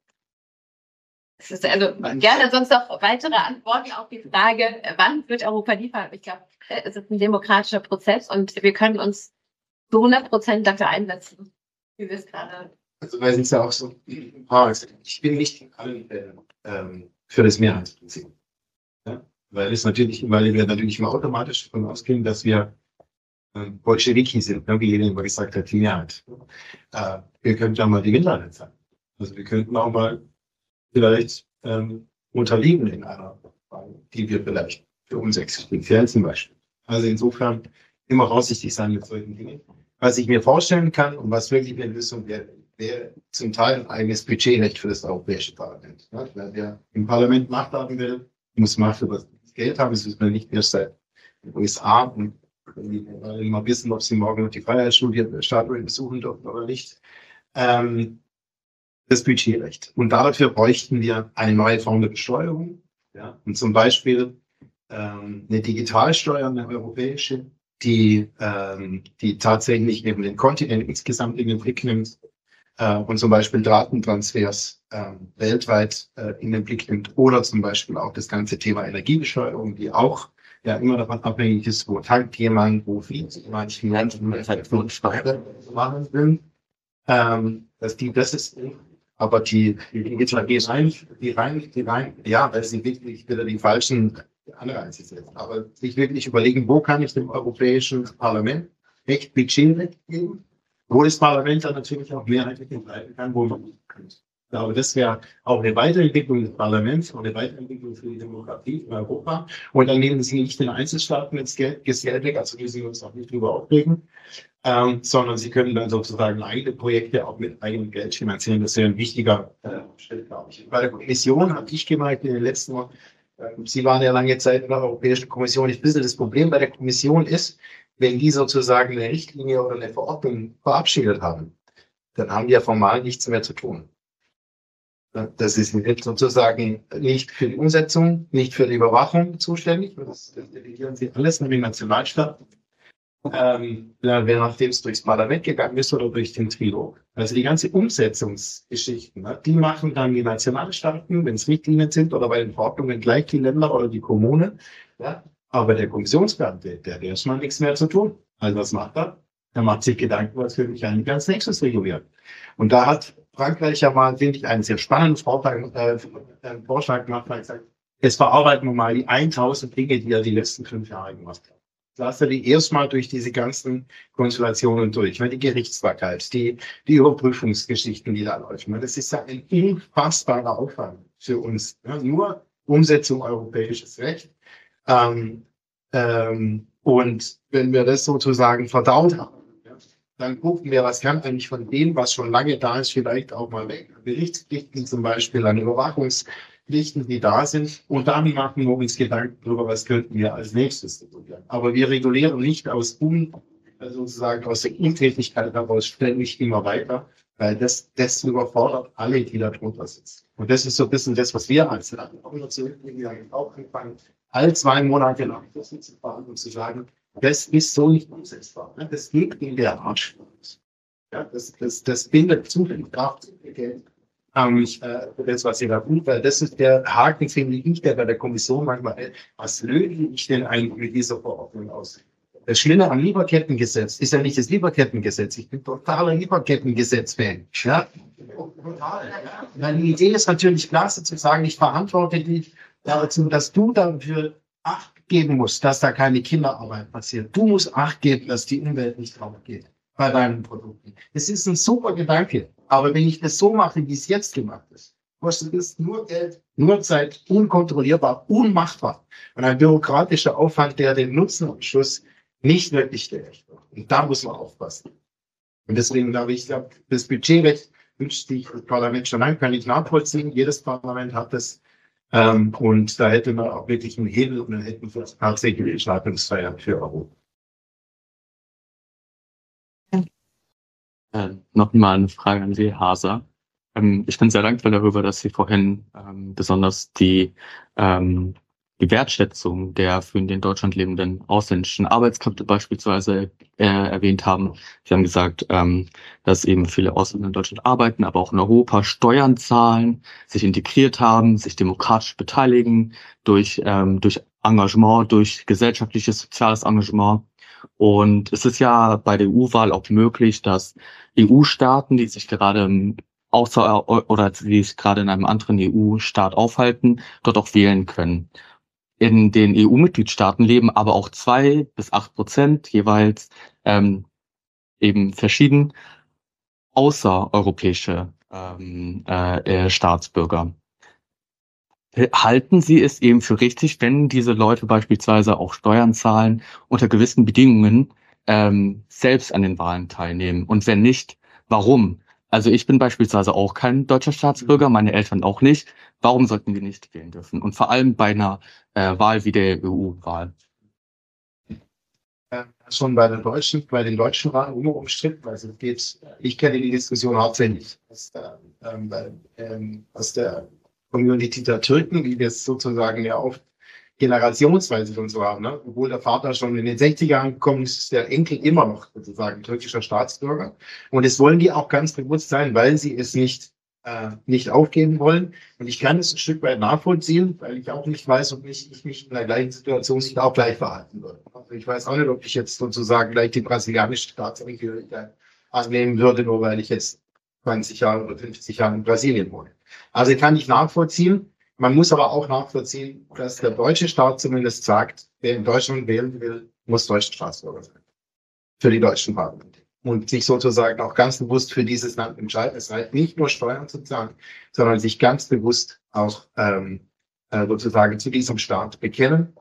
Es ist also gerne sonst noch weitere Antworten auf die Frage, wann wird Europa liefern? Ich glaube, es ist ein demokratischer Prozess und wir können uns zu hundert Prozent dafür einsetzen, wie wir es gerade. Also, weil es ist ja auch so, ich bin nicht in allen Fällen ähm, für das Mehrheitsprinzip. Ja? Weil es natürlich, weil wir natürlich immer automatisch davon ausgehen, dass wir äh, Bolschewiki sind, ne? wie jeder immer gesagt hat, die Mehrheit. Äh, wir könnten ja mal die Minderheit sein. Also wir könnten auch mal vielleicht ähm, unterliegen in einer Frage, die wir vielleicht für uns existenziell zum Beispiel. Also insofern immer vorsichtig sein mit solchen Dingen. Was ich mir vorstellen kann und was wirklich eine Lösung wäre, wäre zum Teil ein eigenes Budgetrecht für das Europäische Parlament. Ja, weil wer im Parlament Macht haben will, muss Macht über das Geld haben. Das ist man nicht erst seit den U S A. Und wenn die mal wissen, ob sie morgen noch die Freiheitsstatue besuchen dürfen oder nicht. Ähm, das Budgetrecht. Und dafür bräuchten wir eine neue Form der Besteuerung. Ja, und zum Beispiel ähm, eine Digitalsteuer, eine europäische, die, ähm, die tatsächlich eben den Kontinent insgesamt in den Blick nimmt äh, und zum Beispiel Datentransfers äh, weltweit äh, in den Blick nimmt oder zum Beispiel auch das ganze Thema Energiebesteuerung, die auch ja immer davon abhängig ist, wo tankt jemand, wo fließt jemand, wie man Steuern machen will. Ähm, dass die, das ist, aber die, die, die, die rein, die rein, die rein, ja, weil sie wirklich wieder die falschen Anreize setzen. Aber sich wirklich überlegen, wo kann ich dem Europäischen Parlament echt Budget geben, wo das Parlament dann natürlich auch mehrheitlich entscheiden kann, wo man kann. Ich glaube, das wäre auch eine Weiterentwicklung des Parlaments und eine Weiterentwicklung für die Demokratie in Europa. Und dann nehmen Sie nicht den Einzelstaaten ins Geld, das Geld weg, also müssen wir uns auch nicht drüber aufregen, ähm, sondern Sie können dann sozusagen eigene Projekte auch mit eigenem Geld finanzieren. Das wäre ein wichtiger äh, Schritt, glaube ich. Bei der Kommission habe ich gemerkt in den letzten Wochen, Sie waren ja lange Zeit in der Europäischen Kommission. Ich bisschen das Problem bei der Kommission ist, wenn die sozusagen eine Richtlinie oder eine Verordnung verabschiedet haben, dann haben die ja formal nichts mehr zu tun. Das ist sozusagen nicht für die Umsetzung, nicht für die Überwachung zuständig. Das delegieren sie alles an die Nationalstaaten. Ähm, ja, nachdem es durchs Parlament gegangen ist oder durch den Trilog. Also die ganze Umsetzungsgeschichten, ne, die machen dann die Nationalstaaten, wenn es Richtlinien sind oder bei den Verordnungen gleich die Länder oder die Kommunen. Ja. Aber der Kommissionsbeamte, der hat erstmal nichts mehr zu tun. Also was macht er? Er macht sich Gedanken, was will ich eigentlich als nächstes regulieren. Und da hat Frankreich ja mal, finde ich, einen sehr spannenden Vorschlag, äh, einen Vorschlag gemacht, weil er gesagt, jetzt verarbeiten wir mal die tausend Dinge, die er die letzten fünf Jahre gemacht hat. Lass er die erstmal durch diese ganzen Konstellationen durch. Die Gerichtsbarkeit, die, die Überprüfungsgeschichten, die da laufen. Das ist ja ein unfassbarer Aufwand für uns. Ja, nur Umsetzung europäisches Recht. Ähm, ähm, und wenn wir das sozusagen verdaut haben, ja, dann gucken wir, was kann eigentlich von dem, was schon lange da ist, vielleicht auch mal weg. Berichtspflichten zum Beispiel, an Überwachungs Pflichten, die da sind. Und dann machen wir uns Gedanken darüber, was könnten wir als nächstes regulieren. Aber wir regulieren nicht aus un, sozusagen aus der Untätigkeit heraus ständig immer weiter, weil das, das überfordert alle, die da drunter sitzen. Und das ist so ein bisschen das, was wir als Land auch angefangen, all zwei Monate lang das zu fahren und zu sagen, das ist so nicht umsetzbar. Das geht in der Arsch. Ja, das, das, das bindet zu viel Kraft, zu viel Geld. Ähm, äh, das, was ihr da tut, weil das ist der Haken, finde ich, der bei der Kommission manchmal, äh, was löse ich denn eigentlich mit dieser Verordnung aus? Das Schlimme am Lieferkettengesetz ist ja nicht das Lieferkettengesetz. Ich bin totaler Lieferkettengesetz-Fan. Ja? Total. Ja? Weil die Idee ist natürlich klasse zu sagen, ich verantworte dich dazu, dass du dafür Acht geben musst, dass da keine Kinderarbeit passiert. Du musst Acht geben, dass die Umwelt nicht drauf geht bei deinen Produkten. Das ist ein super Gedanke. Aber wenn ich das so mache, wie es jetzt gemacht ist, kostet es nur Geld, nur Zeit, unkontrollierbar, unmachbar. Und ein bürokratischer Aufwand, der den Nutzen am Schluss nicht wirklich gerecht wird. Und da muss man aufpassen. Und deswegen glaube ich, glaube, das Budgetrecht wünscht sich das Parlament schon lange, kann ich nachvollziehen. Jedes Parlament hat das. Ähm, und da hätte man auch wirklich einen Hebel und dann hätten wir tatsächlich die Entscheidungsfreiheit für Europa. Äh, noch mal eine Frage an Sie, Hasa. Ähm, ich bin sehr dankbar darüber, dass Sie vorhin ähm, besonders die, ähm, die Wertschätzung der für in Deutschland lebenden ausländischen Arbeitskräfte beispielsweise äh, erwähnt haben. Sie haben gesagt, ähm, dass eben viele Ausländer in Deutschland arbeiten, aber auch in Europa Steuern zahlen, sich integriert haben, sich demokratisch beteiligen durch, ähm, durch Engagement, durch gesellschaftliches, soziales Engagement. Und es ist ja bei der E U-Wahl auch möglich, dass E U-Staaten, die sich gerade im außer oder die sich gerade in einem anderen E U-Staat aufhalten, dort auch wählen können. In den E U-Mitgliedstaaten leben aber auch zwei bis acht Prozent jeweils ähm, eben verschieden außereuropäische ähm, äh, Staatsbürger. Halten Sie es eben für richtig, wenn diese Leute beispielsweise auch Steuern zahlen, unter gewissen Bedingungen ähm, selbst an den Wahlen teilnehmen? Und wenn nicht, warum? Also ich bin beispielsweise auch kein deutscher Staatsbürger, meine Eltern auch nicht. Warum sollten wir nicht wählen dürfen? Und vor allem bei einer äh, Wahl wie der E U-Wahl. Äh, schon bei den Deutschen, bei den Deutschen Wahlen immer umstritten. Also es geht, ich kenne die Diskussion hauptsächlich aus der, ähm, bei, ähm, aus der Community der Türken, wie wir es sozusagen ja oft generationsweise schon so haben. Ne? Obwohl der Vater schon in den sechziger Jahren gekommen ist, ist der Enkel immer noch sozusagen türkischer Staatsbürger. Und das wollen die auch ganz bewusst sein, weil sie es nicht, äh, nicht aufgeben wollen. Und ich kann es ein Stück weit nachvollziehen, weil ich auch nicht weiß, ob ich, ich mich in der gleichen Situation nicht auch gleich verhalten würde. Also ich weiß auch nicht, ob ich jetzt sozusagen gleich die brasilianische Staatsangehörigkeit annehmen würde, nur weil ich jetzt zwanzig Jahre oder fünfzig Jahre in Brasilien wohne. Also kann ich nachvollziehen. Man muss aber auch nachvollziehen, dass der deutsche Staat zumindest sagt, wer in Deutschland wählen will, muss deutscher Staatsbürger sein. Für die deutschen Parlamente. Und sich sozusagen auch ganz bewusst für dieses Land entscheiden. Es reicht nicht nur Steuern zu zahlen, sondern sich ganz bewusst auch ähm, äh, sozusagen zu diesem Staat bekennen.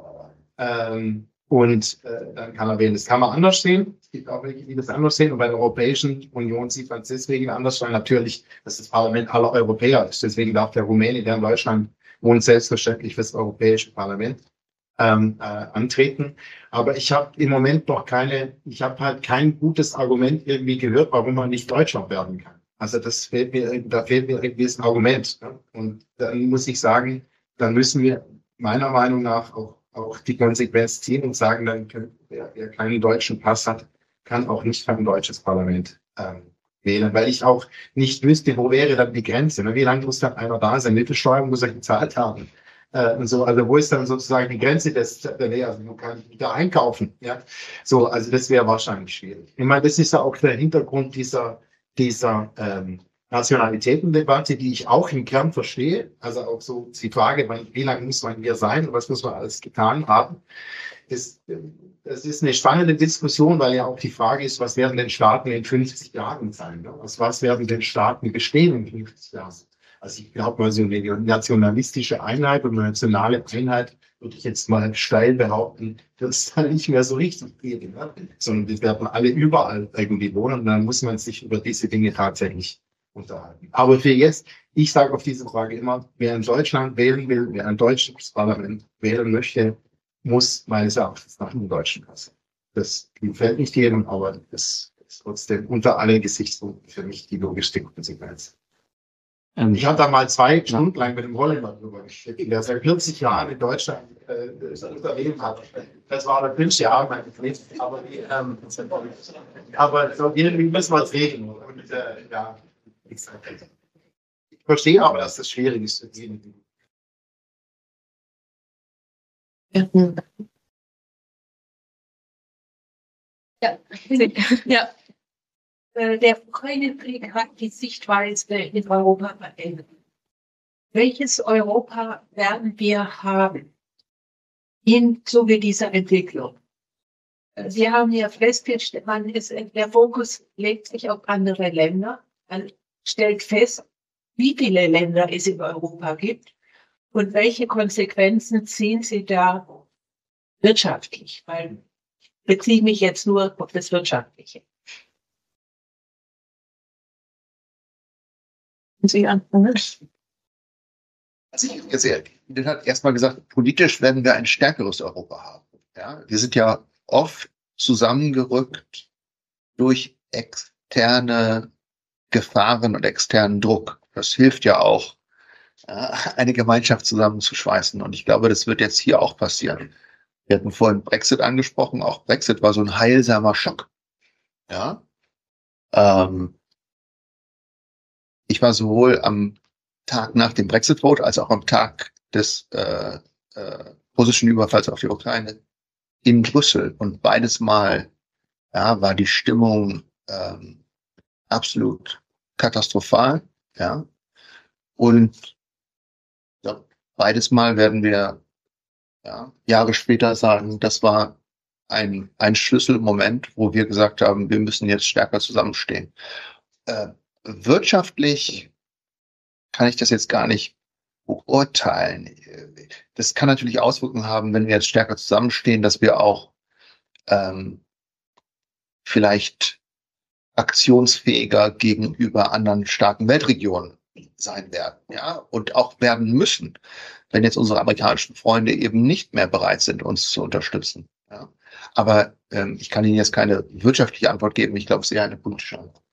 Ähm, und äh, dann kann er wählen. Das kann man anders sehen. Es gibt auch welche, die das anders sehen. Und bei der Europäischen Union sieht man es deswegen anders, weil natürlich dass das Parlament aller Europäer ist. Deswegen darf der Rumäne, der in Deutschland wohnt, selbstverständlich für das Europäische Parlament ähm, äh, antreten. Aber ich habe im Moment noch keine, ich habe halt kein gutes Argument irgendwie gehört, warum man nicht Deutscher werden kann. Also das fehlt mir, da fehlt mir irgendwie ein Argument. Ne? Und dann muss ich sagen, dann müssen wir meiner Meinung nach auch, auch die Konsequenz ziehen und sagen, dann kann, wer, wer keinen deutschen Pass hat, kann auch nicht für ein deutsches Parlament ähm, wählen, weil ich auch nicht wüsste, wo wäre dann die Grenze. Ne? Wie lange muss dann einer da sein? Mittelsteuer muss er gezahlt haben. Äh, und so, also wo ist dann sozusagen die Grenze des der Nähe? Also man kann wieder einkaufen. Ja, so, also das wäre wahrscheinlich schwierig. Ich meine, das ist ja auch der Hintergrund dieser dieser ähm, Nationalitätendebatte, die ich auch im Kern verstehe. Also auch so die Frage, wie lange muss man hier sein und was muss man alles getan haben. Das, das ist eine spannende Diskussion, weil ja auch die Frage ist, was werden denn Staaten in fünfzig Jahren sein? Ne? Was, was werden denn Staaten bestehen in fünfzig Jahren? Also ich glaube mal, so eine nationalistische Einheit und eine nationale Einheit, würde ich jetzt mal steil behaupten, wird es dann nicht mehr so richtig geben. Ne? Sondern wir werden alle überall irgendwie wohnen und dann muss man sich über diese Dinge tatsächlich unterhalten. Aber für jetzt, ich sage auf diese Frage immer, wer in Deutschland wählen will, wer ein deutsches Parlament wählen möchte, muss meines Erachtens nach einem deutschen Pass. Das gefällt nicht jedem, aber das ist trotzdem unter allen Gesichtspunkten für mich die logischste Konsequenz. Ähm, Ich habe da mal zwei Stunden lang mit dem Holländer drüber geschrieben, der seit vierzig Jahren in Deutschland äh, das Unternehmen hat. Das war der fünfte Jahr, mein Betrieb. Aber, die, ähm, aber so irgendwie müssen wir es regeln. Und äh, ja, ich verstehe aber, dass das schwierig ist. Ja, ja. Äh, Der Ukraine-Krieg hat die Sichtweise in Europa verändert. Welches Europa werden wir haben im Zuge dieser Entwicklung? Äh, Sie haben ja festgestellt, man ist, der Fokus legt sich auf andere Länder. Man stellt fest, wie viele Länder es in Europa gibt und welche Konsequenzen ziehen Sie da wirtschaftlich? Weil ich beziehe mich jetzt nur auf das Wirtschaftliche. Sie anfangen? Also ich jetzt er hat erstmal gesagt, politisch werden wir ein stärkeres Europa haben. Ja, wir sind ja oft zusammengerückt durch externe Gefahren und externen Druck. Das hilft ja auch, eine Gemeinschaft zusammenzuschweißen. Und ich glaube, das wird jetzt hier auch passieren. Wir hatten vorhin Brexit angesprochen. Auch Brexit war so ein heilsamer Schock. Ja. Ähm, ich war sowohl am Tag nach dem Brexit-Vote als auch am Tag des äh, äh, russischen Überfalls auf die Ukraine in Brüssel. Und beides Mal ja, war die Stimmung ähm, absolut katastrophal. Ja. Und ja, beides Mal werden wir ja, Jahre später sagen, das war ein, ein Schlüsselmoment, wo wir gesagt haben, wir müssen jetzt stärker zusammenstehen. Äh, wirtschaftlich kann ich das jetzt gar nicht beurteilen. Das kann natürlich Auswirkungen haben, wenn wir jetzt stärker zusammenstehen, dass wir auch ähm, vielleicht aktionsfähiger gegenüber anderen starken Weltregionen sein werden, ja, und auch werden müssen, wenn jetzt unsere amerikanischen Freunde eben nicht mehr bereit sind, uns zu unterstützen. Ja. Aber ähm, ich kann Ihnen jetzt keine wirtschaftliche Antwort geben. Ich glaube, es ist eher eine politische Antwort.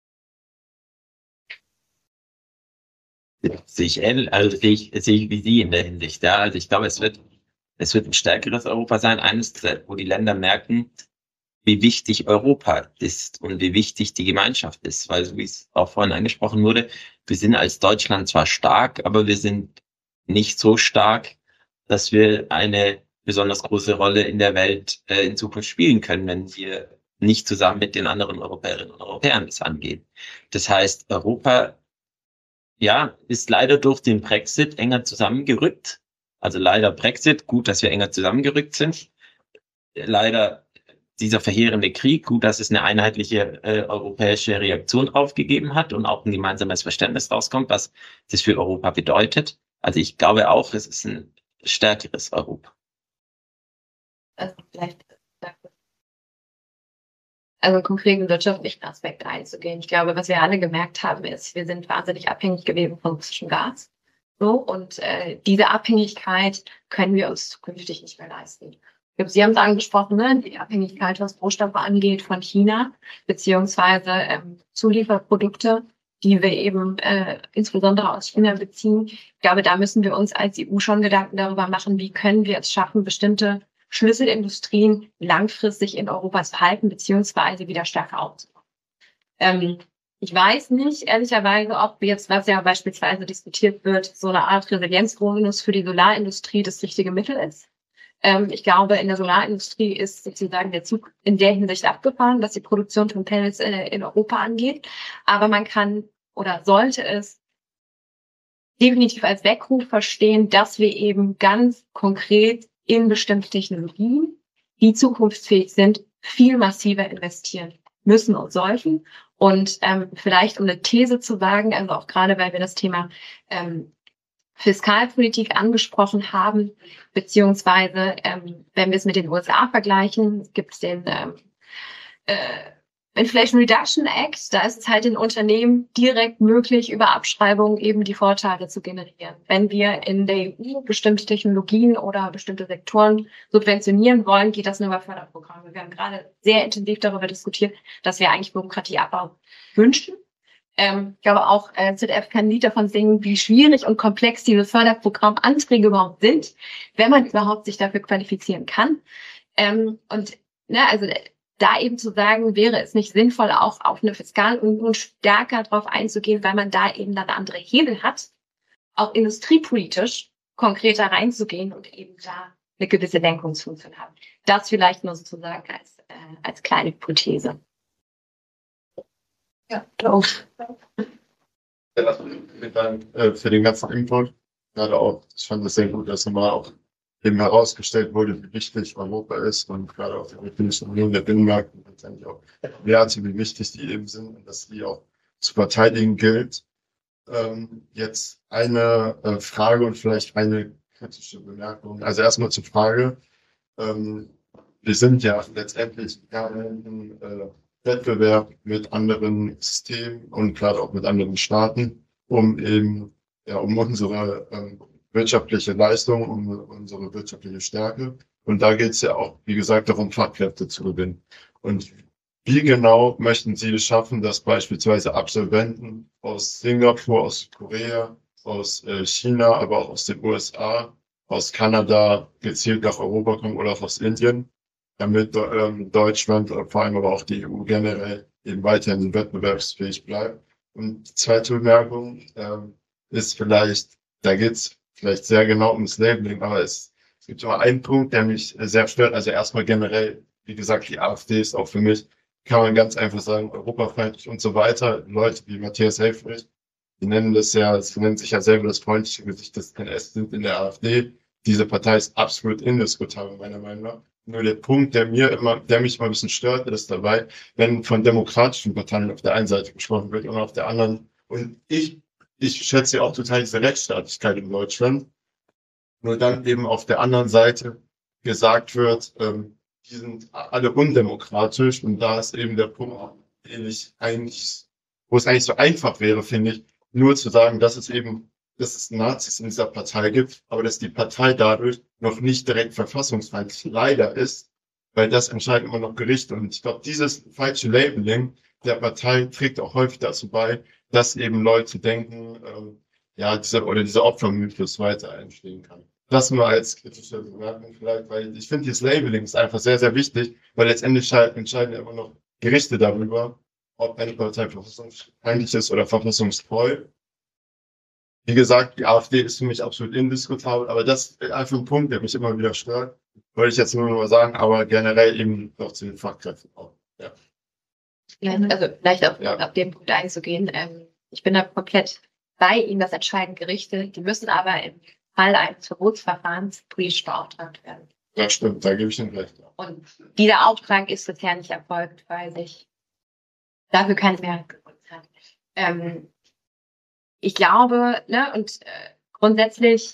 Ja, sehe ich ähnlich, also sehe ich, sehe ich wie Sie in der Hinsicht. Ja, also ich glaube, es wird, es wird ein stärkeres Europa sein, eines, wo die Länder merken, wie wichtig Europa ist und wie wichtig die Gemeinschaft ist, weil so wie es auch vorhin angesprochen wurde, wir sind als Deutschland zwar stark, aber wir sind nicht so stark, dass wir eine besonders große Rolle in der Welt äh, in Zukunft spielen können, wenn wir nicht zusammen mit den anderen Europäerinnen und Europäern das angehen. Das heißt, Europa, ja, ist leider durch den Brexit enger zusammengerückt. Also leider Brexit, gut, dass wir enger zusammengerückt sind. Leider dieser verheerende Krieg, gut, dass es eine einheitliche äh, europäische Reaktion drauf gegeben hat und auch ein gemeinsames Verständnis rauskommt, was das für Europa bedeutet. Also ich glaube auch, es ist ein stärkeres Europa. Also vielleicht also einen konkreten wirtschaftlichen Aspekt einzugehen. Ich glaube, was wir alle gemerkt haben, ist, wir sind wahnsinnig abhängig gewesen von russischem Gas. So, und äh, diese Abhängigkeit können wir uns zukünftig nicht mehr leisten. Sie haben es angesprochen, ne? Die Abhängigkeit, was Rohstoffe angeht, von China, beziehungsweise ähm, Zulieferprodukte, die wir eben äh, insbesondere aus China beziehen. Ich glaube, da müssen wir uns als E U schon Gedanken darüber machen, wie können wir es schaffen, bestimmte Schlüsselindustrien langfristig in Europa zu halten, beziehungsweise wieder stärker aufzubauen. Ähm, ich weiß nicht, ehrlicherweise, ob jetzt, was ja beispielsweise diskutiert wird, so eine Art Resilienzbonus für die Solarindustrie das richtige Mittel ist. Ähm, ich glaube, in der Solarindustrie ist sozusagen der Zug in der Hinsicht abgefahren, was die Produktion von Panels in, in Europa angeht. Aber man kann oder sollte es definitiv als Weckruf verstehen, dass wir eben ganz konkret in bestimmte Technologien, die zukunftsfähig sind, viel massiver investieren müssen und sollten. Und ähm, vielleicht um eine These zu wagen, also auch gerade, weil wir das Thema ähm, Fiskalpolitik angesprochen haben, beziehungsweise ähm, wenn wir es mit den U S A vergleichen, gibt es den ähm, äh, Inflation Reduction Act, da ist es halt den Unternehmen direkt möglich, über Abschreibung eben die Vorteile zu generieren. Wenn wir in der E U bestimmte Technologien oder bestimmte Sektoren subventionieren wollen, geht das nur über Förderprogramme. Wir haben gerade sehr intensiv darüber diskutiert, dass wir eigentlich Bürokratieabbau wünschen. Ähm, ich glaube auch, äh, Z D F kann ein Lied davon singen, wie schwierig und komplex diese Förderprogrammanträge überhaupt sind, wenn man überhaupt sich dafür qualifizieren kann. Ähm, und ne, also da eben zu sagen, wäre es nicht sinnvoll, auch auf eine Fiskalunion stärker drauf einzugehen, weil man da eben dann andere Hebel hat, auch industriepolitisch konkreter reinzugehen und eben da eine gewisse Lenkungsfunktion haben. Das vielleicht nur sozusagen als, äh, als kleine Hypothese. Ja, doch. Ja, vielen Dank äh, für den ganzen Input. Gerade auch, ich fand es sehr gut, dass nochmal auch eben herausgestellt wurde, wie wichtig Europa ist und gerade auch der Europäischen Union, der Binnenmarkt und letztendlich auch Werte, wie wichtig die eben sind und dass die auch zu verteidigen gilt. Ähm, jetzt eine äh, Frage und vielleicht eine kritische Bemerkung. Also erstmal zur Frage. Ähm, wir sind ja letztendlich gerade im äh, Wettbewerb mit anderen Systemen und gerade auch mit anderen Staaten, um eben ja um unsere ähm, wirtschaftliche Leistung, um unsere wirtschaftliche Stärke. Und da geht es ja auch, wie gesagt, darum, Fachkräfte zu gewinnen. Und wie genau möchten Sie es schaffen, dass beispielsweise Absolventen aus Singapur, aus Korea, aus äh, China, aber auch aus den U S A, aus Kanada gezielt nach Europa kommen oder auch aus Indien, damit ähm, Deutschland, vor allem aber auch die E U generell eben weiterhin wettbewerbsfähig bleibt. Und die zweite Bemerkung ähm, ist vielleicht, da geht's vielleicht sehr genau ums Labeling, aber es, es gibt immer einen Punkt, der mich sehr stört. Also erstmal generell, wie gesagt, die AfD ist auch für mich, kann man ganz einfach sagen, europafeindlich und so weiter. Leute wie Matthias Helfrich, die nennen das ja, sie nennen sich ja selber das freundliche Gesicht des N S, sind in der AfD. Diese Partei ist absolut indiskutabel, meiner Meinung nach. Nur der Punkt, der mir immer, der mich immer ein bisschen stört, ist dabei, wenn von demokratischen Parteien auf der einen Seite gesprochen wird und auf der anderen. Und ich, ich schätze ja auch total diese Rechtsstaatlichkeit in Deutschland. Nur dann eben auf der anderen Seite gesagt wird, ähm, die sind alle undemokratisch und da ist eben der Punkt, den ich eigentlich, wo es eigentlich so einfach wäre, finde ich, nur zu sagen, dass es eben, dass es Nazis in dieser Partei gibt, aber dass die Partei dadurch noch nicht direkt verfassungsfeindlich leider ist, weil das entscheiden immer noch Gerichte. Und ich glaube, dieses falsche Labeling der Partei trägt auch häufig dazu bei, dass eben Leute denken, ähm, ja, dieser oder dieser Opfermythos weiter entstehen kann. Das nur als kritische Bemerkung vielleicht, weil ich finde, dieses Labeling ist einfach sehr, sehr wichtig, weil letztendlich entscheiden immer noch Gerichte darüber, ob eine Partei verfassungsfeindlich ist oder verfassungstreu. Wie gesagt, die AfD ist für mich absolut indiskutabel, aber das ist einfach ein Punkt, der mich immer wieder stört. Wollte ich jetzt nur mal sagen, aber generell eben noch zu den Fachkräften auch. Ja. Also vielleicht auf, Ja. auf den Punkt einzugehen. Ähm, ich bin da komplett bei Ihnen, das entscheiden Gerichte. Die müssen aber im Fall eines Verbotsverfahrens politisch beauftragt werden. Ja, stimmt, da gebe ich Ihnen recht. Und dieser Auftrag ist bisher nicht erfolgt, weil sich dafür keine Mehrheit gefunden hat. Ähm, ich glaube, ne, und äh, grundsätzlich,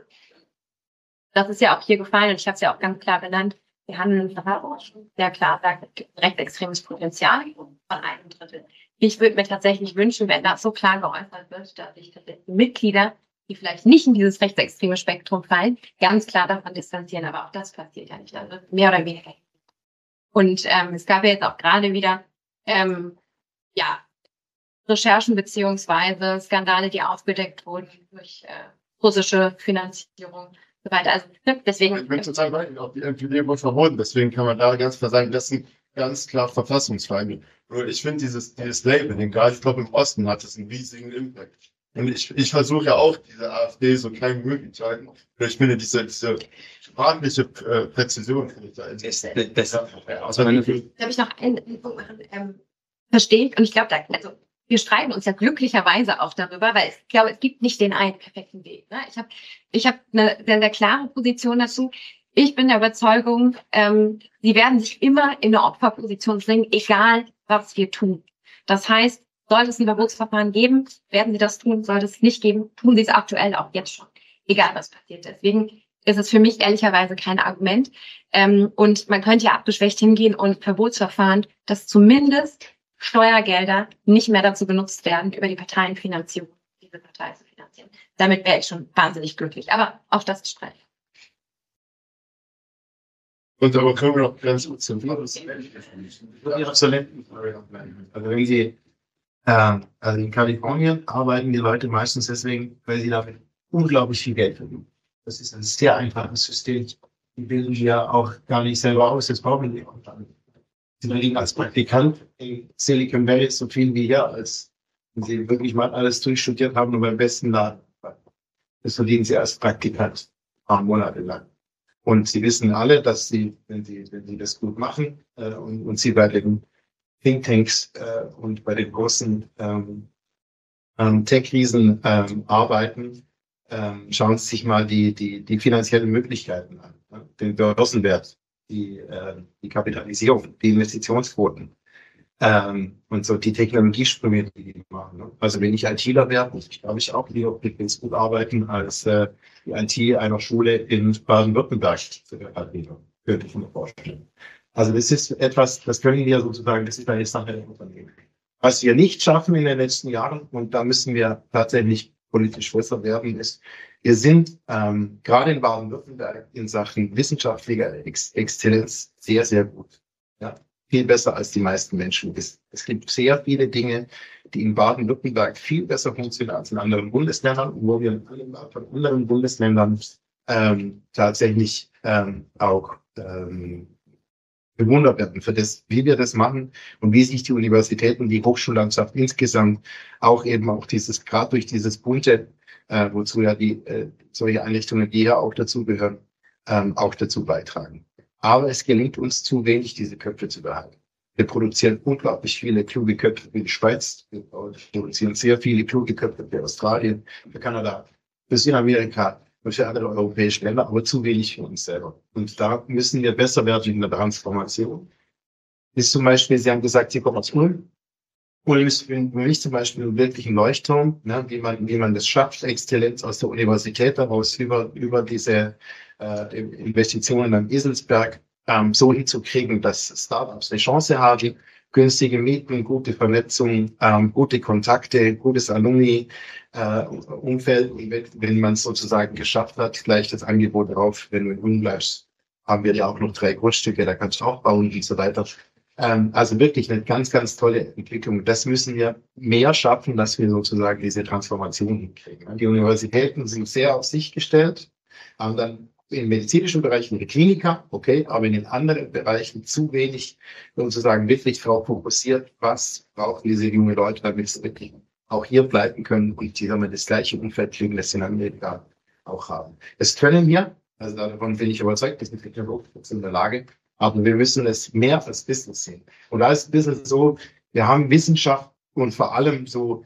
das ist ja auch hier gefallen und ich habe es ja auch ganz klar benannt, wir haben einen Verfassungsschutz, der klar sagt, es gibt ein rechtsextremes Potenzial von einem Drittel. Ich würde mir tatsächlich wünschen, wenn das so klar geäußert wird, dass sich tatsächlich die Mitglieder, die vielleicht nicht in dieses rechtsextreme Spektrum fallen, ganz klar davon distanzieren. Aber auch das passiert ja nicht. Also mehr oder weniger. Und ähm, es gab ja jetzt auch gerade wieder ähm, ja, Recherchen beziehungsweise Skandale, die aufgedeckt wurden durch äh, russische Finanzierung und so weiter. Also deswegen. Ich bin total bei Ihnen, auch die N P D wurde verboten, deswegen kann man da ganz klar sagen, das sind ganz klar Verfassungsfeinde. Nur ich finde dieses, dieses Labeling, gerade ich glaube im Osten hat es einen riesigen Impact. Und ich, ich versuche ja auch, diese AfD so klein wie möglich zu halten. Und ich finde diese, diese sprachliche äh, Präzision, finde ich da Das, das, ja, aus meiner Darf ich noch einen, einen Punkt machen? Ähm, verstehe. Und ich glaube, da, also wir streiten uns ja glücklicherweise auch darüber, weil ich glaube, es gibt nicht den einen perfekten Weg. Ne? Ich habe ich hab eine sehr, sehr klare Position dazu. Ich bin der Überzeugung, ähm, sie werden sich immer in eine Opferposition bringen, egal was wir tun. Das heißt, sollte es ein Verbotsverfahren geben, werden sie das tun. Sollte es nicht geben, tun sie es aktuell auch jetzt schon. Egal was passiert. Deswegen ist es für mich ehrlicherweise kein Argument. Ähm, und man könnte ja abgeschwächt hingehen und Verbotsverfahren, dass zumindest Steuergelder nicht mehr dazu benutzt werden, über die Parteienfinanzierung diese Partei zu finanzieren. Damit wäre ich schon wahnsinnig glücklich. Aber auch das ist Streit. Und aber können wir noch ganz gut zum Virus. Also wenn Sie, ähm, also in Kalifornien arbeiten die Leute meistens deswegen, weil sie damit unglaublich viel Geld verdienen. Das ist ein sehr einfaches System. Die bilden wir auch gar nicht selber aus, das brauchen die auch gar nicht. Sie verdienen als Praktikant in Silicon Valley so viel wie hier, als wenn sie wirklich mal alles durchstudiert haben und beim besten Laden. Das verdienen sie als Praktikant, ein paar Monate lang. Und sie wissen alle, dass sie, wenn sie, wenn sie das gut machen äh, und, und sie bei den Thinktanks äh, und bei den großen ähm, ähm, Tech-Riesen ähm, arbeiten, ähm, schauen Sie sich mal die, die, die finanziellen Möglichkeiten an, ne? Den Börsenwert, die, äh, die Kapitalisierung, die Investitionsquoten ähm, und so die Technologiesprünge, die die machen. Ne? Also wenn ich ITler wäre, muss ich glaube ich auch lieber mit Facebook arbeiten als äh, die I T einer Schule in Baden-Württemberg, könnte ich mir vorstellen. Also das ist etwas, das können wir sozusagen, das ist eine Sache der Unternehmen. Was wir nicht schaffen in den letzten Jahren, und da müssen wir tatsächlich politisch besser werden, ist, wir sind ähm, gerade in Baden-Württemberg in Sachen wissenschaftlicher Ex Exzellenz sehr, sehr gut. Ja, viel besser als die meisten Menschen wissen. Es gibt sehr viele Dinge, die in Baden-Württemberg viel besser funktionieren als in anderen Bundesländern, wo wir in anderen Bundesländern ähm, tatsächlich ähm, auch ähm, bewundert werden für das, wie wir das machen und wie sich die Universitäten, die Hochschullandschaft insgesamt auch eben auch dieses, gerade durch dieses bunte, äh, wozu ja die äh, solche Einrichtungen, die hier auch dazugehören, ähm, auch dazu beitragen. Aber es gelingt uns zu wenig, diese Köpfe zu behalten. Wir produzieren unglaublich viele kluge Köpfe für die Schweiz. Wir produzieren sehr viele kluge Köpfe für Australien, für Kanada, für Südamerika und für andere europäische Länder, aber zu wenig für uns selber. Und da müssen wir besser werden in der Transformation. Ist zum Beispiel, Sie haben gesagt, Sie kommen aus Ulm. Ulm ist für mich zum Beispiel wirklich ein Leuchtturm, ne, wie man, wie man das schafft, Exzellenz aus der Universität heraus über, über diese äh, Investitionen am Eselsberg ähm, so hinzukriegen, dass Startups eine Chance haben, günstige Mieten, gute Vernetzung, ähm, gute Kontakte, gutes Alumni-Umfeld. Äh, wenn, wenn man es sozusagen geschafft hat, gleich das Angebot drauf, wenn du in Ulm bleibst, haben wir ja auch noch drei Grundstücke, da kannst du auch bauen und so weiter. Ähm, also wirklich eine ganz, ganz tolle Entwicklung. Das müssen wir mehr schaffen, dass wir sozusagen diese Transformation hinkriegen. Die Universitäten sind sehr auf sich gestellt, haben dann im medizinischen Bereich eine Kliniker, okay, aber in den anderen Bereichen zu wenig sozusagen wirklich darauf fokussiert, was brauchen diese jungen Leute, damit sie wirklich auch hier bleiben können und die haben das gleiche Umfeld kriegen, das sie in Amerika auch haben. Das können wir, also davon bin ich überzeugt, dass wir in der Lage, aber wir müssen es mehr als Business sehen. Und da ist es Business so, wir haben Wissenschaft und vor allem so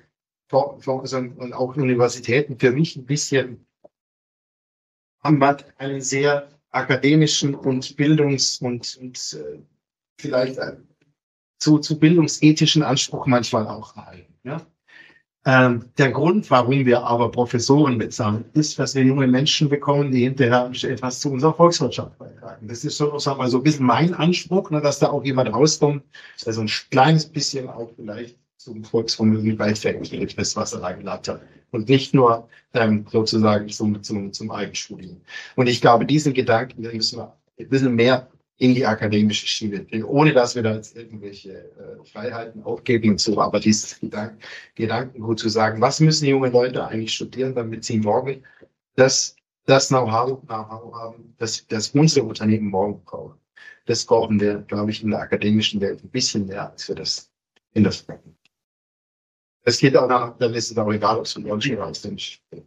und auch Universitäten für mich ein bisschen haben wir einen sehr akademischen und Bildungs- und, und äh, vielleicht äh, zu, zu bildungsethischen Anspruch manchmal auch erhalten. Ja? Ähm, der Grund, warum wir aber Professoren bezahlen, ist, dass wir junge Menschen bekommen, die hinterher etwas zu unserer Volkswirtschaft beitragen. Das ist so, sagen wir, so ein bisschen mein Anspruch, ne, dass da auch jemand rauskommt, der so ein kleines bisschen auch vielleicht zum Volksvermögen beiträgt, das, was er da gelernt hat. Und nicht nur ähm, sozusagen zum, zum, zum Eigenstudium. Und ich glaube, diesen Gedanken müssen wir ein bisschen mehr in die akademische Schiene bringen, ohne dass wir da jetzt irgendwelche äh, Freiheiten aufgeben und so. Aber dieses Gedanken, Gedankengut zu sagen, was müssen junge Leute eigentlich studieren, damit sie morgen das, das Know-how Know-how haben, das, das unsere Unternehmen morgen brauchen. Das brauchen wir, glaube ich, in der akademischen Welt ein bisschen mehr, als wir das in das brauchen. Es geht auch nach, dann ist es auch egal, ob es ein Launch oder aus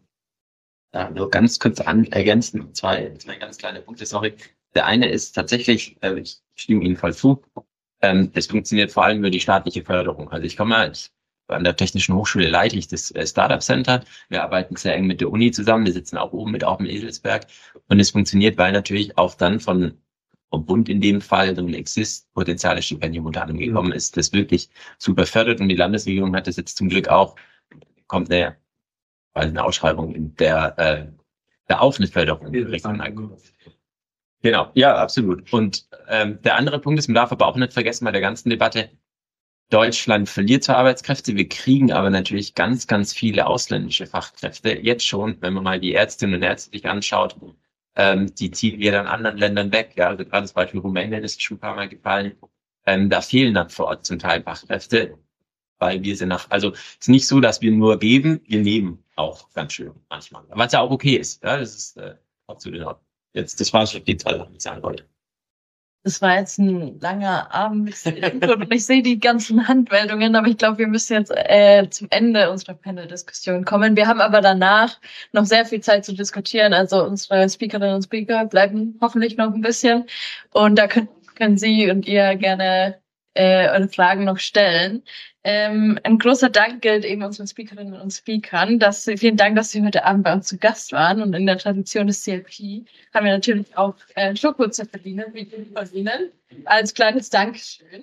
Ja, nur ganz kurz an, ergänzen, zwei, zwei ganz kleine Punkte, sorry. Der eine ist tatsächlich, äh, ich stimme Ihnen voll zu, ähm, es funktioniert vor allem über die staatliche Förderung. Also ich komme als, an der Technischen Hochschule leite ich das äh, Startup Center. Wir arbeiten sehr eng mit der Uni zusammen. Wir sitzen auch oben mit auf dem Eselsberg. Und es funktioniert, weil natürlich auch dann von vom Bund in dem Fall so ein Exist potenziales Stipendium unter anderem gekommen ist, das wirklich super fördert. Und die Landesregierung hat das jetzt zum Glück auch, kommt eine, eine Ausschreibung, in der äh, da auch eine Förderung kriegen. Genau, ja, absolut. Und ähm, der andere Punkt ist, man darf aber auch nicht vergessen bei der ganzen Debatte, Deutschland verliert zwar Arbeitskräfte, wir kriegen aber natürlich ganz, ganz viele ausländische Fachkräfte. Jetzt schon, wenn man mal die Ärztinnen und Ärzte sich anschaut, ähm, die ziehen wir dann anderen Ländern weg. Ja, also gerade das Beispiel Rumänien ist schon ein paar Mal gefallen. Ähm, da fehlen dann vor Ort zum Teil Fachkräfte, weil wir sind nach, also es ist nicht so, dass wir nur geben, wir nehmen auch ganz schön manchmal. Was ja auch okay ist. Ja, das ist äh, absolut in Ordnung. Jetzt, das war schon die zwei Sachen, die ich sagen wollte. Das war jetzt ein langer Abend und ich sehe die ganzen Handmeldungen, aber ich glaube, wir müssen jetzt äh, zum Ende unserer Panel-Diskussion kommen. Wir haben aber danach noch sehr viel Zeit zu diskutieren, also unsere Speakerinnen und Speaker bleiben hoffentlich noch ein bisschen und da können, können Sie und ihr gerne äh, eure Fragen noch stellen. Ähm, ein großer Dank gilt eben unseren Speakerinnen und Speakern. Dass sie, vielen Dank, dass Sie heute Abend bei uns zu Gast waren. Und in der Tradition des C L P haben wir natürlich auch äh, Schokozeppelinen, wie die von Ihnen, als kleines Dankeschön.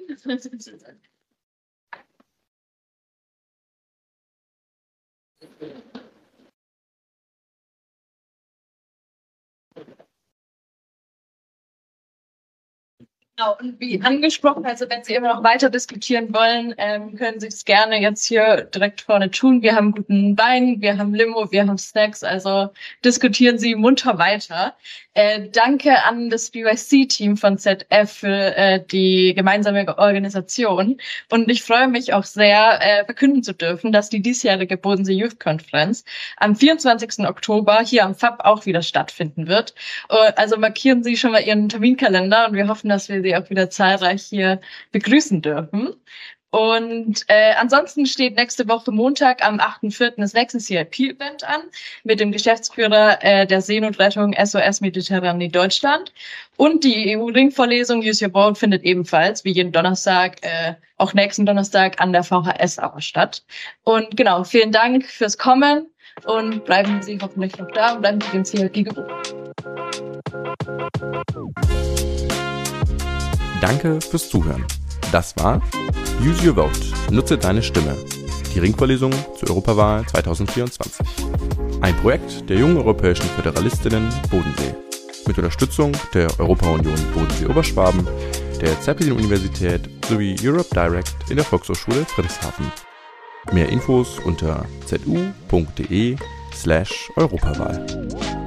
Genau, und wie angesprochen, also wenn Sie immer noch weiter diskutieren wollen, ähm, können Sie es gerne jetzt hier direkt vorne tun. Wir haben guten Wein, wir haben Limo, wir haben Snacks, also diskutieren Sie munter weiter. Äh, danke an das B Y C-Team von Z F für äh, die gemeinsame Organisation. Und ich freue mich auch sehr, äh, verkünden zu dürfen, dass die diesjährige Bodensee Youth Conference am vierundzwanzigsten Oktober hier am F A B auch wieder stattfinden wird. Äh, also markieren Sie schon mal Ihren Terminkalender und wir hoffen, dass wir Sie auch wieder zahlreich hier begrüßen dürfen. Und äh, ansonsten steht nächste Woche Montag am achten vierten das nächste C I P-Event an mit dem Geschäftsführer äh, der Seenotrettung S O S Mediterranee Deutschland. Und die E U-Ringvorlesung Use Your Vote findet ebenfalls wie jeden Donnerstag, äh, auch nächsten Donnerstag an der V H S aber statt. Und genau, vielen Dank fürs Kommen und bleiben Sie hoffentlich noch da und bleiben Sie dem C I P gewohnt. Danke fürs Zuhören. Das war Use Your Vote. Nutze deine Stimme. Die Ringvorlesung zur Europawahl zwanzig vierundzwanzig. Ein Projekt der Jungen Europäischen Föderalistinnen Bodensee. Mit Unterstützung der Europa-Union Bodensee-Oberschwaben, der Zeppelin-Universität sowie Europe Direct in der Volkshochschule Friedrichshafen. Mehr Infos unter zu punkt de slash Europawahl.